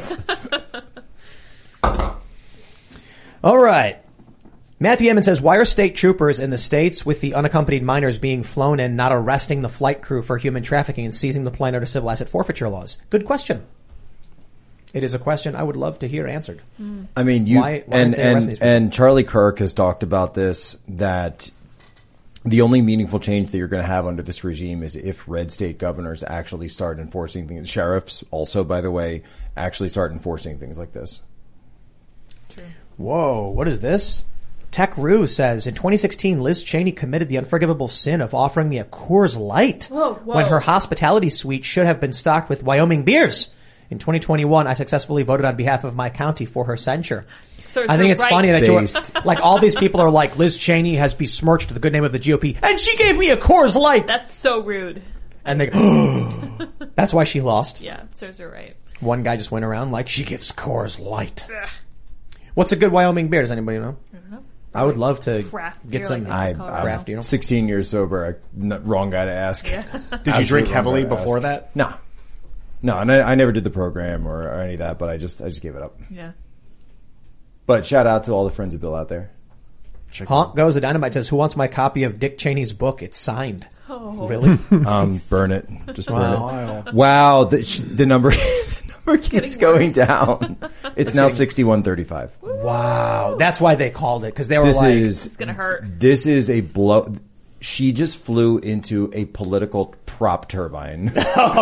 All right. Matthew Emmons says, why are state troopers in the states with the unaccompanied minors being flown in not arresting the flight crew for human trafficking and seizing the plane under civil asset forfeiture laws? Good question. It is a question I would love to hear answered. I mean, why and Charlie Kirk has talked about this, that the only meaningful change that you're going to have under this regime is if red state governors actually start enforcing things. Sheriffs also, by the way, actually start enforcing things like this. True. Whoa, what is this? Tech Rue says, in 2016, Liz Cheney committed the unforgivable sin of offering me a Coors Light when her hospitality suite should have been stocked with Wyoming beers. In 2021, I successfully voted on behalf of my county for her censure. So I think it's funny that you're, like, all these people are like, Liz Cheney has besmirched the good name of the GOP, and she gave me a Coors Light! That's so rude. And they go, that's why she lost. Yeah, serves her right. One guy just went around like, she gives Coors Light. What's a good Wyoming beer? Does anybody know? I don't know. I would love to get some craft, 16 years sober. Wrong guy to ask. Yeah. Did you drink heavily before that? No, and I never did the program or any of that, but I just gave it up. Yeah. But shout out to all the friends of Bill out there. Honk Goes the Dynamite says, who wants my copy of Dick Cheney's book? It's signed. Oh. Really? Burn it. Just burn it. Wow. The number keeps going down. It's now 6135. Wow. That's why they called it, because they were it's gonna hurt. This is a blow. She just flew into a political prop turbine.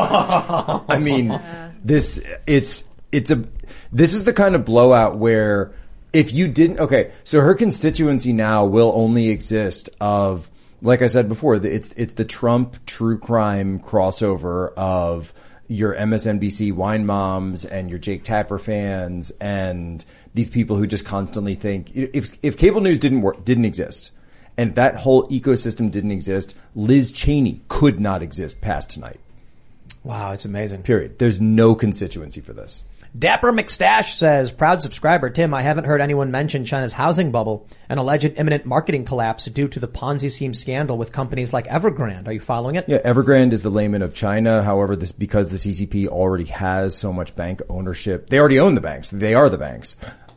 I mean, this is the kind of blowout where if you didn't, so her constituency now will only exist of, like I said before, it's the Trump true crime crossover of your MSNBC wine moms and your Jake Tapper fans and these people who just constantly think, if cable news didn't exist, and that whole ecosystem didn't exist, Liz Cheney could not exist past tonight. Wow, it's amazing. Period. There's no constituency for this. Dapper McStash says, proud subscriber, Tim, I haven't heard anyone mention China's housing bubble and alleged imminent marketing collapse due to the Ponzi scheme scandal with companies like Evergrande. Are you following it? Yeah, Evergrande is the layman of China. However, because the CCP already has so much bank ownership, they already own the banks. They are the banks.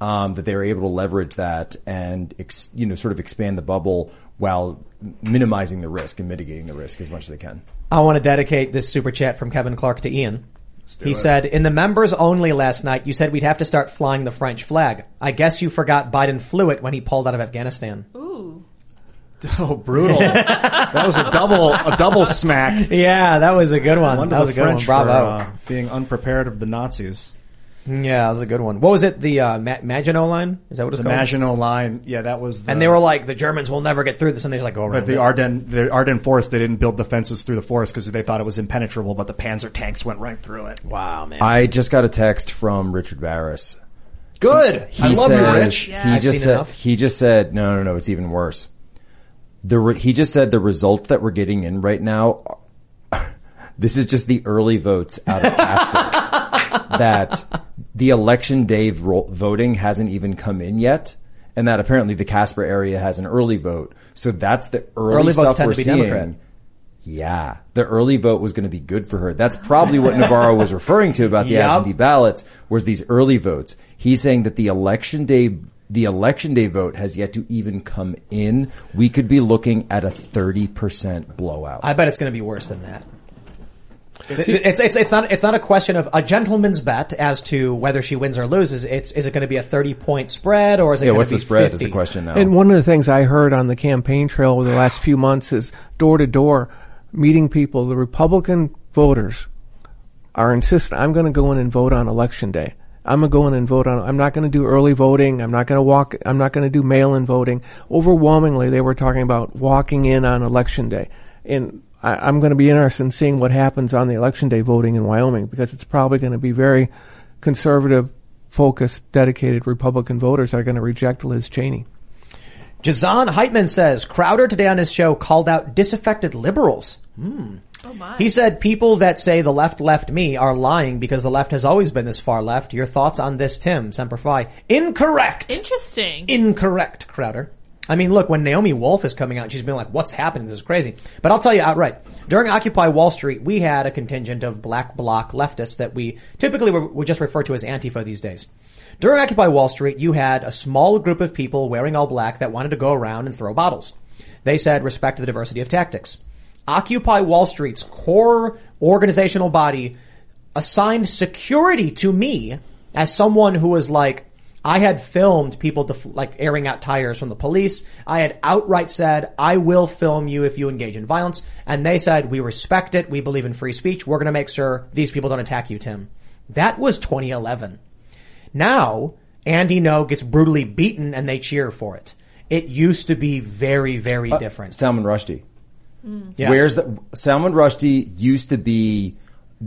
that they were able to leverage that and, sort of expand the bubble while minimizing the risk and mitigating the risk as much as they can. I want to dedicate this super chat from Kevin Clark to Ian. He said, in the members only last night, you said we'd have to start flying the French flag. I guess you forgot Biden flew it when he pulled out of Afghanistan. Ooh. Oh, brutal. That was a double smack. Yeah, that was a good one. That was a good one. Bravo. For, being unprepared of the Nazis. Yeah, that was a good one. What was it? The Maginot Line? Is that what it's called? The Maginot Line. Yeah, that was and they were like, the Germans will never get through this, and they just like go around. But the Ardennes forest, they didn't build the fences through the forest because they thought it was impenetrable, but the Panzer tanks went right through it. Wow, man. I just got a text from Richard Barris. Good. I love you, Rich. He just said, no, it's even worse. He just said the results that we're getting in right now, this is just the early votes out of Casper. That the election day voting hasn't even come in yet, and that apparently the Casper area has an early vote. So that's the early stuff votes tend we're to be seeing. Democrat. Yeah, the early vote was going to be good for her. That's probably what Navarro was referring to about the absentee ballots, was these early votes. He's saying that the election day vote has yet to even come in. We could be looking at a 30% blowout. I bet it's going to be worse than that. It's not a question of a gentleman's bet as to whether she wins or loses. Is it going to be a 30-point spread, or is it going to be 50? What's the spread is the question now. And one of the things I heard on the campaign trail over the last few months is door to door meeting people. The Republican voters are insisting, I'm going to go in and vote on election day. I'm going to go in and vote on, I'm not going to do early voting. I'm not going to do mail-in voting. Overwhelmingly, they were talking about walking in on election day. And I'm going to be interested in seeing what happens on the election day voting in Wyoming, because it's probably going to be very conservative, focused, dedicated Republican voters that are going to reject Liz Cheney. Jazan Heitman says, Crowder today on his show called out disaffected liberals. Oh my. He said people that say the left left me are lying because the left has always been this far left. Your thoughts on this, Tim? Semper Fi. Incorrect. Interesting. Incorrect, Crowder. I mean, look, when Naomi Wolf is coming out, she's been like, what's happening? This is crazy. But I'll tell you outright, during Occupy Wall Street, we had a contingent of black bloc leftists that we typically would just refer to as Antifa these days. During Occupy Wall Street, you had a small group of people wearing all black that wanted to go around and throw bottles. They said, respect the diversity of tactics. Occupy Wall Street's core organizational body assigned security to me as someone who was like, I had filmed people airing out tires from the police. I had outright said, I will film you if you engage in violence. And they said, we respect it. We believe in free speech. We're going to make sure these people don't attack you, Tim. That was 2011. Now, Andy No gets brutally beaten and they cheer for it. It used to be very, very different. Salman Rushdie. Yeah. Salman Rushdie used to be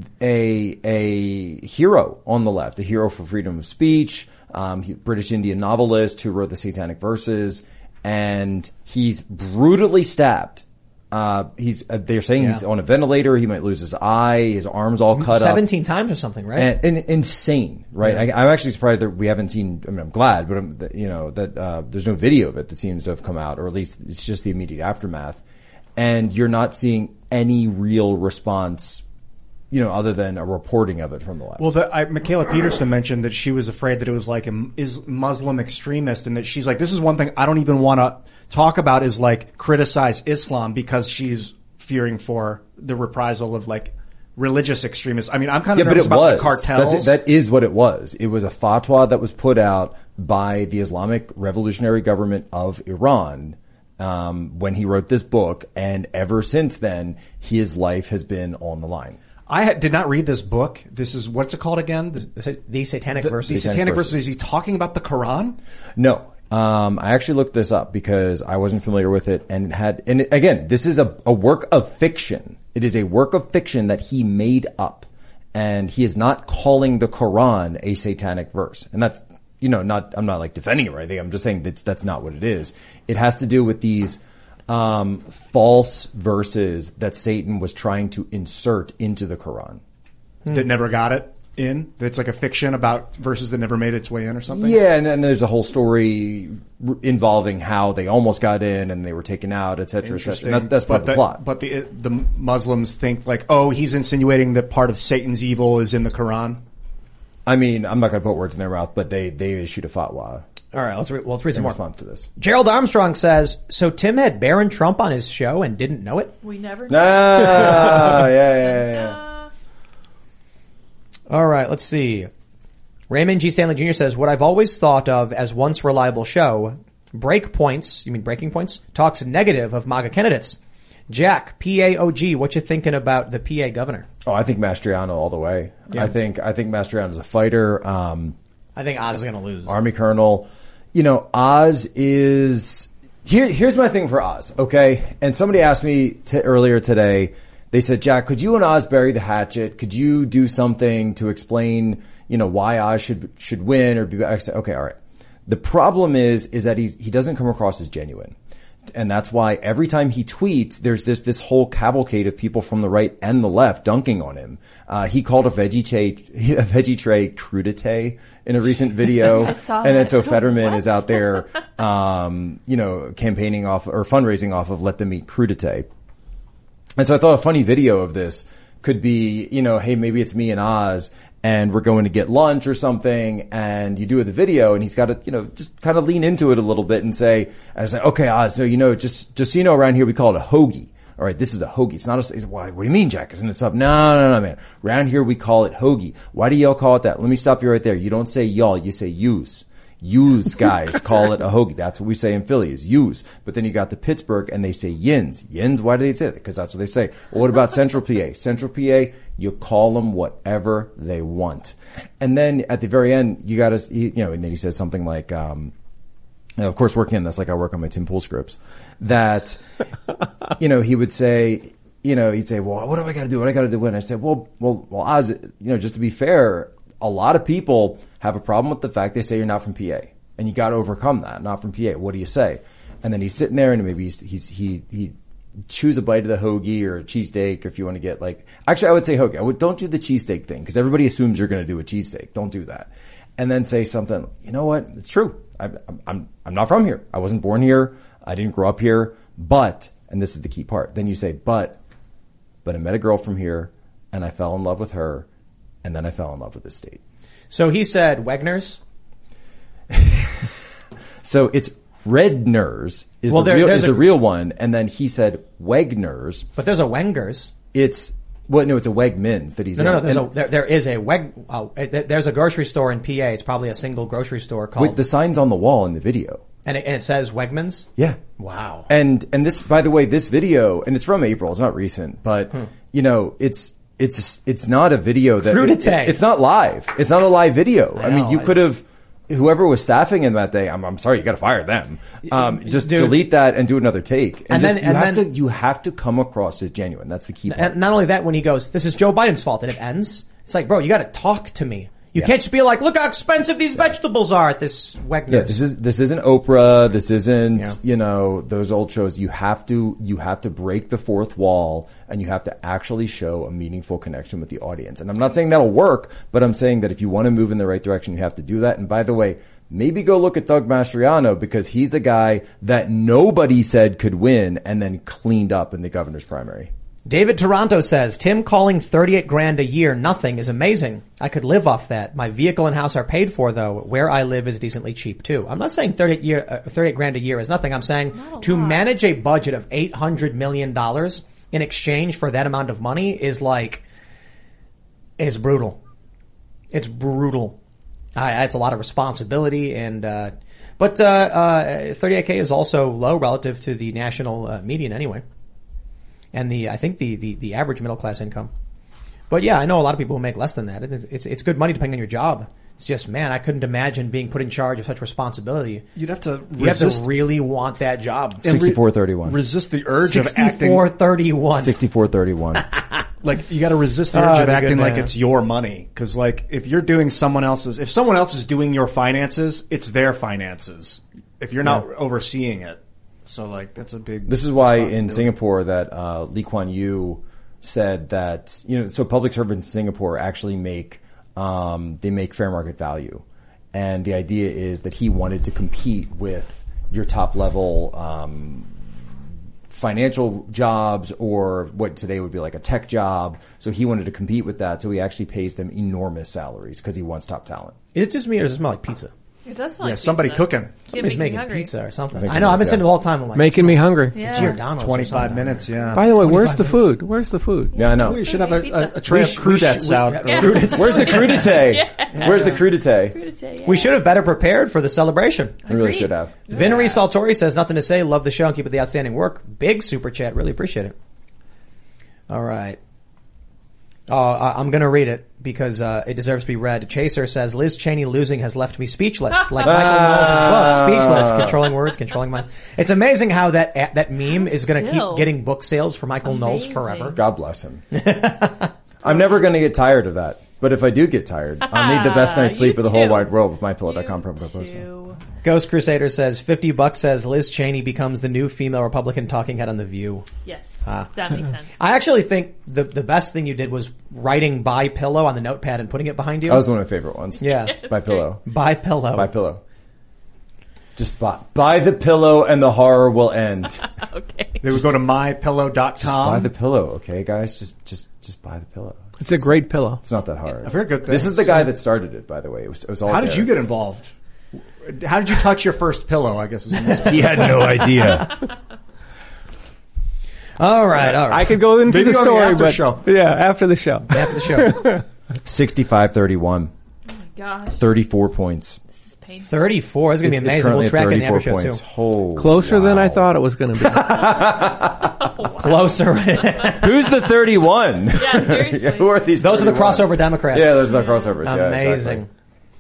a hero on the left, a hero for freedom of speech. British Indian novelist who wrote the Satanic Verses, and he's brutally stabbed. They're saying he's on a ventilator. He might lose his eye. His arm's all cut 17 times or something, right? And insane, right? Yeah. I'm actually surprised that we haven't seen. I mean, I'm glad, but there's no video of it that seems to have come out, or at least it's just the immediate aftermath. And you're not seeing any real response, other than a reporting of it from the left. Well, Michaela Peterson mentioned that she was afraid that it was like is Muslim extremist, and that she's like, this is one thing I don't even want to talk about is like criticize Islam, because she's fearing for the reprisal of like religious extremists. I mean, I'm kind of nervous about the cartels. That is what it was. It was a fatwa that was put out by the Islamic Revolutionary Government of Iran when he wrote this book, and ever since then, his life has been on the line. I did not read this book. This is, what's it called again? The Satanic Verses. The Satanic Verses. Is he talking about the Quran? No. I actually looked this up because I wasn't familiar with it, and again, this is a work of fiction. It is a work of fiction that he made up, and he is not calling the Quran a satanic verse. And that's, I'm not like defending it or anything. I'm just saying that's not what it is. It has to do with these false verses that Satan was trying to insert into the Quran. That never got it in? That's like a fiction about verses that never made its way in or something? Yeah, and then there's a whole story involving how they almost got in and they were taken out, et cetera, et cetera. And that's part of the plot. But the Muslims think like, oh, he's insinuating that part of Satan's evil is in the Quran? I mean, I'm not going to put words in their mouth, but they issued a fatwa. All right, let's read some in more. response to this. Gerald Armstrong says, so Tim had Barron Trump on his show and didn't know it? We never know. Yeah. All right, let's see. Raymond G. Stanley Jr. says, what I've always thought of as once reliable show, Breaking Points, talks negative of MAGA candidates. Jack, PAOG, what you thinking about the PA governor? Oh, I think Mastriano all the way. Yeah. I think Mastriano's a fighter. I think Oz is going to lose. Army Colonel. You know, Oz is... Here's my thing for Oz, okay? And somebody asked me earlier today, they said, Jack, could you and Oz bury the hatchet? Could you do something to explain, why Oz should win or be... I said, okay, all right. The problem is that he doesn't come across as genuine. And that's why every time he tweets, there's this whole cavalcade of people from the right and the left dunking on him. He called a veggie tray crudité in a recent video. I saw and then that. so Fetterman is out there, campaigning off or fundraising off of Let Them Eat Crudité. And so I thought a funny video of this could be, hey, maybe it's me and Oz and we're going to get lunch or something, and you do the video, and he's got to, just kind of lean into it a little bit and say, okay, Oz, so just so you know, around here we call it a hoagie. All right, this is a hoagie. It's not a. Why? What do you mean, Jack? Isn't it something? No, man. Around here we call it hoagie. Why do y'all call it that? Let me stop you right there. You don't say y'all, you say yous. Yous guys call it a hoagie. That's what we say in Philly is yous. But then you got to Pittsburgh and they say yins. Yins, why do they say that? Because that's what they say. Well, what about Central PA? Central PA, you call them whatever they want. And then at the very end, you got to, and then he says something like, of course, working on this, like I work on my Tim Pool scripts, that, he would say, he'd say, well, what do I got to do? What do I got to do? And I said, well, Oz, just to be fair, a lot of people have a problem with the fact they say you're not from PA, and you got to overcome that. Not from PA. What do you say? And then he's sitting there, and maybe he chews a bite of the hoagie or a cheesesteak, if you want to get actually, I would say hoagie. Don't do the cheesesteak thing because everybody assumes you're going to do a cheesesteak. Don't do that. And then say something. You know what? It's true. I'm not from here. I wasn't born here. I didn't grow up here. But, and this is the key part. Then you say, but I met a girl from here, and I fell in love with her. And then I fell in love with the state. So he said Wegner's? So it's Redner's is the real one. And then he said Wegner's. But there's a Wenger's. It's a Wegmans that he's in. No, there is a there's a grocery store in PA. It's probably a single grocery store called. Wait, the sign's on the wall in the video. And it says Wegmans? Yeah. Wow. And this, by the way, this video, and it's from April, it's not recent, but, it's not a video that it's not live. It's not a live video. I mean, you could have whoever was staffing him that day. I'm sorry, you got to fire them. Just delete that and do another take. And you have to come across as genuine. That's the key part. And not only that, when he goes, "This is Joe Biden's fault," and it ends, it's like, bro, you got to talk to me. You can't just be like, "Look how expensive these vegetables are at this Wegmans." Yeah, this isn't Oprah. This isn't those old shows. You have to break the fourth wall, and you have to actually show a meaningful connection with the audience. And I'm not saying that'll work, but I'm saying that if you want to move in the right direction, you have to do that. And by the way, maybe go look at Doug Mastriano because he's a guy that nobody said could win and then cleaned up in the governor's primary. David Toronto says, Tim calling $38,000 a year nothing is amazing. I could live off that. My vehicle and house are paid for though. Where I live is decently cheap too. I'm not saying $38,000 a year is nothing. I'm saying to manage a budget of $800 million in exchange for that amount of money is brutal. It's brutal. It's a lot of responsibility but $38K is also low relative to the national median anyway. And I think the average middle class income. But yeah, I know a lot of people who make less than that. It's good money depending on your job. It's just, man, I couldn't imagine being put in charge of such responsibility. You have to really want that job. 64-31. Resist the urge of acting. 64-31. 64-31. You got to resist the urge of acting like it's your money. Cause if you're doing if someone else is doing your finances, it's their finances. If you're not overseeing it. So that's a big. This is why in Singapore that Lee Kuan Yew said that so public servants in Singapore actually make fair market value, and the idea is that he wanted to compete with your top level financial jobs or what today would be like a tech job. So he wanted to compete with that. So he actually pays them enormous salaries because he wants top talent. Is it just me or does it smell like pizza? It does smell like somebody pizza. cooking. Somebody's Making making hungry. pizza or something. Makes I know. I've been sense, sitting the whole time. I'm like, Making me hungry. Yeah. Giordano's or 25 something. minutes, yeah. By the way, where's the Pizza. food? Where's the food? Yeah, I know. We should have Pizza. a tray of crudettes out. Where's the crudité? Where's the crudité? Crudité, yeah. We should have better prepared for the celebration. We really Agreed. should have. Vinnery Saltori says, nothing to say. Love the show and keep up the outstanding work. Big super chat. Really appreciate it. All right. I'm going to read it because it deserves to be read. Chaser says, Liz Cheney losing has left me speechless. Like Michael Knowles' book, Speechless, Controlling Words, Controlling Minds. It's amazing how that meme is going to Still. keep getting book sales for Michael Knowles forever. God bless him. I'm never going to get tired of that. But if I do get tired, I'll need the best night's sleep You of the whole too. wide world with MyPillow.com promo code You Post. too. Ghost Crusader says, $50 says Liz Cheney becomes the new female Republican talking head on The View. Yes, that makes sense. I actually think the best thing you did was writing "Buy Pillow" on the notepad and putting it behind you. That was one of my favorite ones. Yeah. By Pillow. Buy Pillow. Buy Pillow. Just buy the pillow and the horror will end. Okay. They would go to mypillow.com. Just buy the pillow, okay, guys? Just buy the pillow. It's a great pillow. It's not that hard. I've heard good This things. is the guy that started it, by the way. It was all How did Derek. you get involved? How did you touch your first pillow? I guess is the most He had no idea. All right. I could go into Maybe the on the story, after but show. yeah, after the show. After the show. 65-31. Gosh, 34 points. this is painful. 34 is going to be It's amazing. currently We'll at track it in the 34 after show points. too. Oh, Closer than I wow. thought it was going to be. Closer. Who's the 31? Yeah, seriously. Who are these? Those are the 31? crossover Democrats. Yeah, those are the crossovers. Yeah, Amazing. exactly.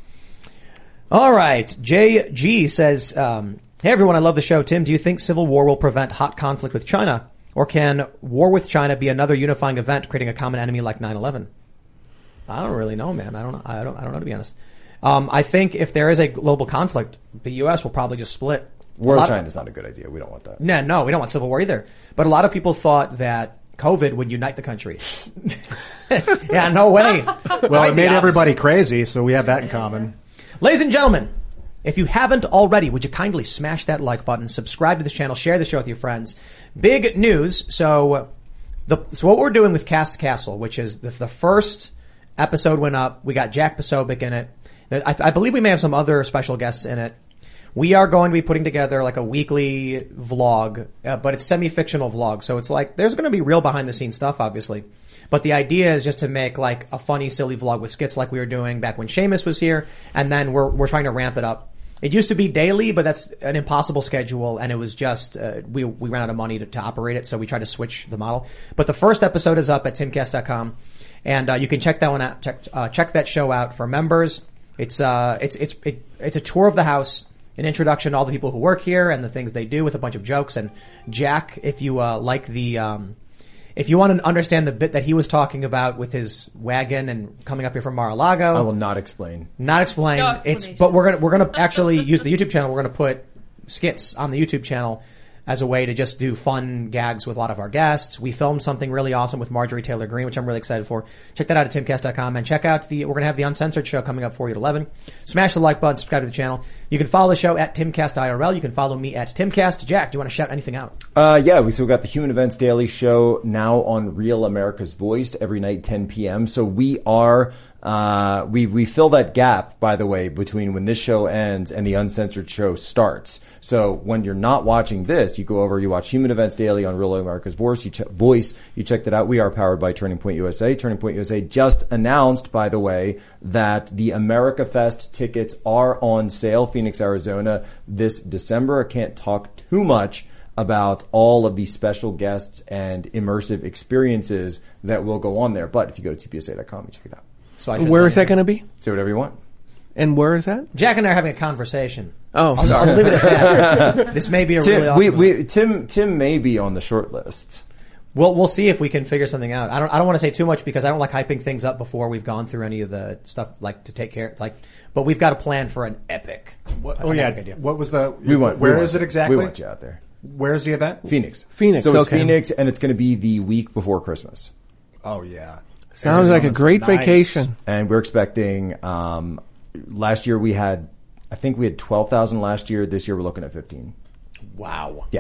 All right. JG says, hey everyone, I love the show. Tim, do you think civil war will prevent hot conflict with China? Or can war with China be another unifying event, creating a common enemy like 9/11? I don't really know, man. I don't know, to be honest. I think if there is a global conflict, the U.S. will probably just split. War with China is not a good idea. We don't want that. No, we don't want civil war either. But a lot of people thought that COVID would unite the country. Yeah, no way. Well, Quite it the made opposite. everybody crazy, so we have that in common. Ladies and gentlemen, if you haven't already, would you kindly smash that like button, subscribe to this channel, share the show with your friends. Big news. So what we're doing with Cast Castle, which is the first episode went up. We got Jack Posobiec in it. I believe we may have some other special guests in it. We are going to be putting together like a weekly vlog, but it's semi-fictional vlog. So it's like, there's going to be real behind the scenes stuff, obviously. But the idea is just to make like a funny, silly vlog with skits like we were doing back when Seamus was here. And then we're trying to ramp it up. It used to be daily, but that's an impossible schedule. And it was just, we ran out of money to operate it. So we tried to switch the model. But the first episode is up at timcast.com. And, you can check that one out, check that show out for members. It's a tour of the house, an introduction to all the people who work here and the things they do with a bunch of jokes. And Jack, if you, like if you want to understand the bit that he was talking about with his wagon and coming up here from Mar-a-Lago. I will not explain. Not explain. No explanation. But we're gonna actually use the YouTube channel. We're gonna put skits on the YouTube channel as a way to just do fun gags with a lot of our guests. We filmed something really awesome with Marjorie Taylor Greene, which I'm really excited for. Check that out at timcast.com and check out we're going to have the Uncensored show coming up for you at 11. Smash the like button, subscribe to the channel. You can follow the show at TimCastIRL. You can follow me at Timcast. Jack, do you want to shout anything out? Yeah, we still got the Human Events Daily Show now on Real America's Voice every night, 10 p.m. So we are, we fill that gap, by the way, between when this show ends and the Uncensored show starts. So when you're not watching this, you go over, you watch Human Events Daily on Real America's Voice, you check that out. We are powered by Turning Point USA. Turning Point USA just announced, by the way, that the America Fest tickets are on sale, Phoenix, Arizona, this December. I can't talk too much about all of these special guests and immersive experiences that will go on there. But if you go to tpsa.com, you check it out. So I should Where say is that going to be? Say whatever you want. And where is that? Jack and I are having a conversation. Oh, I'll leave it at that. This may be a really awesome one. Tim may be on the short list. We'll see if we can figure something out. I don't want to say too much because I don't like hyping things up before we've gone through any of the stuff like to take care but we've got a plan for an epic. What, an epic idea. What was the? Where is it exactly? We want you out there. Where's the event? Phoenix. Phoenix, So it's okay. Phoenix, and it's going to be the week before Christmas. Oh yeah. Sounds like a great Nice. vacation. And we're expecting, last year I think we had 12,000 last year. This year we're looking at 15. Wow. Yeah.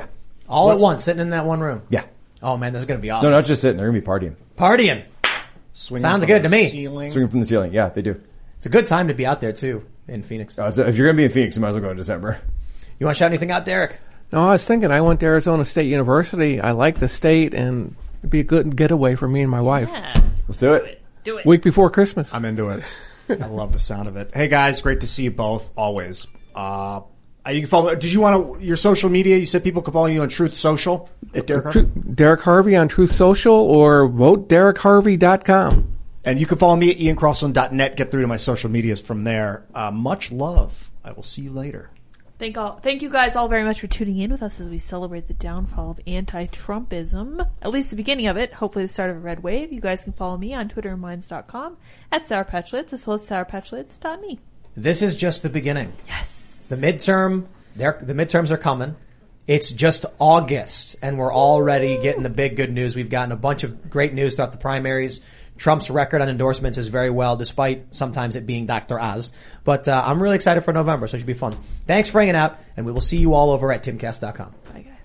All at once, sitting in that one room. Yeah. Oh man, this is going to be awesome. No, not just sitting. They're going to be partying. Partying. Sounds good to me. Swinging from the ceiling. Yeah, they do. It's a good time to be out there too in Phoenix. So if you're going to be in Phoenix, you might as well go in December. You want to shout anything out, Derek? No, I was thinking I went to Arizona State University. I like the state, and it'd be a good getaway for me and my wife. Yeah. Let's do it. Do it. Week before Christmas. I'm into it. I love the sound of it. Hey guys, great to see you both. Always. You can follow. Did you want your social media? You said people can follow you on Truth Social at Derek Harvey. Derek Harvey on Truth Social or votederekharvey.com. And you can follow me at iancrossland.net. Get through to my social medias from there. Much love. I will see you later. Thank you guys all very much for tuning in with us as we celebrate the downfall of anti-Trumpism. At least the beginning of it. Hopefully the start of a red wave. You guys can follow me on Twitter and Minds.com at SourPatchLids as well as SourPatchLids.me. This is just the beginning. Yes. The midterms are coming. It's just August, and we're already getting the big good news. We've gotten a bunch of great news throughout the primaries. Trump's record on endorsements is very well, despite sometimes it being Dr. Oz. But I'm really excited for November, so it should be fun. Thanks for hanging out, and we will see you all over at timcast.com. Bye, guys.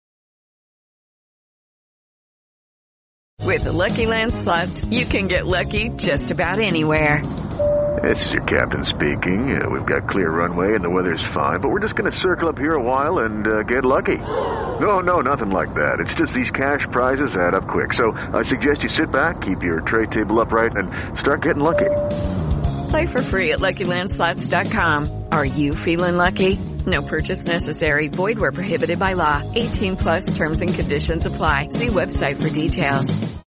With the Lucky Land Slots, you can get lucky just about anywhere. This is your captain speaking. We've got clear runway and the weather's fine, but we're just going to circle up here a while and get lucky. No, nothing like that. It's just these cash prizes add up quick. So I suggest you sit back, keep your tray table upright, and start getting lucky. Play for free at LuckyLandSlots.com. Are you feeling lucky? No purchase necessary. Void where prohibited by law. 18+ terms and conditions apply. See website for details.